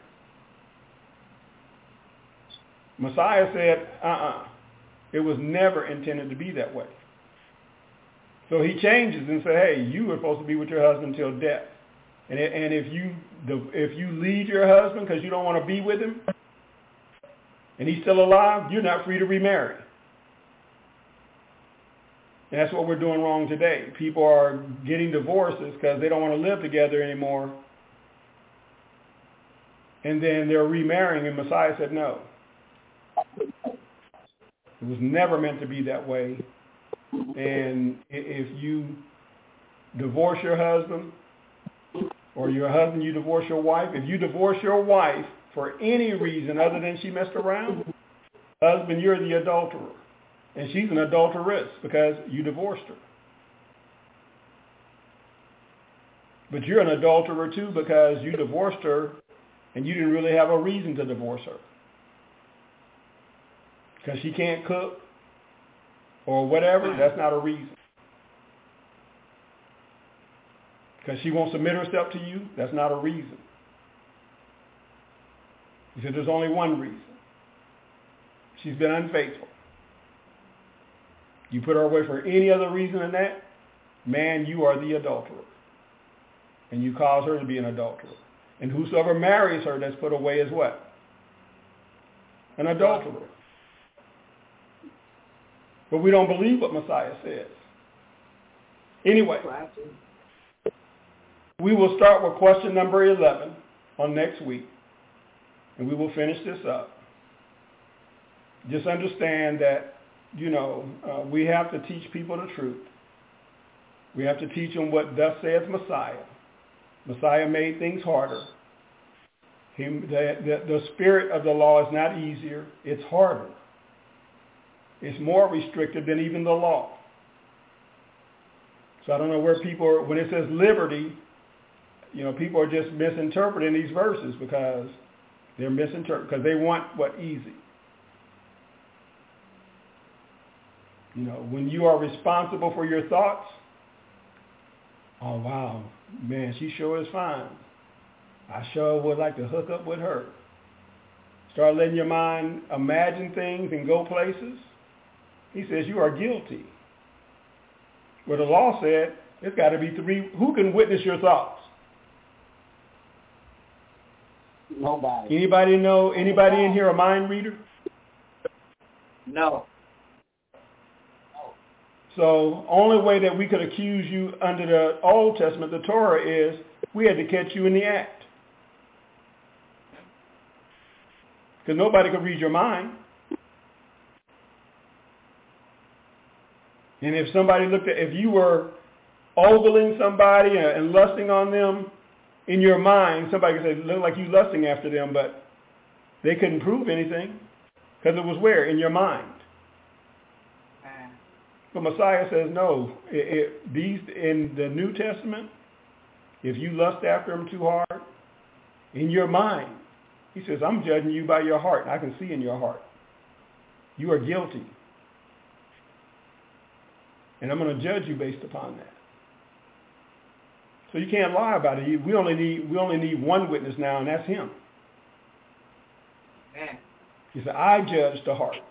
Messiah said, it was never intended to be that way. So he changes and said, hey, you were supposed to be with your husband until death. And if you leave your husband because you don't want to be with him, and he's still alive, you're not free to remarry. And that's what we're doing wrong today. People are getting divorces because they don't want to live together anymore. And then they're remarrying, and Messiah said no. It was never meant to be that way. And if you divorce your husband, or your husband, you divorce your wife, if you divorce your wife for any reason other than she messed around, husband, you're the adulterer. And she's an adulteress because you divorced her. But you're an adulterer too because you divorced her and you didn't really have a reason to divorce her. Because she can't cook or whatever, that's not a reason. Because she won't submit herself to you, that's not a reason. He said there's only one reason. She's been unfaithful. You put her away for any other reason than that, man, you are the adulterer. And you cause her to be an adulterer. And whosoever marries her that's put away is what? An adulterer. But we don't believe what Messiah says. Anyway, we will start with question number 11 on next week. And we will finish this up. Just understand that, we have to teach people the truth. We have to teach them what thus saith Messiah. Messiah made things harder. The spirit of the law is not easier, it's harder. It's more restrictive than even the law. So I don't know where people are, when it says liberty, people are just misinterpreting these verses because they're misinterpreting, because they want what? Easy. When you are responsible for your thoughts, oh wow, man, she sure is fine. I sure would like to hook up with her. Start letting your mind imagine things and go places. He says you are guilty. Well, the law said it's got to be 3. Who can witness your thoughts? Nobody. Anybody know? Anybody in here a mind reader? No. So only way that we could accuse you under the Old Testament, the Torah, is we had to catch you in the act. Because nobody could read your mind. And if somebody if you were ogling somebody and lusting on them in your mind, somebody could say, look like you lusting after them, but they couldn't prove anything because it was where? In your mind. But Messiah says, no, these in the New Testament, if you lust after them too hard, in your mind, he says, I'm judging you by your heart. I can see in your heart. You are guilty. And I'm going to judge you based upon that. So you can't lie about it. We only need one witness now, and that's him. Man. He said, I judge the heart.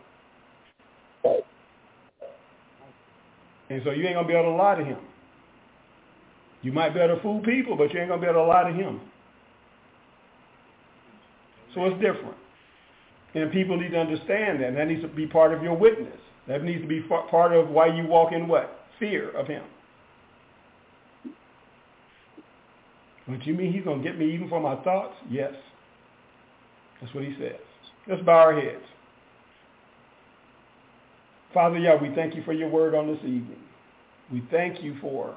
And so you ain't going to be able to lie to him. You might be able to fool people, but you ain't going to be able to lie to him. So it's different. And people need to understand that. And that needs to be part of your witness. That needs to be part of why you walk in what? Fear of him. What you mean he's going to get me even for my thoughts? Yes. That's what he says. Let's bow our heads. Father, we thank you for your word on this evening. We thank you for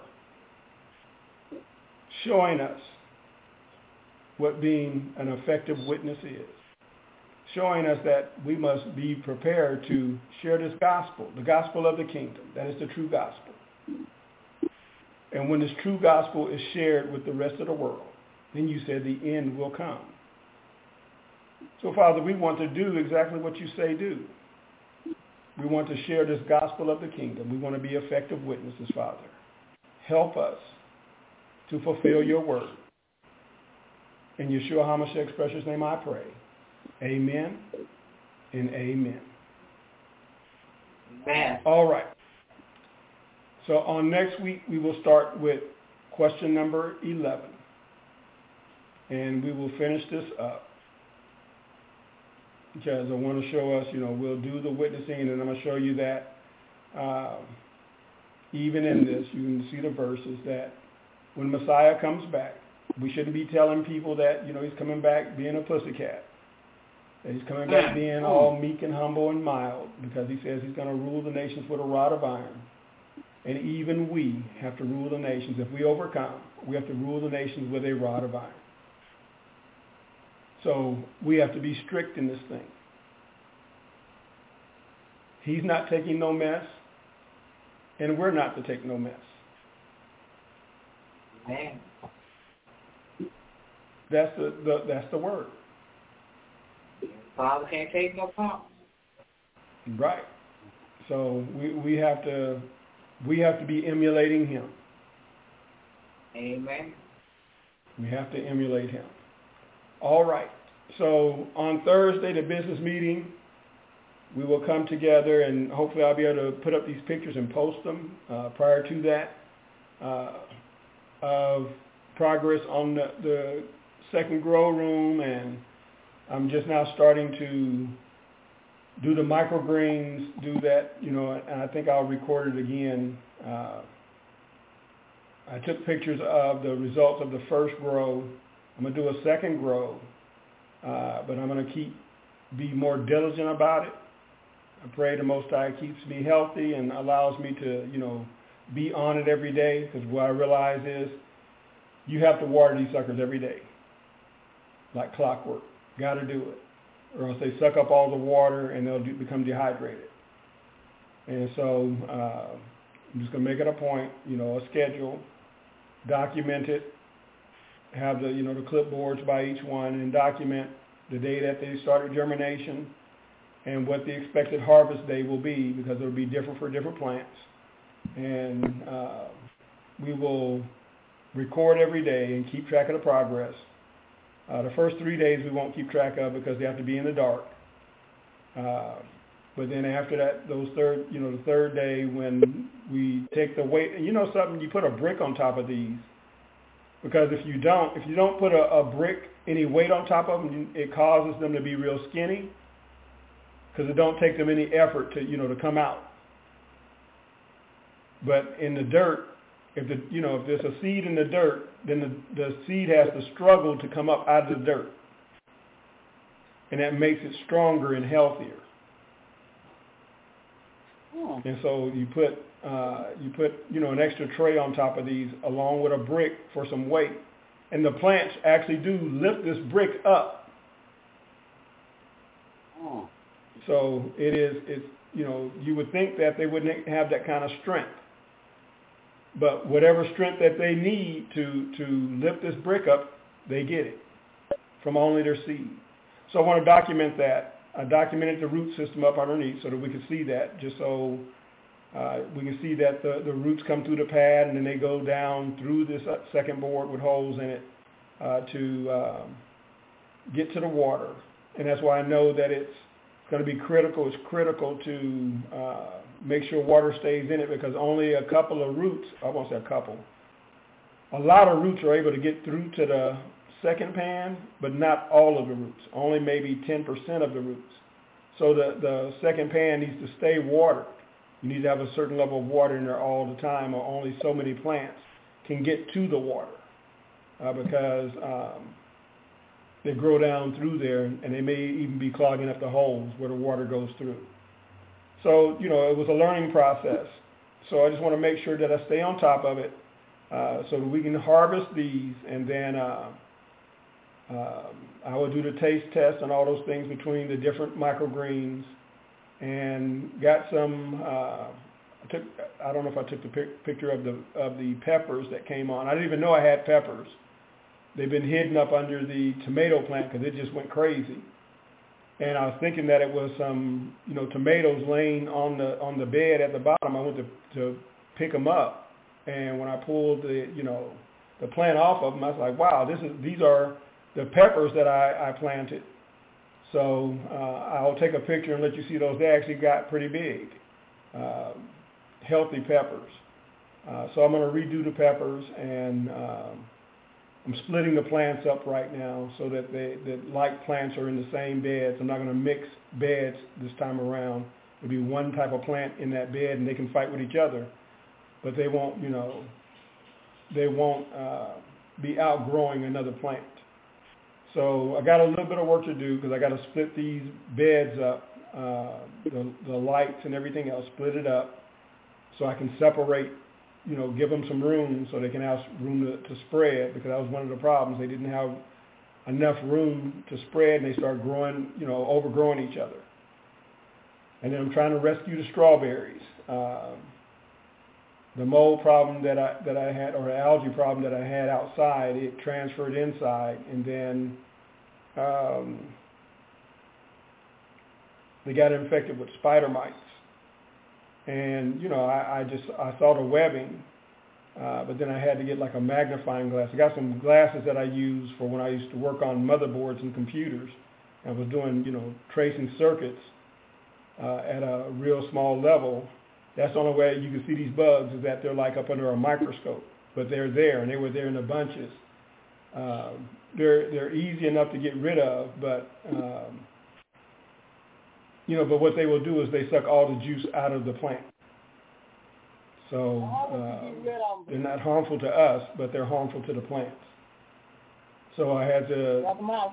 showing us what being an effective witness is, showing us that we must be prepared to share this gospel, the gospel of the kingdom. That is the true gospel. And when this true gospel is shared with the rest of the world, then you said the end will come. So, Father, we want to do exactly what you say do. We want to share this gospel of the kingdom. We want to be effective witnesses, Father. Help us to fulfill your word. In Yeshua HaMashiach's precious name I pray. Amen and amen. Amen. All right. So on next week, we will start with question number 11. And we will finish this up. Because I want to show us, we'll do the witnessing, and I'm going to show you that even in this, you can see the verses that when Messiah comes back, we shouldn't be telling people that, he's coming back being a pussycat. That he's coming back being all meek and humble and mild, because he says he's going to rule the nations with a rod of iron. And even we have to rule the nations. If we overcome, we have to rule the nations with a rod of iron. So we have to be strict in this thing. He's not taking no mess, and we're not to take no mess. Amen. That's the word. Father can't take no promise. Right. So we have to be emulating him. Amen. We have to emulate him. All right. So on Thursday, the business meeting, we will come together, and hopefully I'll be able to put up these pictures and post them prior to that of progress on the second grow room. And I'm just now starting to do the microgreens, do that, and I think I'll record it again. I took pictures of the results of the first grow. I'm going to do a second grow, but I'm going to be more diligent about it. I pray the Most High keeps me healthy and allows me to, be on it every day, because what I realize is you have to water these suckers every day, like clockwork. Got to do it, or else they suck up all the water and they'll become dehydrated. And so I'm just going to make it a point, a schedule, document it, have the clipboards by each one, and document the day that they started germination and what the expected harvest day will be, because it will be different for different plants. And we will record every day and keep track of the progress. The first 3 days we won't keep track of because they have to be in the dark. But then after that, the third day, when we take the weight, and something, you put a brick on top of these. Because if you don't put a brick, any weight on top of them, it causes them to be real skinny, because it don't take them any effort to come out. But in the dirt, if there's a seed in the dirt, then the seed has to struggle to come up out of the dirt, and that makes it stronger and healthier. And so you put an extra tray on top of these, along with a brick for some weight, and the plants actually do lift this brick up. So it's you would think that they wouldn't have that kind of strength, but whatever strength that they need to lift this brick up, they get it from only their seed. So I want to document that. I documented the root system up underneath so that we could see that, just so we can see that the roots come through the pad, and then they go down through this second board with holes in it to get to the water. And that's why I know that it's going to be critical. It's critical to make sure water stays in it, because only a couple of roots, I won't say a couple, a lot of roots are able to get through to the second pan, but not all of the roots, only maybe 10% of the roots. So the second pan needs to stay watered. You need to have a certain level of water in there all the time, or only so many plants can get to the water, because they grow down through there, and they may even be clogging up the holes where the water goes through. So, it was a learning process. So I just want to make sure that I stay on top of it so that we can harvest these, and then I will do the taste test and all those things between the different microgreens, and got some. I don't know if I took the picture of the peppers that came on. I didn't even know I had peppers. They've been hidden up under the tomato plant because it just went crazy. And I was thinking that it was some, tomatoes laying on the bed at the bottom. I went to pick them up, and when I pulled the plant off of them, I was like, wow, these are the peppers that I planted. So I'll take a picture and let you see those. They actually got pretty big, healthy peppers. So I'm going to redo the peppers, and I'm splitting the plants up right now so that the like plants are in the same beds. I'm not going to mix beds this time around. It'll be one type of plant in that bed, and they can fight with each other, but they won't be outgrowing another plant. So I got a little bit of work to do because I got to split these beds up, the lights and everything else, split it up so I can separate, give them some room so they can have room to spread, because that was one of the problems. They didn't have enough room to spread, and they started growing, overgrowing each other. And then I'm trying to rescue the strawberries. The mold problem that I had, or the algae problem that I had outside, it transferred inside, and then they got infected with spider mites. And I saw the webbing, but then I had to get like a magnifying glass. I got some glasses that I use for when I used to work on motherboards and computers. I was doing tracing circuits at a real small level. That's the only way you can see these bugs, is that they're like up under a microscope, but they're there, and they were there in the bunches. They're easy enough to get rid of, but but what they will do is they suck all the juice out of the plant. So they're not harmful to us, but they're harmful to the plants. So I had to.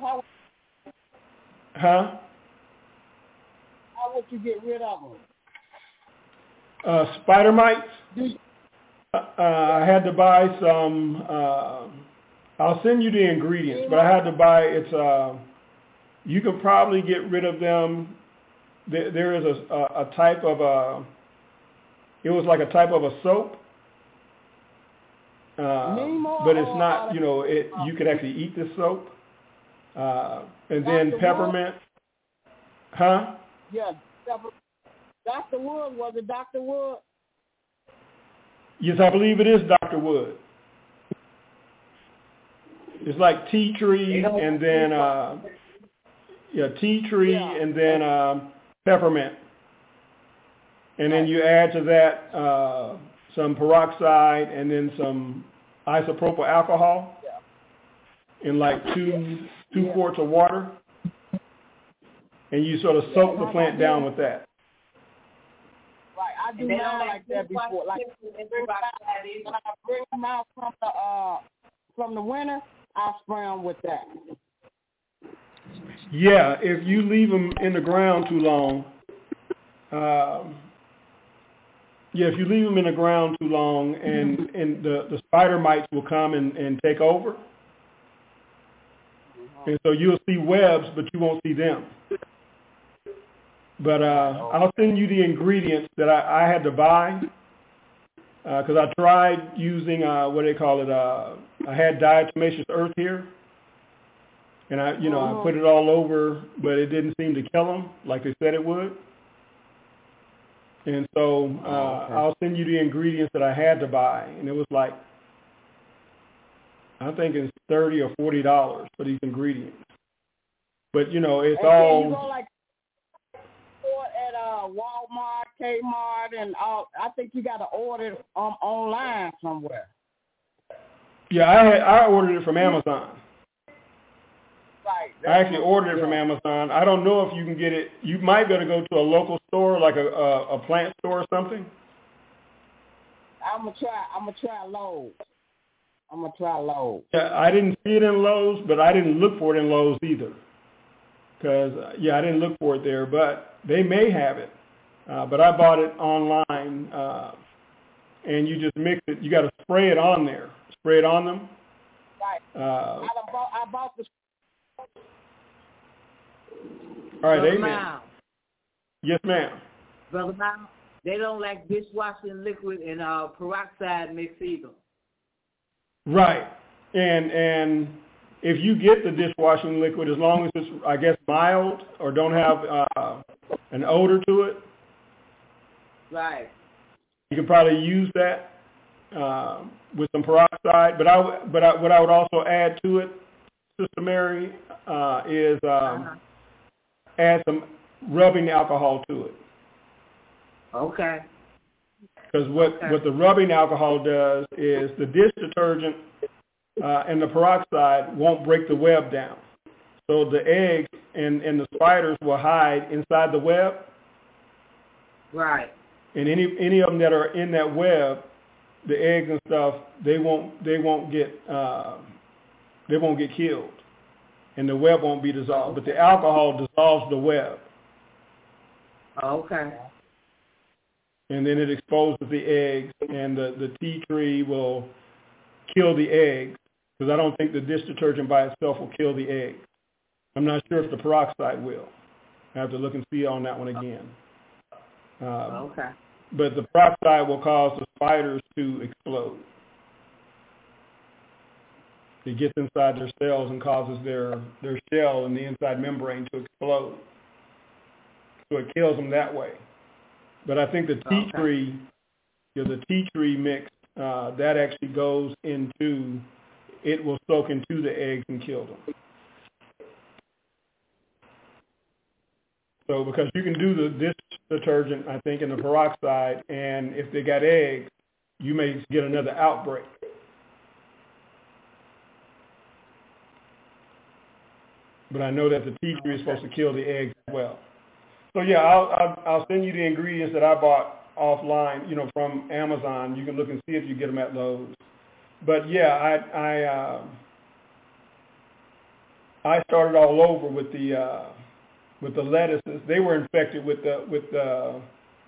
Huh? How would you get rid of them? Spider mites. I had to buy some. I'll send you the ingredients, but I had to buy. You can probably get rid of them. There is a type of it was like a type of a soap, but it's not. You could actually eat this soap, and then peppermint. Huh? Yeah. Dr. Wood, was it Dr. Wood? Yes, I believe it is Dr. Wood. It's like tea tree and then tea tree and then peppermint. And then you add to that some peroxide and then some isopropyl alcohol in like two quarts of water. And you sort of soak the plant down with that. Right, I do not like that before. Like when I bring them out from the winter, I spray them with that. Yeah, if you leave them in the ground too long, and the spider mites will come and take over, and so you'll see webs, but you won't see them. But I'll send you the ingredients that I had to buy, because I tried using what they call it. I had diatomaceous earth here, and I put it all over, but it didn't seem to kill them like they said it would. And so I'll send you the ingredients that I had to buy, and it was like, I think it's $30 or $40 for these ingredients. But it's all. At Walmart, Kmart, and all. I think you got to order it online somewhere. Yeah, I ordered it from Amazon. Right. I actually ordered it from Amazon. I don't know if you can get it. You might be able to go to a local store, like a plant store or something. I'm gonna try Lowe's. Yeah, I didn't see it in Lowe's, but I didn't look for it in Lowe's either. Because I didn't look for it there, but they may have it. But I bought it online and you just mix it. You got to spray it on there. Spray it on them. Right. I bought the. All right, Brother amen. Miles. Yes, ma'am. Brother Miles, they don't like dishwashing liquid and peroxide mix either. Right. And if you get the dishwashing liquid, as long as it's, I guess, mild or don't have an odor to it, Right. you can probably use that with some peroxide. But what I would also add to it, Sister Mary, is add some rubbing alcohol to it. Okay. Because what the rubbing alcohol does is the dish detergent and the peroxide won't break the web down. So the eggs and the spiders will hide inside the web. Right. And any of them that are in that web, the eggs and stuff, they won't get killed, and the web won't be dissolved. But the alcohol dissolves the web. Okay. And then it exposes the eggs, and the tea tree will kill the eggs, because I don't think the dish detergent by itself will kill the eggs. I'm not sure if the peroxide will. I have to look and see on that one again. Okay. But the peroxide will cause the spiders to explode. It gets inside their cells and causes their shell and the inside membrane to explode. So it kills them that way. But I think the tea tree, the tea tree mix, that actually goes into, it will soak into the eggs and kill them. So because you can do the dish detergent, I think, and the peroxide, and if they got eggs, you may get another outbreak. But I know that the tea tree is supposed to kill the eggs as well. So yeah, I'll send you the ingredients that I bought offline, from Amazon. You can look and see if you get them at Lowe's. But yeah, I started all over with the lettuces. They were infected with the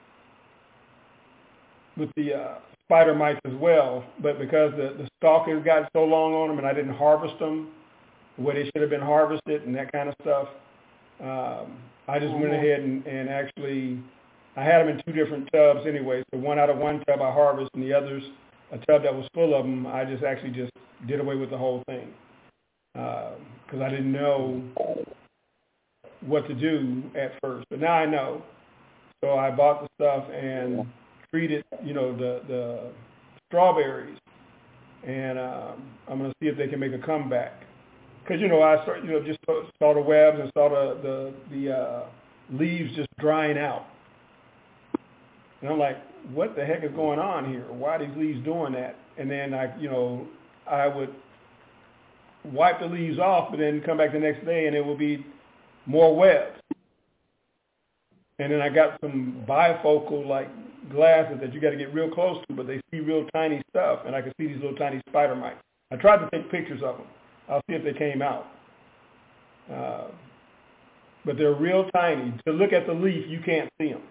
spider mites as well. But because the stalkers got so long on them, and I didn't harvest them the way they should have been harvested and that kind of stuff, I just went ahead and actually, I had them in 2 different tubs anyway. So one out of one tub I harvested, and the others, a tub that was full of them, I just did away with the whole thing. Because I didn't know what to do at first. But now I know. So I bought the stuff and treated, the strawberries. And I'm going to see if they can make a comeback. Because, I just saw the webs and saw the leaves just drying out. And I'm like, what the heck is going on here? Why are these leaves doing that? And then I would wipe the leaves off, but then come back the next day and it will be more webs. And then I got some bifocal glasses that you got to get real close to, but they see real tiny stuff, and I can see these little tiny spider mites. I tried to take pictures of them. I'll see if they came out. But they're real tiny. To look at the leaf, you can't see them.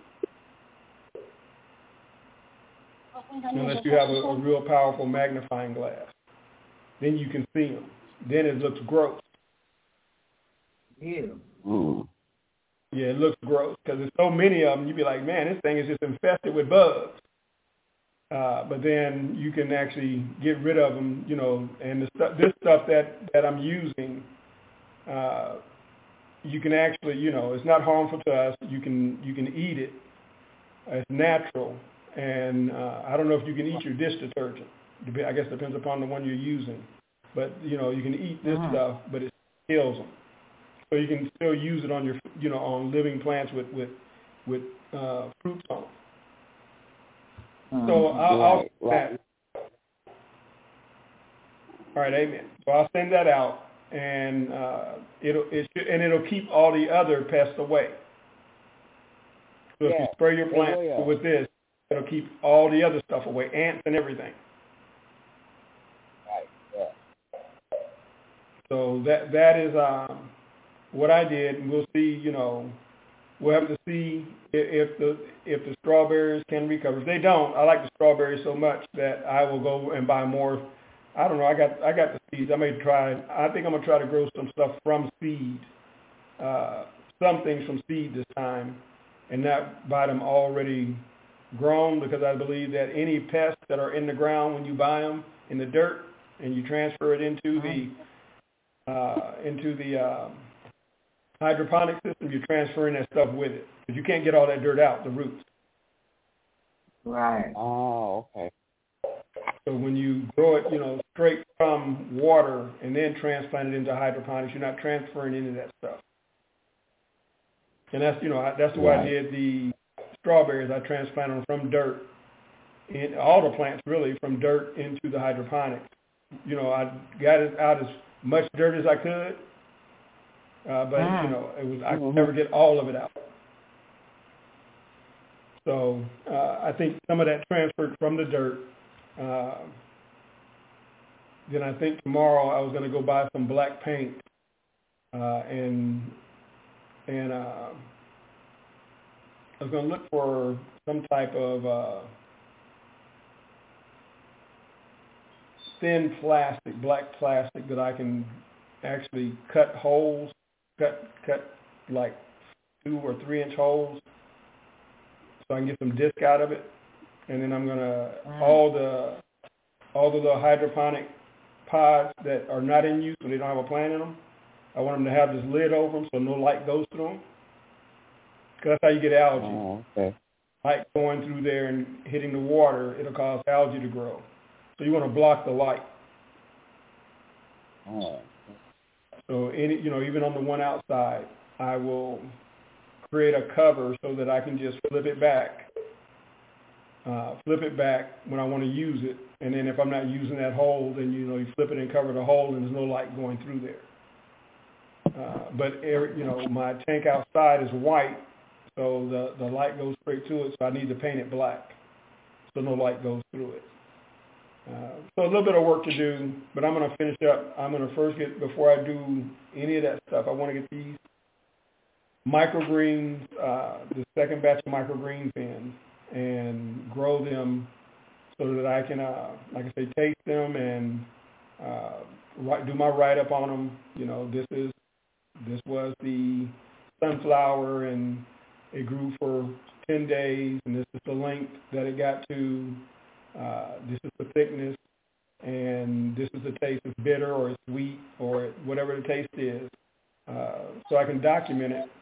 Unless you have a real powerful magnifying glass. Then you can see them. Then it looks gross. Yeah. Yeah, it looks gross because there's so many of them. You'd be like, man, this thing is just infested with bugs. But then you can actually get rid of them, and this stuff that I'm using, you can actually, it's not harmful to us. You can eat it. It's natural. And I don't know if you can eat your dish detergent. I guess it depends upon the one you're using. But, you can eat this stuff, but it kills them. So you can still use it on your, on living plants with fruits on them. So I'll that. All right, amen. So I'll send that out, and it'll keep all the other pests away. So if you spray your plants with this, it'll keep all the other stuff away, ants and everything. Right. Yeah. So that is what I did, and we'll see. we'll have to see if the strawberries can recover. If they don't, I like the strawberries so much that I will go and buy more. I don't know. I got the seeds. I think I'm gonna try to grow some stuff from seed, some things from seed this time, and not buy them already grown, because I believe that any pests that are in the ground when you buy them in the dirt and you transfer it into the hydroponic system, you're transferring that stuff with it, because you can't get all that dirt out, the roots. Right. Oh, okay. So when you grow it, straight from water and then transplant it into hydroponics, you're not transferring any of that stuff. And that's the way I did the strawberries. I transplanted them from dirt, and all the plants really, from dirt into the hydroponics. I got it out as much dirt as I could, but I could never get all of it out. So I think some of that transferred from the dirt. Then I think tomorrow I was going to go buy some black paint, and I was going to look for some type of thin plastic, black plastic, that I can actually cut holes, cut like 2 or 3 inch holes, so I can get some disc out of it. And then I'm gonna all the little hydroponic pods that are not in use, so they don't have a plant in them, I want them to have this lid over them so no light goes through them. Because that's how you get algae. Oh, okay. Light going through there and hitting the water, it'll cause algae to grow. So you want to block the light. Oh. So even on the one outside, I will create a cover so that I can just flip it back when I want to use it. And then if I'm not using that hole, then you flip it and cover the hole, and there's no light going through there. But my tank outside is white, so the light goes straight to it. So I need to paint it black, so no light goes through it. So a little bit of work to do, but I'm going to finish up. I'm going to first before I do any of that stuff, I want to get these microgreens, the second batch of microgreens in, and grow them so that I can, like I say, taste them and do my write-up on them. This was the sunflower, and it grew for 10 days, and this is the length that it got to. This is the thickness, and this is the taste. It's bitter or it's sweet or whatever the taste is. So I can document it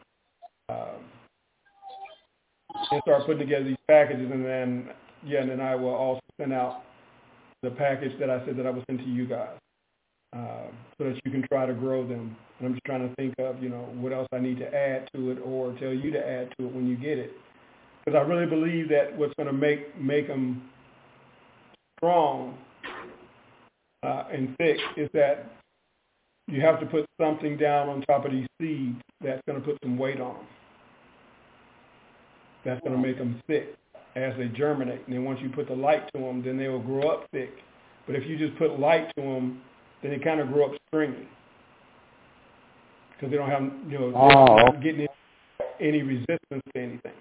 and start putting together these packages, and then I will also send out the package that I said that I would send to you guys, so that you can try to grow them. And I'm just trying to think of, what else I need to add to it or tell you to add to it when you get it. Because I really believe that what's going to make them strong and thick is that you have to put something down on top of these seeds that's going to put some weight on them. That's going to make them thick as they germinate. And then once you put the light to them, then they will grow up thick. But if you just put light to them, then they kind of grow up stringy, because they don't have, they're not getting any resistance to anything.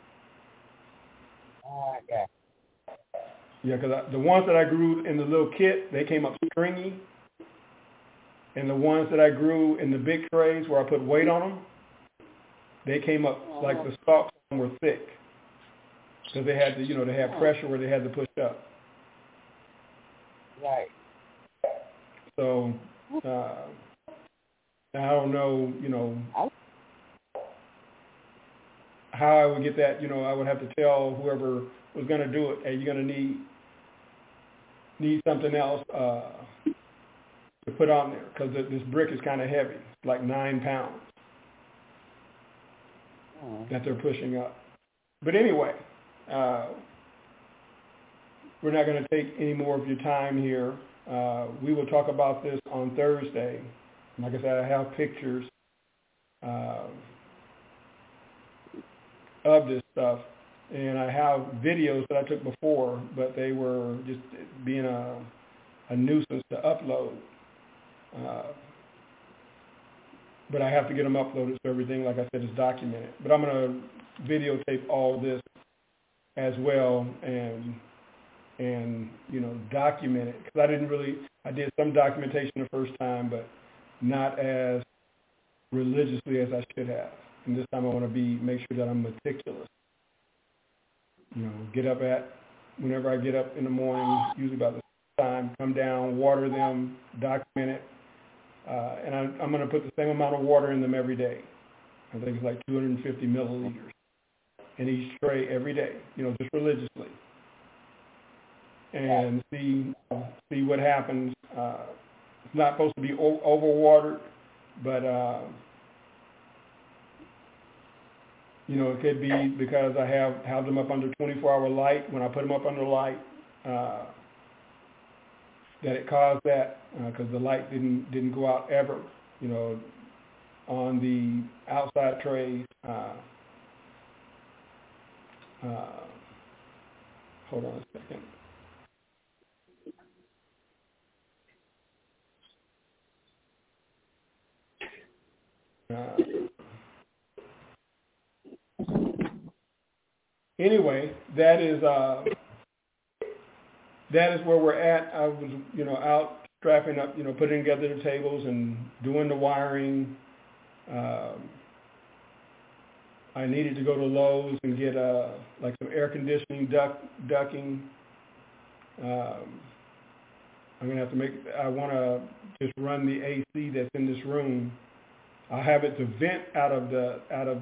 Yeah. Yeah, because the ones that I grew in the little kit, they came up stringy. And the ones that I grew in the big trays where I put weight on them, they came up like the stalks were thick, because they had to, they had pressure where they had to push up. Right. So I don't know, how I would get that. I would have to tell whoever was going to do it, hey, you're going to need something else to put on there, because this brick is kind of heavy. It's like 9 pounds that they're pushing up. But anyway, we're not going to take any more of your time here. We will talk about this on Thursday. Like I said, I have pictures of this stuff, and I have videos that I took before, but they were just being a nuisance to upload. but I have to get them uploaded so everything, like I said, is documented. But I'm going to videotape all this as well and document it, because I did some documentation the first time, but not as religiously as I should have. And this time I want to make sure that I'm meticulous. Whenever I get up in the morning, usually about the time, come down, water them, document it, and I'm going to put the same amount of water in them every day. I think it's like 250 milliliters in each tray every day, just religiously, and see what happens. It's not supposed to be overwatered, but it could be because I have them up under 24-hour light. When I put them up under light, that it caused that, because the light didn't go out ever, on the outside trays. Hold on a second. Anyway, that is where we're at. I was, out strapping up, putting together the tables and doing the wiring. I needed to go to Lowe's and get like some air conditioning ducting. I'm gonna have to I want to just run the AC that's in this room. I'll have it to vent out of the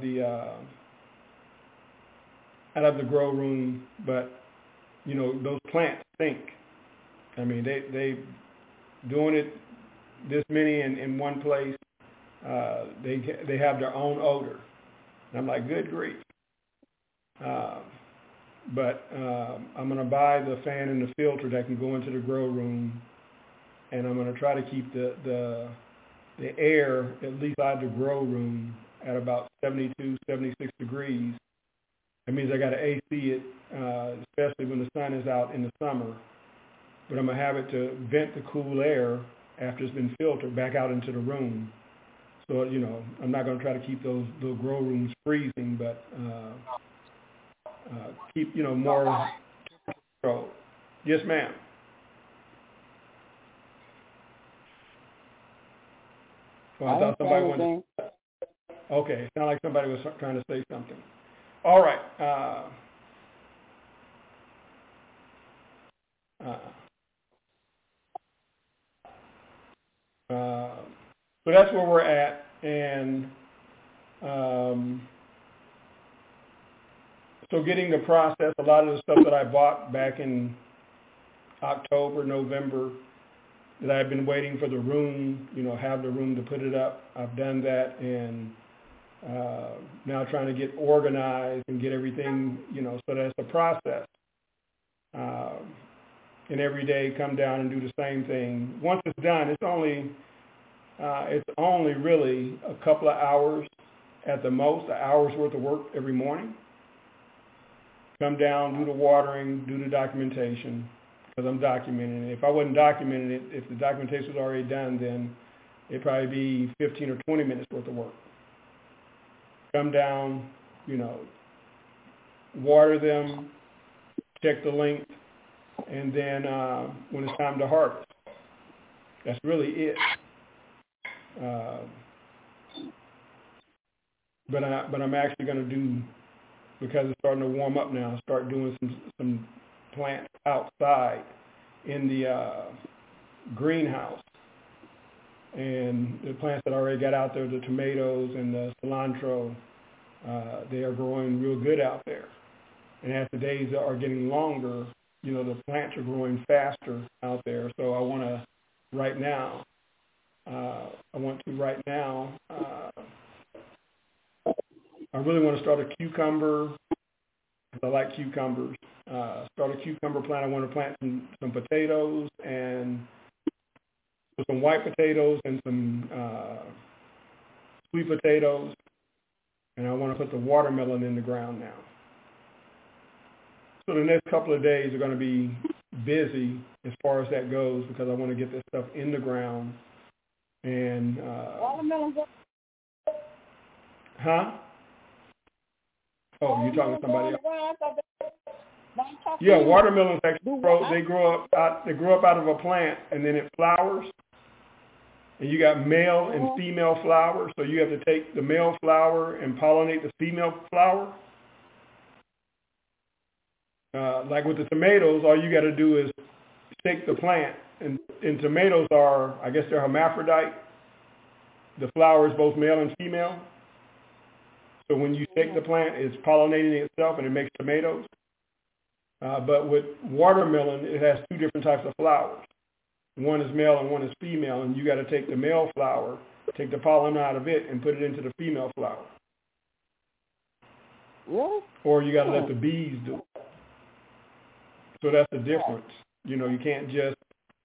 grow room, but those plants stink. I mean, they doing it this many in one place. They have their own odor. And I'm like, good grief. But I'm going to buy the fan and the filter that can go into the grow room, and I'm going to try to keep the air, at least out of the grow room, at about 72, 76 degrees. That means I got to AC it, especially when the sun is out in the summer. But I'm going to have it to vent the cool air after it's been filtered back out into the room. So, I'm not going to try to keep those grow rooms freezing, but keep, more control. Yes, ma'am. Well, I thought somebody wanted to... Okay, it sounded like somebody was trying to say something. All right. So that's where we're at, and so getting the process, a lot of the stuff that I bought back in October, November, that I've been waiting for the room, have the room to put it up. I've done that, and now trying to get organized and get everything, so that's a process. And every day come down and do the same thing. Once it's done, it's only really a couple of hours at the most, an hour's worth of work every morning. Come down, do the watering, do the documentation, because I'm documenting it. If I wasn't documenting it, if the documentation was already done, then it'd probably be 15 or 20 minutes worth of work. Come down, water them, check the length, and then when it's time to harvest. That's really it. But I'm actually going to do, because it's starting to warm up now, start doing some plants outside in the greenhouse. And the plants that I already got out there, the tomatoes and the cilantro, they are growing real good out there. And as the days are getting longer, the plants are growing faster out there. So I want to right now, I really want to start a cucumber, because I like cucumbers. Start a cucumber plant. I want to plant some potatoes and some white potatoes and some sweet potatoes. And I want to put the watermelon in the ground now. So the next couple of days are going to be busy as far as that goes, because I want to get this stuff in the ground. And Huh? Oh, you're talking to somebody else. Yeah, watermelons actually grow up out of a plant, and then it flowers. And you got male and female flowers, so you have to take the male flower and pollinate the female flower. Like with the tomatoes, all you got to do is take the plant, and tomatoes are, I guess they're hermaphrodite. The flower is both male and female. So when you take the plant, it's pollinating itself, and it makes tomatoes. But with watermelon, it has two different types of flowers. One is male and one is female, and you got to take the male flower, take the pollen out of it, and put it into the female flower. Really? Or you got to let the bees do it. So that's the difference. You know, you can't just,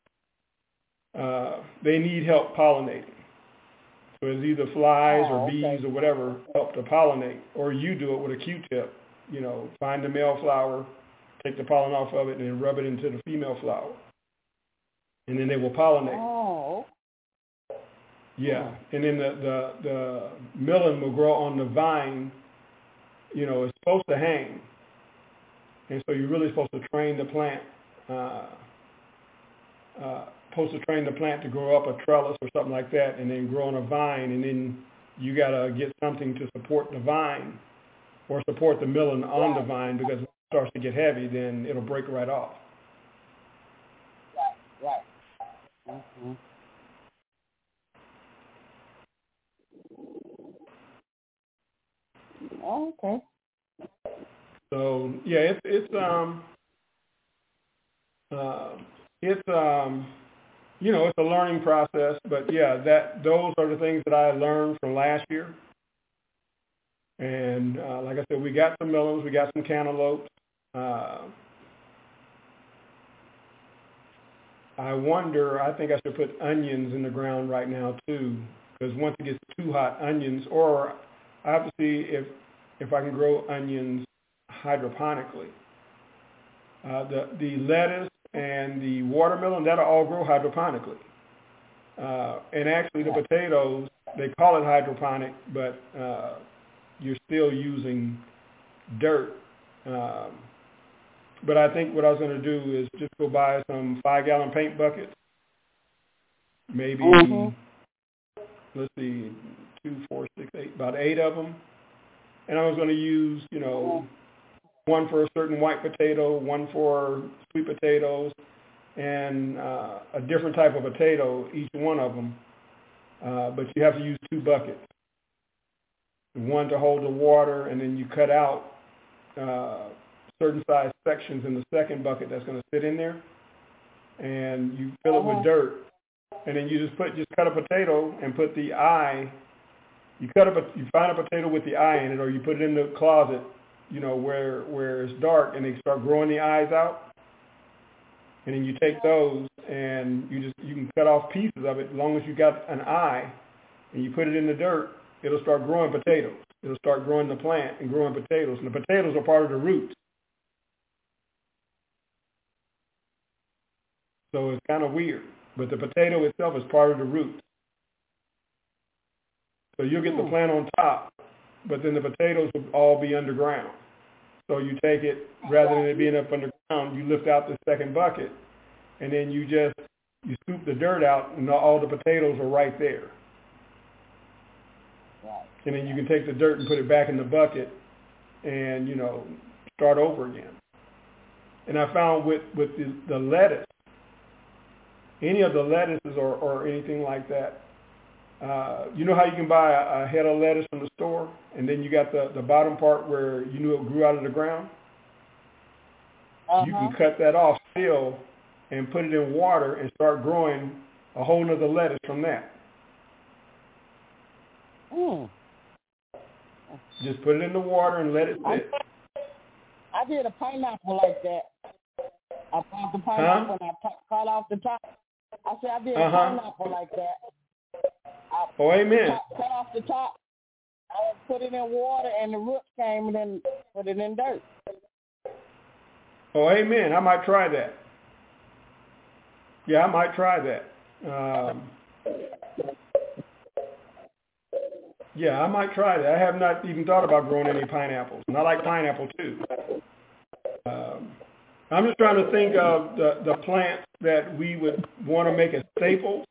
they need help pollinating. So it's either flies or bees or whatever help to pollinate, or you do it with a Q-tip. You know, find the male flower, take the pollen off of it, and then rub it into the female flower. And then they will pollinate. Oh. Yeah. And then the melon will grow on the vine. You know, it's supposed to hang. And so you're really supposed to train the plant. Supposed to train the plant to grow up a trellis or something like that, and then grow on a vine. And then you got to get something to support the vine or support the melon on the vine, because when it starts to get heavy, then it'll break right off. Right. Mm-hmm. Oh, okay. So yeah, it's you know, it's a learning process, but yeah, those are the things that I learned from last year. And like I said, we got some melons, we got some cantaloupes. I wonder, I think I should put onions in the ground right now too, because once it gets too hot, onions, or I have to see if I can grow onions hydroponically. The lettuce and the watermelon, that'll all grow hydroponically. And actually the potatoes, they call it hydroponic, but you're still using dirt. But I think what I was going to do is just go buy some 5-gallon paint buckets. Maybe, let's see, 2, 4, 6, 8, about 8 of them. And I was going to use, you know, one for a certain white potato, one for sweet potatoes, and a different type of potato, each one of them. But you have to use 2 buckets. One to hold the water, and then you cut out certain size sections in the second bucket that's going to sit in there, and you fill it with dirt, and then you just cut a potato and put the eye. You find a potato with the eye in it, or you put it in the closet, you know, where it's dark, and they start growing the eyes out, and then you take those and you can cut off pieces of it. As long as you got an eye, and you put it in the dirt, it'll start growing potatoes. It'll start growing the plant and growing potatoes, and the potatoes are part of the roots. So it's kind of weird, but the potato itself is part of the root. So you'll get the plant on top, but then the potatoes will all be underground. So you take it, rather than it being up underground, you lift out the second bucket, and then you scoop the dirt out, and all the potatoes are right there. And then you can take the dirt and put it back in the bucket and, you know, start over again. And I found with the lettuce, any of the lettuces or anything like that, you know how you can buy a head of lettuce from the store, and then you got the bottom part where you knew it grew out of the ground? You can cut that off still and put it in water and start growing a whole nother lettuce from that. Just put it in the water and let it sit. I did a pineapple like that. I put the pineapple and I cut off the top. I said I did a pineapple like that. Amen. Cut off the top. I put it in water, and the roots came, and then put it in dirt. Oh, amen. I might try that. Yeah, I might try that. Yeah, I might try that. I have not even thought about growing any pineapples, and I like pineapple too. I'm just trying to think of the plants that we would want to make as staples.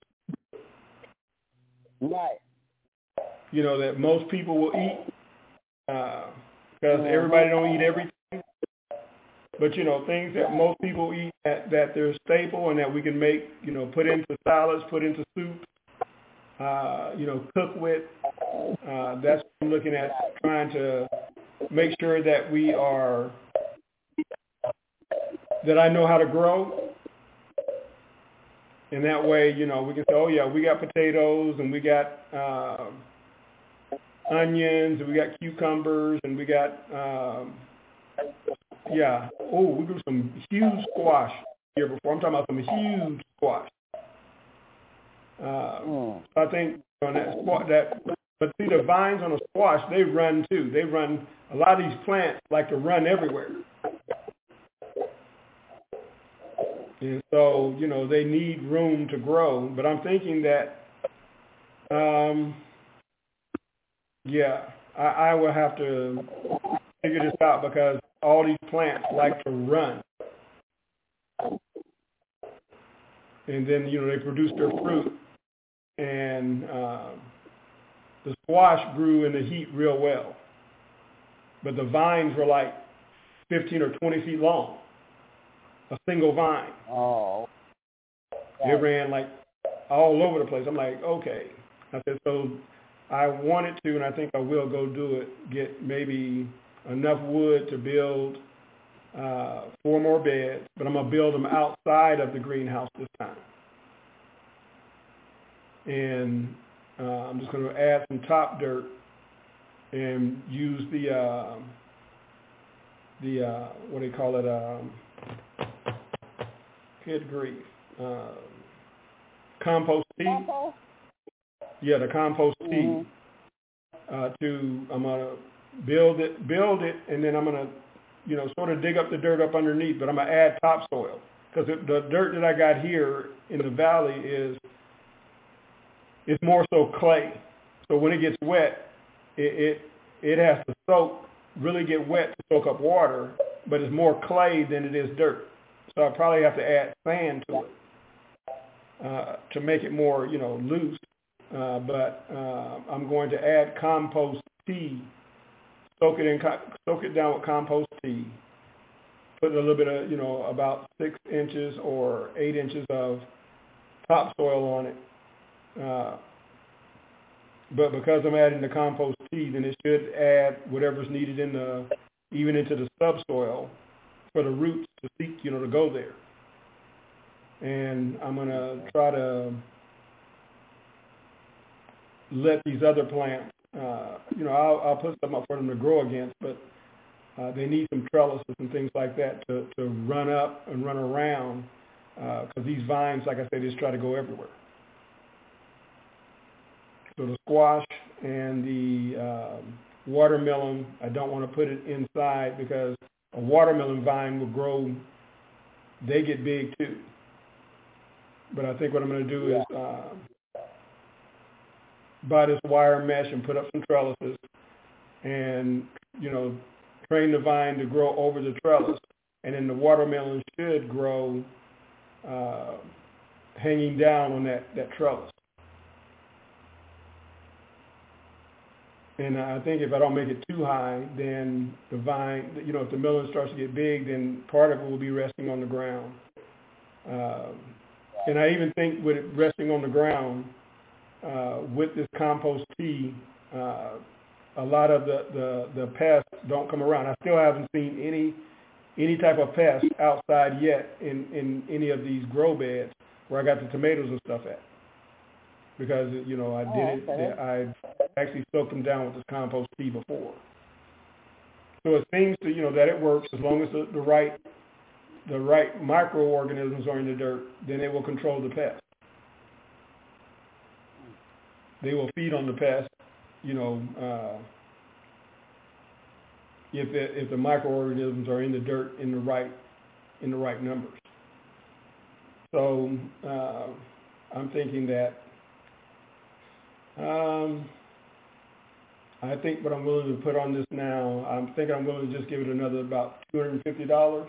Right. You know, that most people will eat, because everybody don't eat everything. But, you know, things that most people eat that they're staple and that we can make, you know, put into salads, put into soup, you know, cook with. That's what I'm looking at, trying to make sure that we are, that I know how to grow. And that way, you know, we can say, oh, yeah, we got potatoes and we got onions and we got cucumbers and we got, we grew some huge squash here before. I'm talking about some huge squash. I think on that, but see, the vines on a squash, they run too. They run, a lot of these plants like to run everywhere. And so, you know, they need room to grow. But I'm thinking that, I will have to figure this out because all these plants like to run. And then, you know, they produce their fruit. And the squash grew in the heat real well. But the vines were like 15 or 20 feet long. A single vine. Oh. It ran like all over the place. I'm like, okay. I said, so I wanted to, and I think I will go do it, get maybe enough wood to build 4 more beds, but I'm going to build them outside of the greenhouse this time. And I'm just going to add some top dirt and use the what do you call it, good grief, compost tea. Compost? Yeah, the compost tea. I'm gonna build it, and then I'm gonna, you know, sort of dig up the dirt up underneath. But I'm gonna add topsoil because the dirt that I got here in the valley is more so clay. So when it gets wet, it has to really get wet to soak up water. But it's more clay than it is dirt. So I probably have to add sand to it to make it more, you know, loose. But I'm going to add compost tea, soak it down with compost tea, put a little bit of, you know, about 6 inches or 8 inches of topsoil on it. But because I'm adding the compost tea, then it should add whatever's needed even into the subsoil for the roots to seek, you know, to go there. And I'm going to try to let these other plants, you know, I'll put some up for them to grow against, but they need some trellises and things like that to run up and run around because these vines, like I said, just try to go everywhere. So the squash and the watermelon, I don't want to put it inside because a watermelon vine will grow, they get big too. But I think what I'm going to do is buy this wire mesh and put up some trellises and, you know, train the vine to grow over the trellis. And then the watermelon should grow hanging down on that trellis. And I think if I don't make it too high, then the vine, you know, if the melon starts to get big, then part of it will be resting on the ground. And I even think with it resting on the ground, with this compost tea, a lot of the pests don't come around. I still haven't seen any type of pest outside yet in any of these grow beds where I got the tomatoes and stuff at. Because, you know, I actually soaked them down with this compost tea before. So it seems to, you know, that it works as long as the right microorganisms are in the dirt, then it will control the pest. They will feed on the pest, you know, if the microorganisms are in the dirt in the right numbers. So I'm thinking that I think what I'm willing to put on this now, I'm thinking I'm willing to just give it another about $250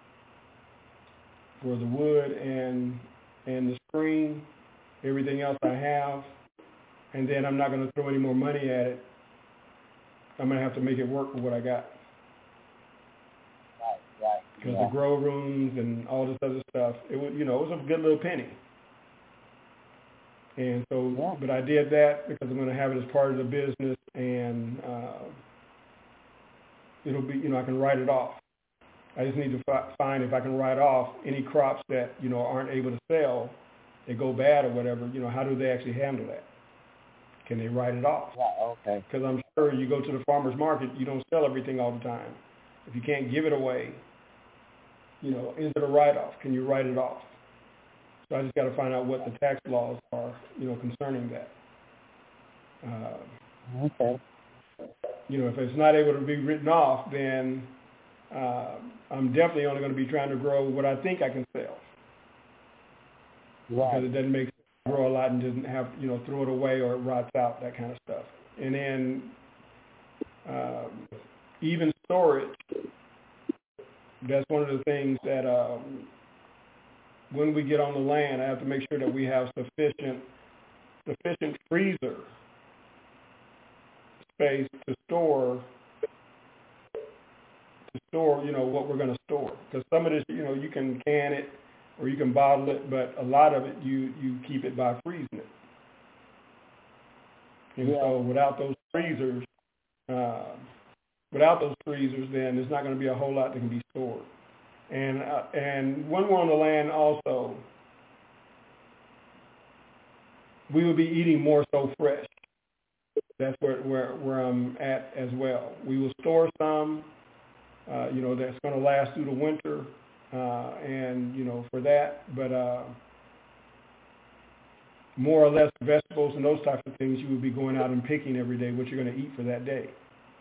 for the wood and the screen, everything else I have, and then I'm not going to throw any more money at it. I'm going to have to make it work with what I got. Right. Because the grow rooms and all this other stuff, it was a good little penny. And so, but I did that because I'm going to have it as part of the business, and it'll be, I can write it off. I just need to find if I can write off any crops that, aren't able to sell, they go bad or whatever, how do they actually handle that? Can they write it off? Yeah, okay. Because I'm sure you go to the farmer's market, you don't sell everything all the time. If you can't give it away, is it a write-off? Can you write it off? So I just got to find out what the tax laws are, concerning that. Okay. If it's not able to be written off, then I'm definitely only going to be trying to grow what I think I can sell. Right. Because it doesn't make sense to grow a lot and doesn't have, throw it away or it rots out, that kind of stuff. And then even storage, that's one of the things that when we get on the land, I have to make sure that we have sufficient freezer space to store, what we're going to store. Because some of this, you can can it or you can bottle it, but a lot of it, you keep it by freezing it. And so without those freezers, then there's not going to be a whole lot that can be stored. And when we're on the land also, we will be eating more so fresh. That's where I'm at as well. We will store some, that's going to last through the winter, and, for that. But more or less vegetables and those types of things, you will be going out and picking every day what you're going to eat for that day.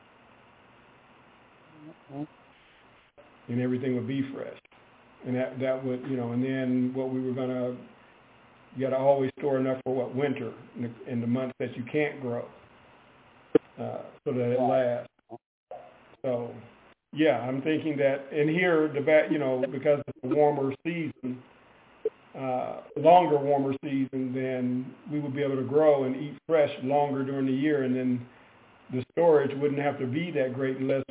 Mm-hmm. And everything would be fresh. And that would, and then what we were going to, you got to always store enough for winter in the months that you can't grow, so that it lasts. So, yeah, I'm thinking that, and here, because it's a warmer season, longer warmer season, then we would be able to grow and eat fresh longer during the year, and then the storage wouldn't have to be that great unless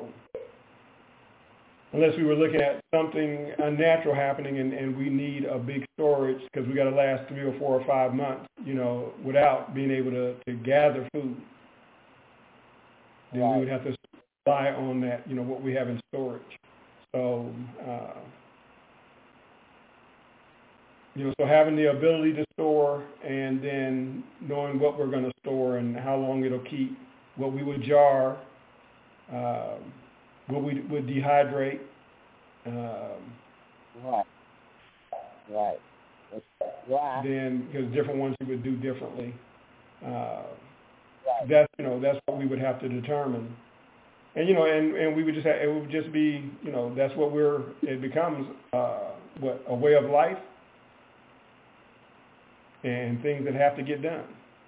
we were looking at something unnatural happening and we need a big storage because we got to last 3 or 4 or 5 months, without being able to gather food. Then we would have to rely on that, what we have in storage. So, so having the ability to store and then knowing what we're going to store and how long it'll keep, what we would jar, what we would dehydrate. Right. Then, because different ones you would do differently. That's what we would have to determine. And and we would just it would just be that's what it becomes a way of life and things that have to get done.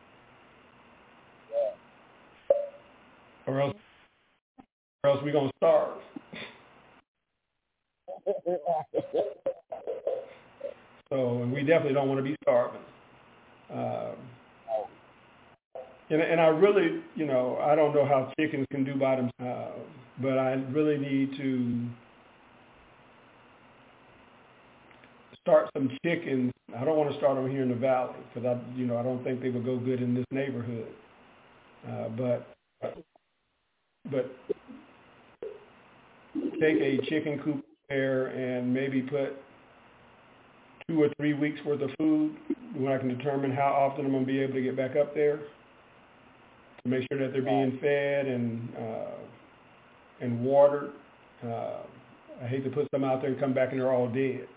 Or else we're gonna starve. So, and we definitely don't want to be starving. And I really, I don't know how chickens can do by themselves, but I really need to start some chickens. I don't want to start them here in the valley because I don't think they would go good in this neighborhood. But take a chicken coop there and maybe put 2 or 3 weeks worth of food when I can determine how often I'm going to be able to get back up there. To make sure that they're being fed and watered. I hate to put some out there and come back and they're all dead.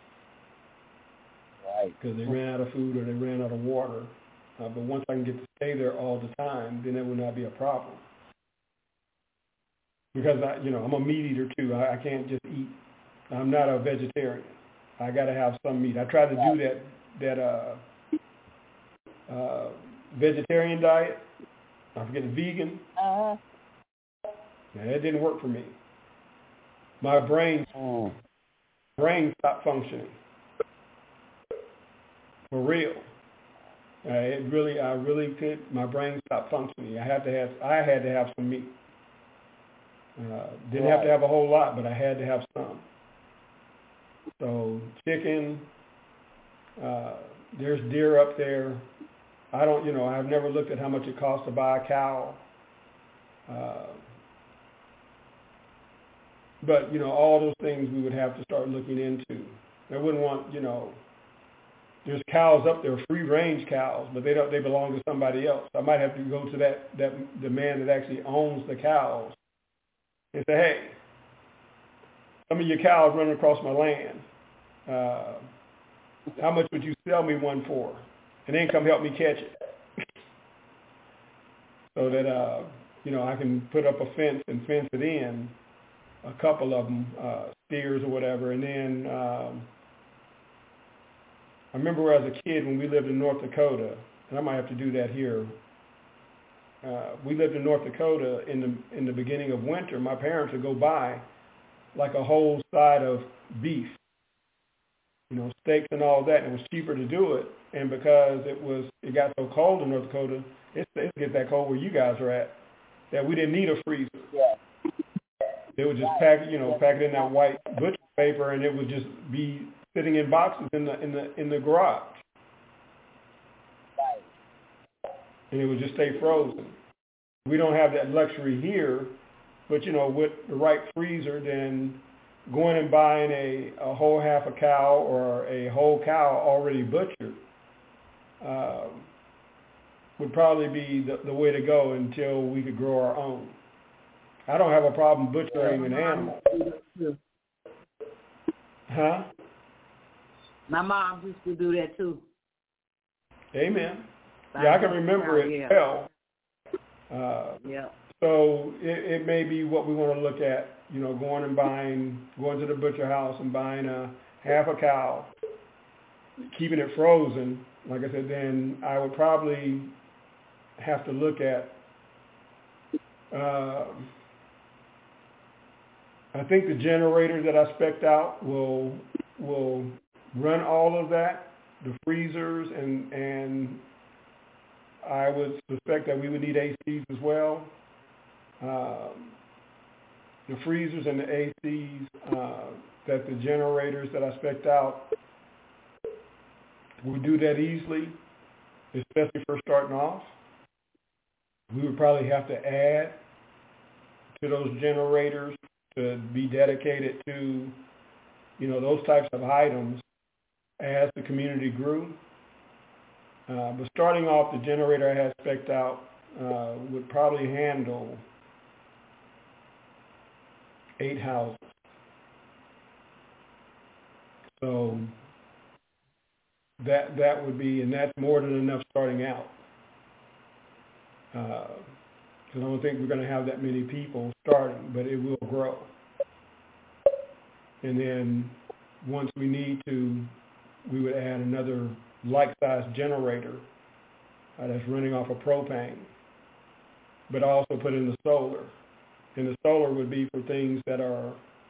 Right. Because they ran out of food or they ran out of water. But once I can get to stay there all the time, then that would not be a problem. Because I'm a meat eater too. I can't just eat. I'm not a vegetarian. I got to have some meat. I tried to do that. vegetarian diet, I forget, vegan. Uh-huh. Yeah, that didn't work for me. My brain stopped functioning. For real. I really could. My brain stopped functioning. I had to have some meat. Didn't have to have a whole lot, but I had to have some. So chicken. There's deer up there. I've never looked at how much it costs to buy a cow. But all those things we would have to start looking into. I wouldn't want, there's cows up there, free range cows, but they belong to somebody else. I might have to go to the man that actually owns the cows and say, hey, some of your cows running across my land. How much would you sell me one for? And then come help me catch it. So that, I can put up a fence and fence it in, a couple of them, steers or whatever. And then I remember as a kid when we lived in North Dakota, and I might have to do that here. We lived in North Dakota in the beginning of winter. My parents would go buy like a whole side of beef, steaks and all that. And it was cheaper to do it. And because it got so cold in North Dakota, it gets that cold where you guys are at, that we didn't need a freezer. Yeah. They would just pack it in that white butcher paper, and it would just be sitting in boxes in the garage. Right. And it would just stay frozen. We don't have that luxury here, but with the right freezer, then going and buying a whole half a cow or a whole cow already butchered would probably be the way to go until we could grow our own. I don't have a problem butchering an animal. Huh? My mom used to do that too. Amen. Yeah, I can remember it well. Yeah. So it may be what we want to look at, going to the butcher house and buying a half a cow, keeping it frozen. Like I said, then I would probably have to look at, I think the generator that I spec'd out will run all of that, the freezers, and I would suspect that we would need ACs as well. The freezers and the ACs, that the generators that I spec'd out would do that easily, especially for starting off. We would probably have to add to those generators to be dedicated to, those types of items as the community grew. But starting off, the generator I had spec'd out would probably handle 8 houses. So that would be, and that's more than enough starting out. Because I don't think we're going to have that many people starting, but it will grow. And then once we need to, we would add another like-sized generator that's running off of propane, but also put in the solar. And the solar would be for things that are,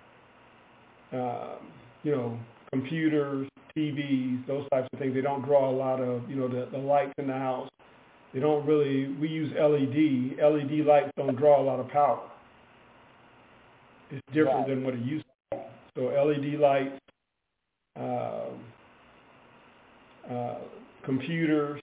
computers, TVs, those types of things. They don't draw a lot of, the lights in the house. They don't really, we use LED. LED lights don't draw a lot of power. It's different than what it used to be. So LED lights, computers,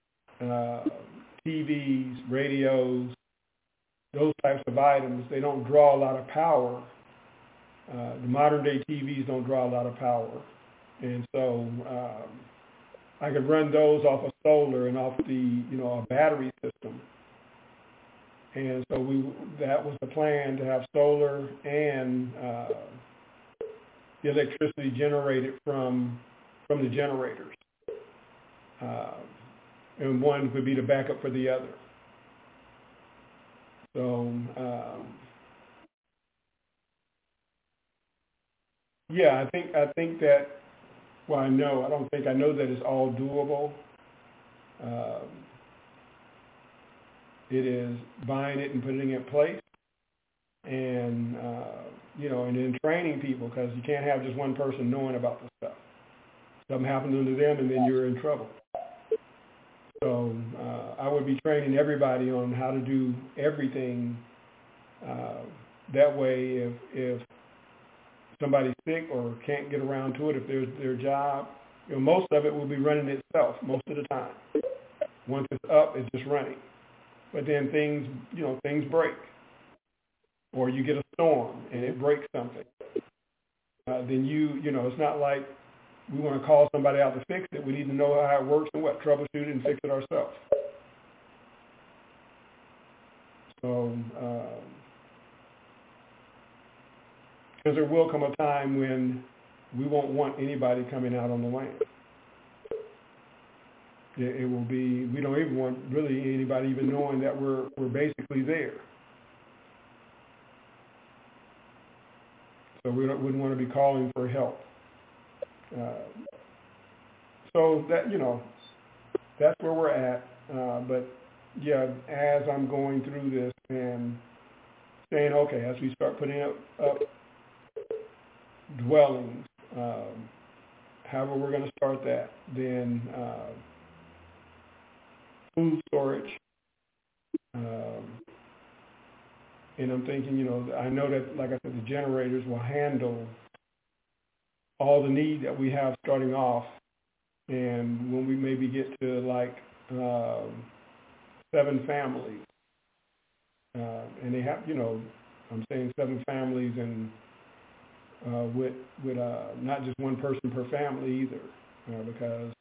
TVs, radios, those types of items, they don't draw a lot of power. The modern day TVs don't draw a lot of power. And so I could run those off of solar and off the, a battery system. And so that was the plan, to have solar and the electricity generated from the generators. And one would be the backup for the other. So, I think that, I don't think I know that it's all doable. It is buying it and putting it in place, and and then training people, because you can't have just one person knowing about the stuff. Something happens to them, and then you're in trouble. So I would be training everybody on how to do everything. That way, if somebody's sick or can't get around to it, if there's their job, most of it will be running itself most of the time. Once it's up, it's just running. But then things break, or you get a storm and it breaks something. Then it's not like we want to call somebody out to fix it. We need to know how it works and troubleshoot it and fix it ourselves. So, because there will come a time when we won't want anybody coming out on the land. It will be, we don't even want really anybody even knowing that we're basically there. So we wouldn't want to be calling for help. So that, that's where we're at. But yeah, as I'm going through this and saying, okay, as we start putting up dwellings, however we're going to start that, then food storage, and I'm thinking, I know that, like I said, the generators will handle all the need that we have starting off, and when we maybe get to like 7 families, and they have, I'm saying 7 families, and with not just one person per family either, because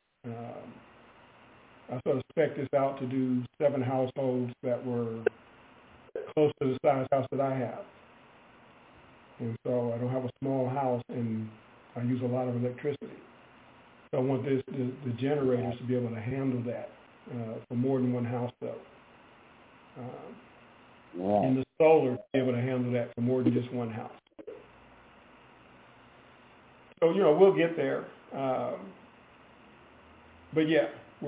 I sort of spec this out to do 7 households that were close to the size house that I have. And so I don't have a small house, and I use a lot of electricity. So I want the generators to be able to handle that for more than one house, though. And the solar to be able to handle that for more than just one house. So, we'll get there. But yeah,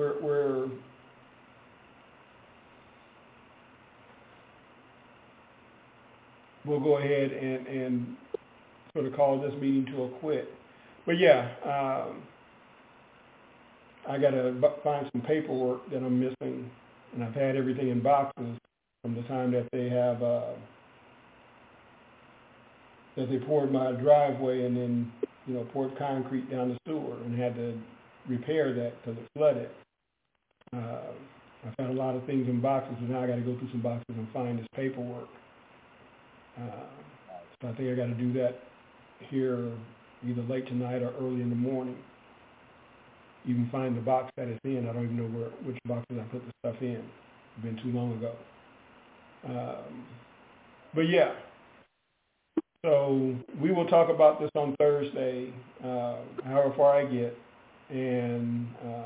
we'll go ahead and sort of call this meeting to a quit. But yeah, I got to find some paperwork that I'm missing, and I've had everything in boxes from the time that they have that they poured my driveway and then poured concrete down the sewer and had to repair that because it flooded. I've had a lot of things in boxes, and now I got to go through some boxes and find this paperwork. So I think I got to do that here either late tonight or early in the morning. Even find the box that it's in. I don't even know which boxes I put the stuff in. It's been too long ago. But yeah. So we will talk about this on Thursday, however far I get, and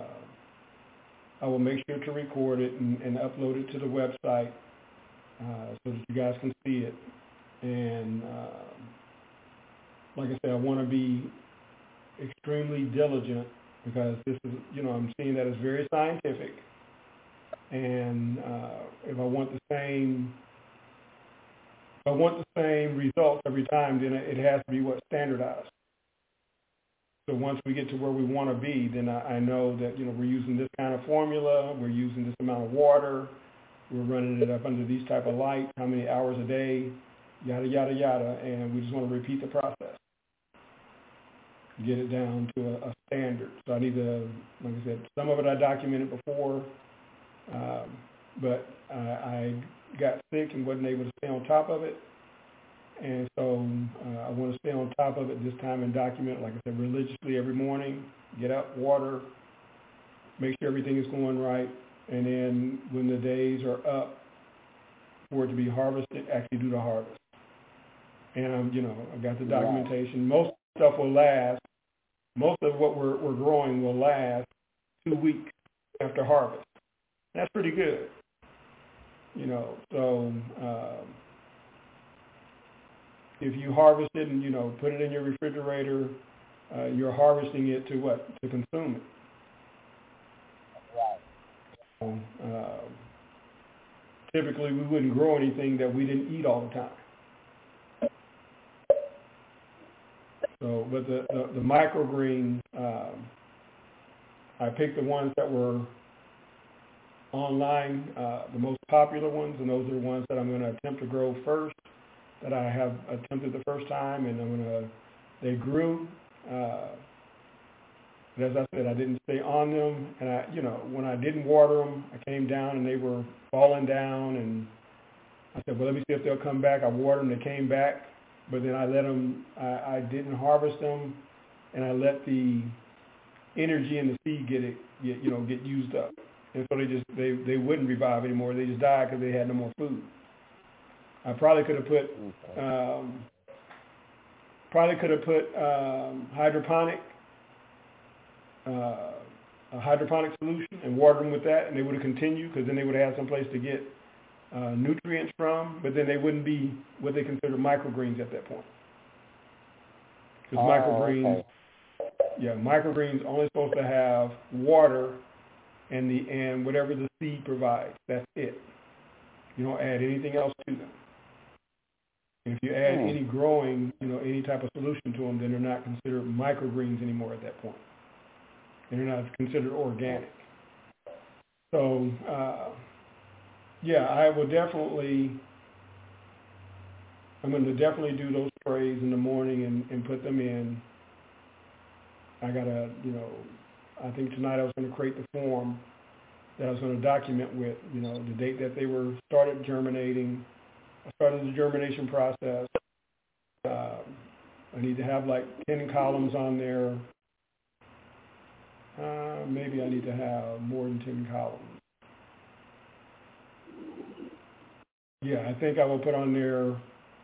I will make sure to record it and upload it to the website so that you guys can see it. And like I said, I want to be extremely diligent, because this is, I'm seeing that it's very scientific. And if I want the same results every time, then it has to be standardized. So once we get to where we want to be, then I know that, we're using this kind of formula, we're using this amount of water, we're running it up under these type of lights, how many hours a day, yada, yada, yada, and we just want to repeat the process. Get it down to a standard. So I need to, like I said, some of it I documented before, but I got sick and wasn't able to stay on top of it. And so I want to stay on top of it this time and document, like I said, religiously every morning, get up, water, make sure everything is going right, and then when the days are up for it to be harvested, actually do the harvest. And I've got the documentation. Most stuff will last. Most of what we're growing will last 2 weeks after harvest. That's pretty good. So if you harvest it and, put it in your refrigerator, you're harvesting it to what? To consume it. typically we wouldn't grow anything that we didn't eat all the time. So, but the microgreens, I picked the ones that were online, the most popular ones, and those are the ones that I'm going to attempt to grow first, that I have attempted the first time, and they grew. But as I said, I didn't stay on them, and when I didn't water them, I came down and they were falling down, and I said, well, let me see if they'll come back. I watered them, they came back, but then I let them, I didn't harvest them, and I let the energy in the seed get used up, and so they wouldn't revive anymore. They just died because they had no more food. I probably could have put a hydroponic solution and watered them with that, and they would have continued, because then they would have had some place to get nutrients from, but then they wouldn't be what they consider microgreens at that point. Because microgreens only supposed to have water and whatever the seed provides. That's it. You don't add anything else to them. And if you add any growing, any type of solution to them, then they're not considered microgreens anymore at that point. And they're not considered organic. So, I will I'm going to definitely do those sprays in the morning and put them in. I got to, I think tonight I was going to create the form that I was going to document with, the date that they were started germinating. I started the germination process. I need to have like 10 columns on there. Maybe I need to have more than 10 columns. Yeah, I think I will put on there,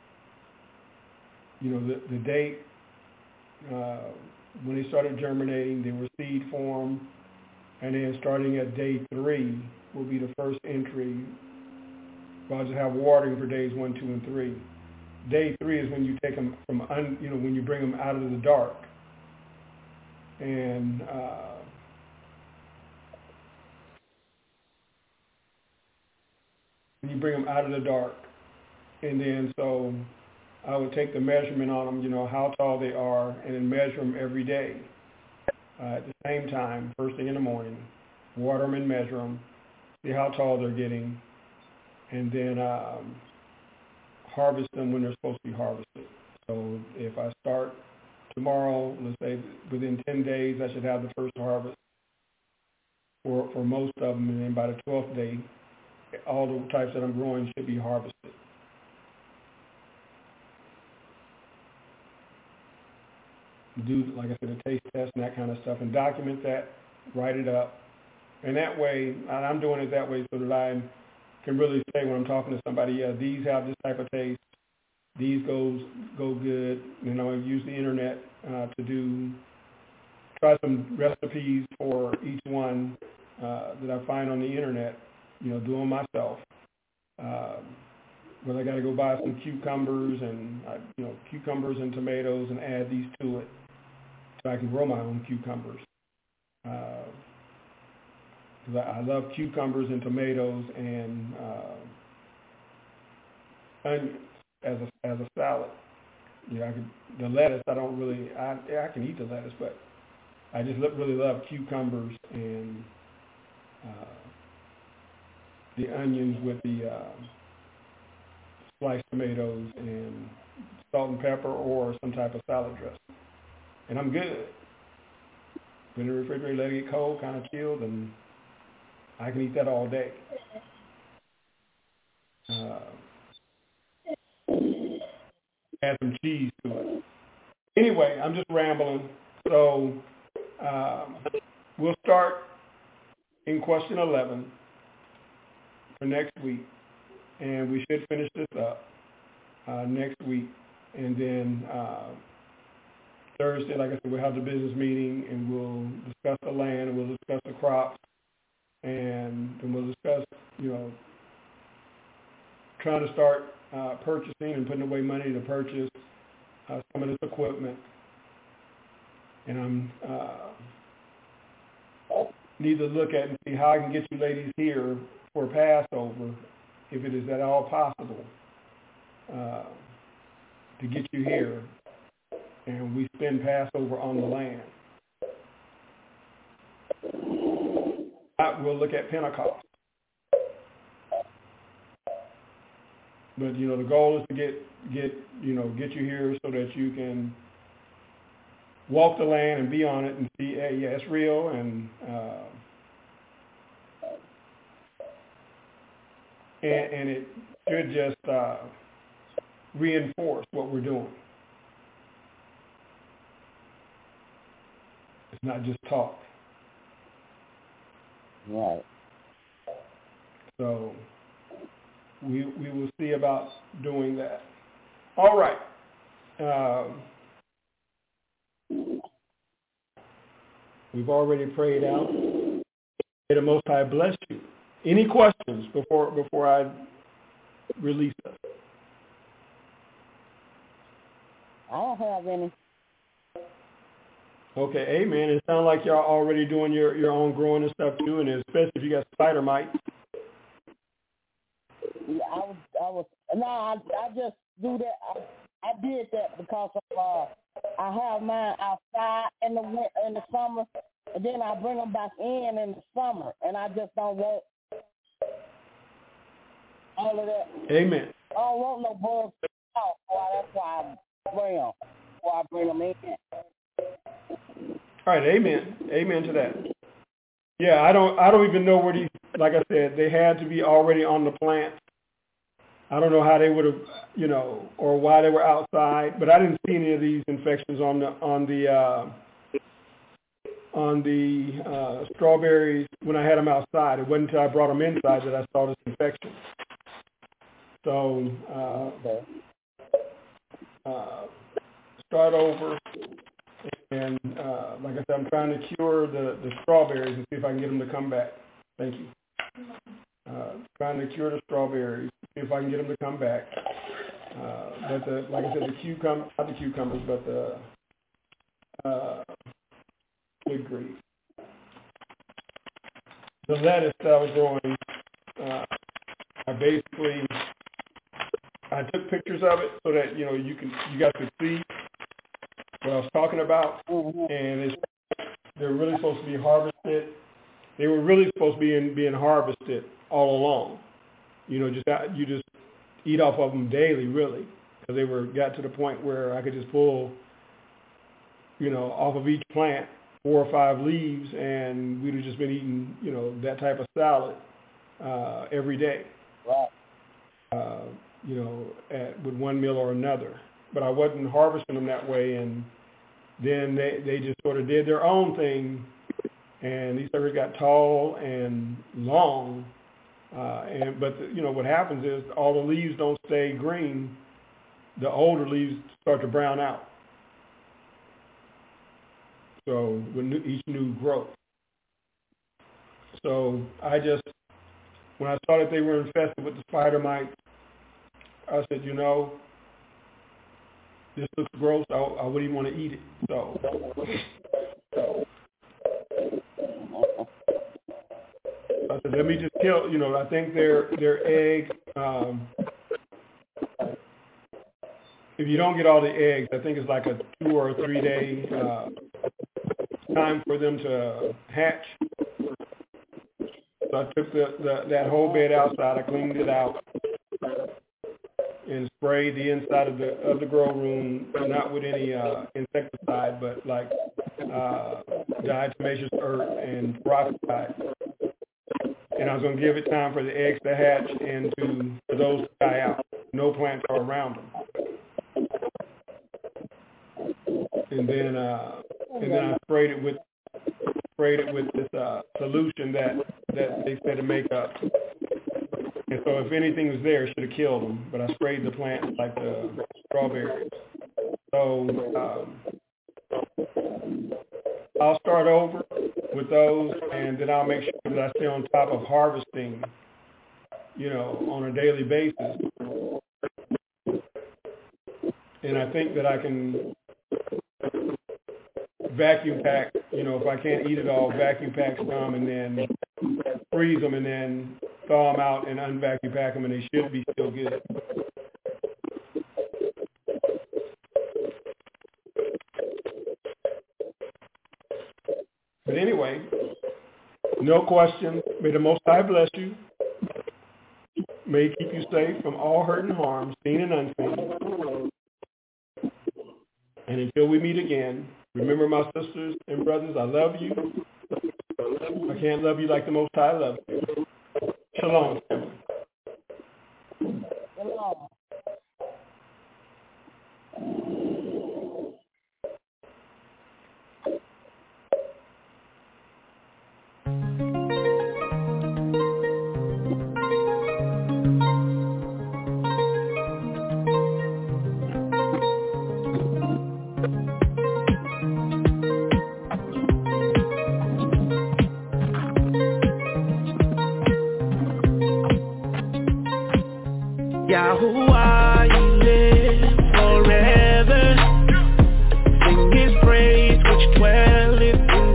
the date, when they started germinating, they were seed form, and then starting at day 3 will be the first entry. I'll just have watering for days 1, 2, and 3. Day 3 is when you take them from, when you bring them out of the dark. And when you bring them out of the dark. And then so I would take the measurement on them, how tall they are, and then measure them every day. At the same time, first thing in the morning, water them and measure them, see how tall they're getting, and then harvest them when they're supposed to be harvested. So if I start tomorrow, let's say within 10 days, I should have the first harvest for most of them, and then by the 12th day, all the types that I'm growing should be harvested. Do, like I said, a taste test and that kind of stuff, and document that, write it up, and that way, and I'm doing it that way so that I can really say when I'm talking to somebody, yeah, these have this type of taste, these go good. I use the internet to try some recipes for each one that I find on the internet, do them myself. But I got to go buy some cucumbers and cucumbers and tomatoes and add these to it so I can grow my own cucumbers. Because I love cucumbers and tomatoes and onions as a salad. The lettuce I don't really. I can eat the lettuce, but I just really love cucumbers and the onions with the sliced tomatoes and salt and pepper or some type of salad dressing. And I'm good. Put it in the refrigerator, let it get cold, kind of chilled, and I can eat that all day. Add some cheese to it. Anyway, I'm just rambling. So we'll start in question 11 for next week. And we should finish this up next week. And then Thursday, like I said, we'll have the business meeting, and we'll discuss the land, and we'll discuss the crops, and then we'll discuss, trying to start purchasing and putting away money to purchase some of this equipment. And I'm need to look at and see how I can get you ladies here for Passover if it is at all possible, to get you here and we spend Passover on the land. We'll look at Pentecost. But, the goal is to get you here so that you can walk the land and be on it and see, hey, yeah, it's real, and it should just reinforce what we're doing. It's not just talk. Right. So we will see about doing that. All right. We've already prayed out. May the Most High bless you. Any questions before I release us? I don't have any. Okay, amen. It sounds like y'all already doing your own growing and stuff too, and especially if you got spider mites. Yeah, I just do that. I did that because of, I have mine outside in the summer, and then I bring them back in the summer, and I just don't want all of that. Amen. I don't want no bugs out, that's why I spray them before I bring them in. All right, amen. Amen to that. Yeah, I don't even know where these, like I said, they had to be already on the plant. I don't know how they would have, or why they were outside, but I didn't see any of these infections on the strawberries when I had them outside. It wasn't until I brought them inside that I saw this infection. So start over, and like I said, I'm trying to cure the strawberries and see if I can get them to come back. Thank you. Trying to cure the strawberries, see if I can get them to come back. But like I said, not the cucumbers, but the good grief. The lettuce that I was growing, I took pictures of it so that you guys could see what I was talking about, and they're really supposed to be harvested. They were really supposed to be being harvested all along. You just eat off of them daily, really, because they got to the point where I could just pull, off of each plant 4 or 5 leaves, and we'd have just been eating, that type of salad every day. Right. With one meal or another. But I wasn't harvesting them that way, and then they just sort of did their own thing, and these suckers got tall and long. But what happens is all the leaves don't stay green. The older leaves start to brown out. So with each new growth. So when I saw that they were infested with the spider mites, I said, this looks gross. I wouldn't even want to eat it. So I said, let me just kill. I think their egg. If you don't get all the eggs, I think it's like a 2 or 3 day time for them to hatch. So I took that whole bed outside. I cleaned it out and sprayed the inside of the grow room, not with any insecticide, but like diatomaceous earth and peroxide. And I was going to give it time for the eggs to hatch and for those to die out. No plants are around them. And then I sprayed it with this solution that they said to make up. And so if anything was there, it should have killed them. But I sprayed the plants like the strawberries. So I'll start over with those, and then I'll make sure that I stay on top of harvesting, on a daily basis. And I think that I can vacuum pack, if I can't eat it all, vacuum pack some and then freeze them and then thaw them out and unvacuum pack them, and they should be still good. But anyway, no question. May the Most High bless you. May He keep you safe from all hurt and harm, seen and unseen. And until we meet again, remember, my sisters and brothers, I love you. I can't love you like the Most High loves you. Shalom. Shalom. Yahuwah, you live forever. Sing His praise, which dwelleth in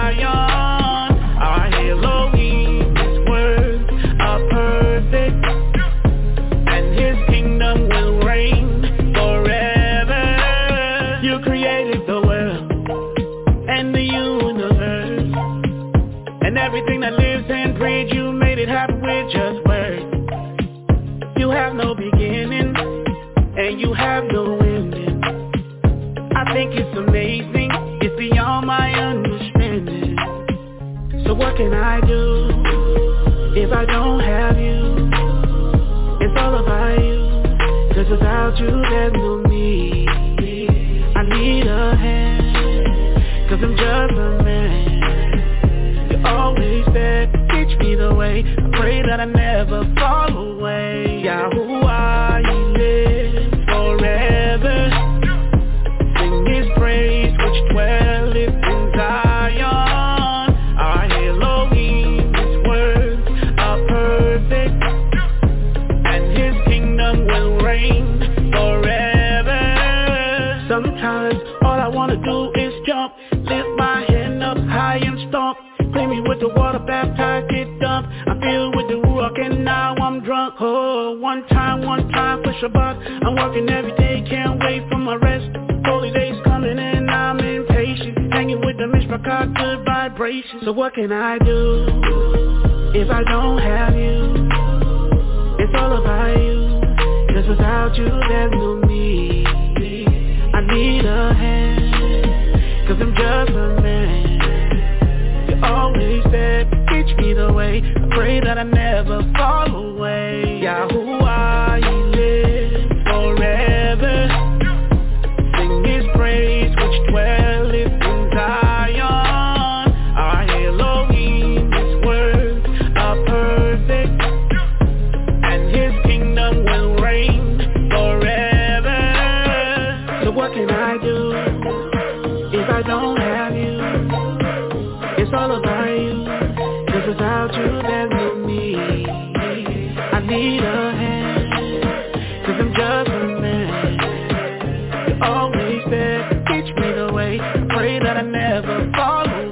Zion. Our Elohim, His words are perfect, and His kingdom will reign forever. You created the world and the universe, and everything that lives and breathes. You made it happen with just words. You have no beginning, and you have no ending. I think it's amazing, it's beyond my understanding. So what can I do if I don't have you? It's all about you, 'cause without you there's no me. I need a hand, 'cause I'm just a man. You always said, teach me the way. I pray that I never fall away. Yahuwah, you live forever. Sing His praise, which dwelleth in Zion. Our Elohim, His words are perfect, and His kingdom will reign forever. Sometimes all I wanna do is jump, lift my hand up high and stomp. Clean me with the water, baptize, get dumped. I feel with the Ruach and now I'm drunk. Oh, one time for Shabbat. I'm working every day, can't wait for my rest. Holy days coming and I'm impatient. Hanging with the Mishpachah, good vibrations. So what can I do if I don't have you? It's all about you, 'cause without you there's no me. I need a hand, 'cause I'm just a man. Always said, teach me the way. I pray that I never fall away. Yahuwah, you live forever. Sing His praise, which dwelleth in Zion. Our Elohim, His words are perfect, and His kingdom will reign forever. So what can I do if I don't have you? It's all about you, 'cause without you there's no me. I need a hand, 'cause I'm just a man. You always said, teach me the way. I pray that I never fall away.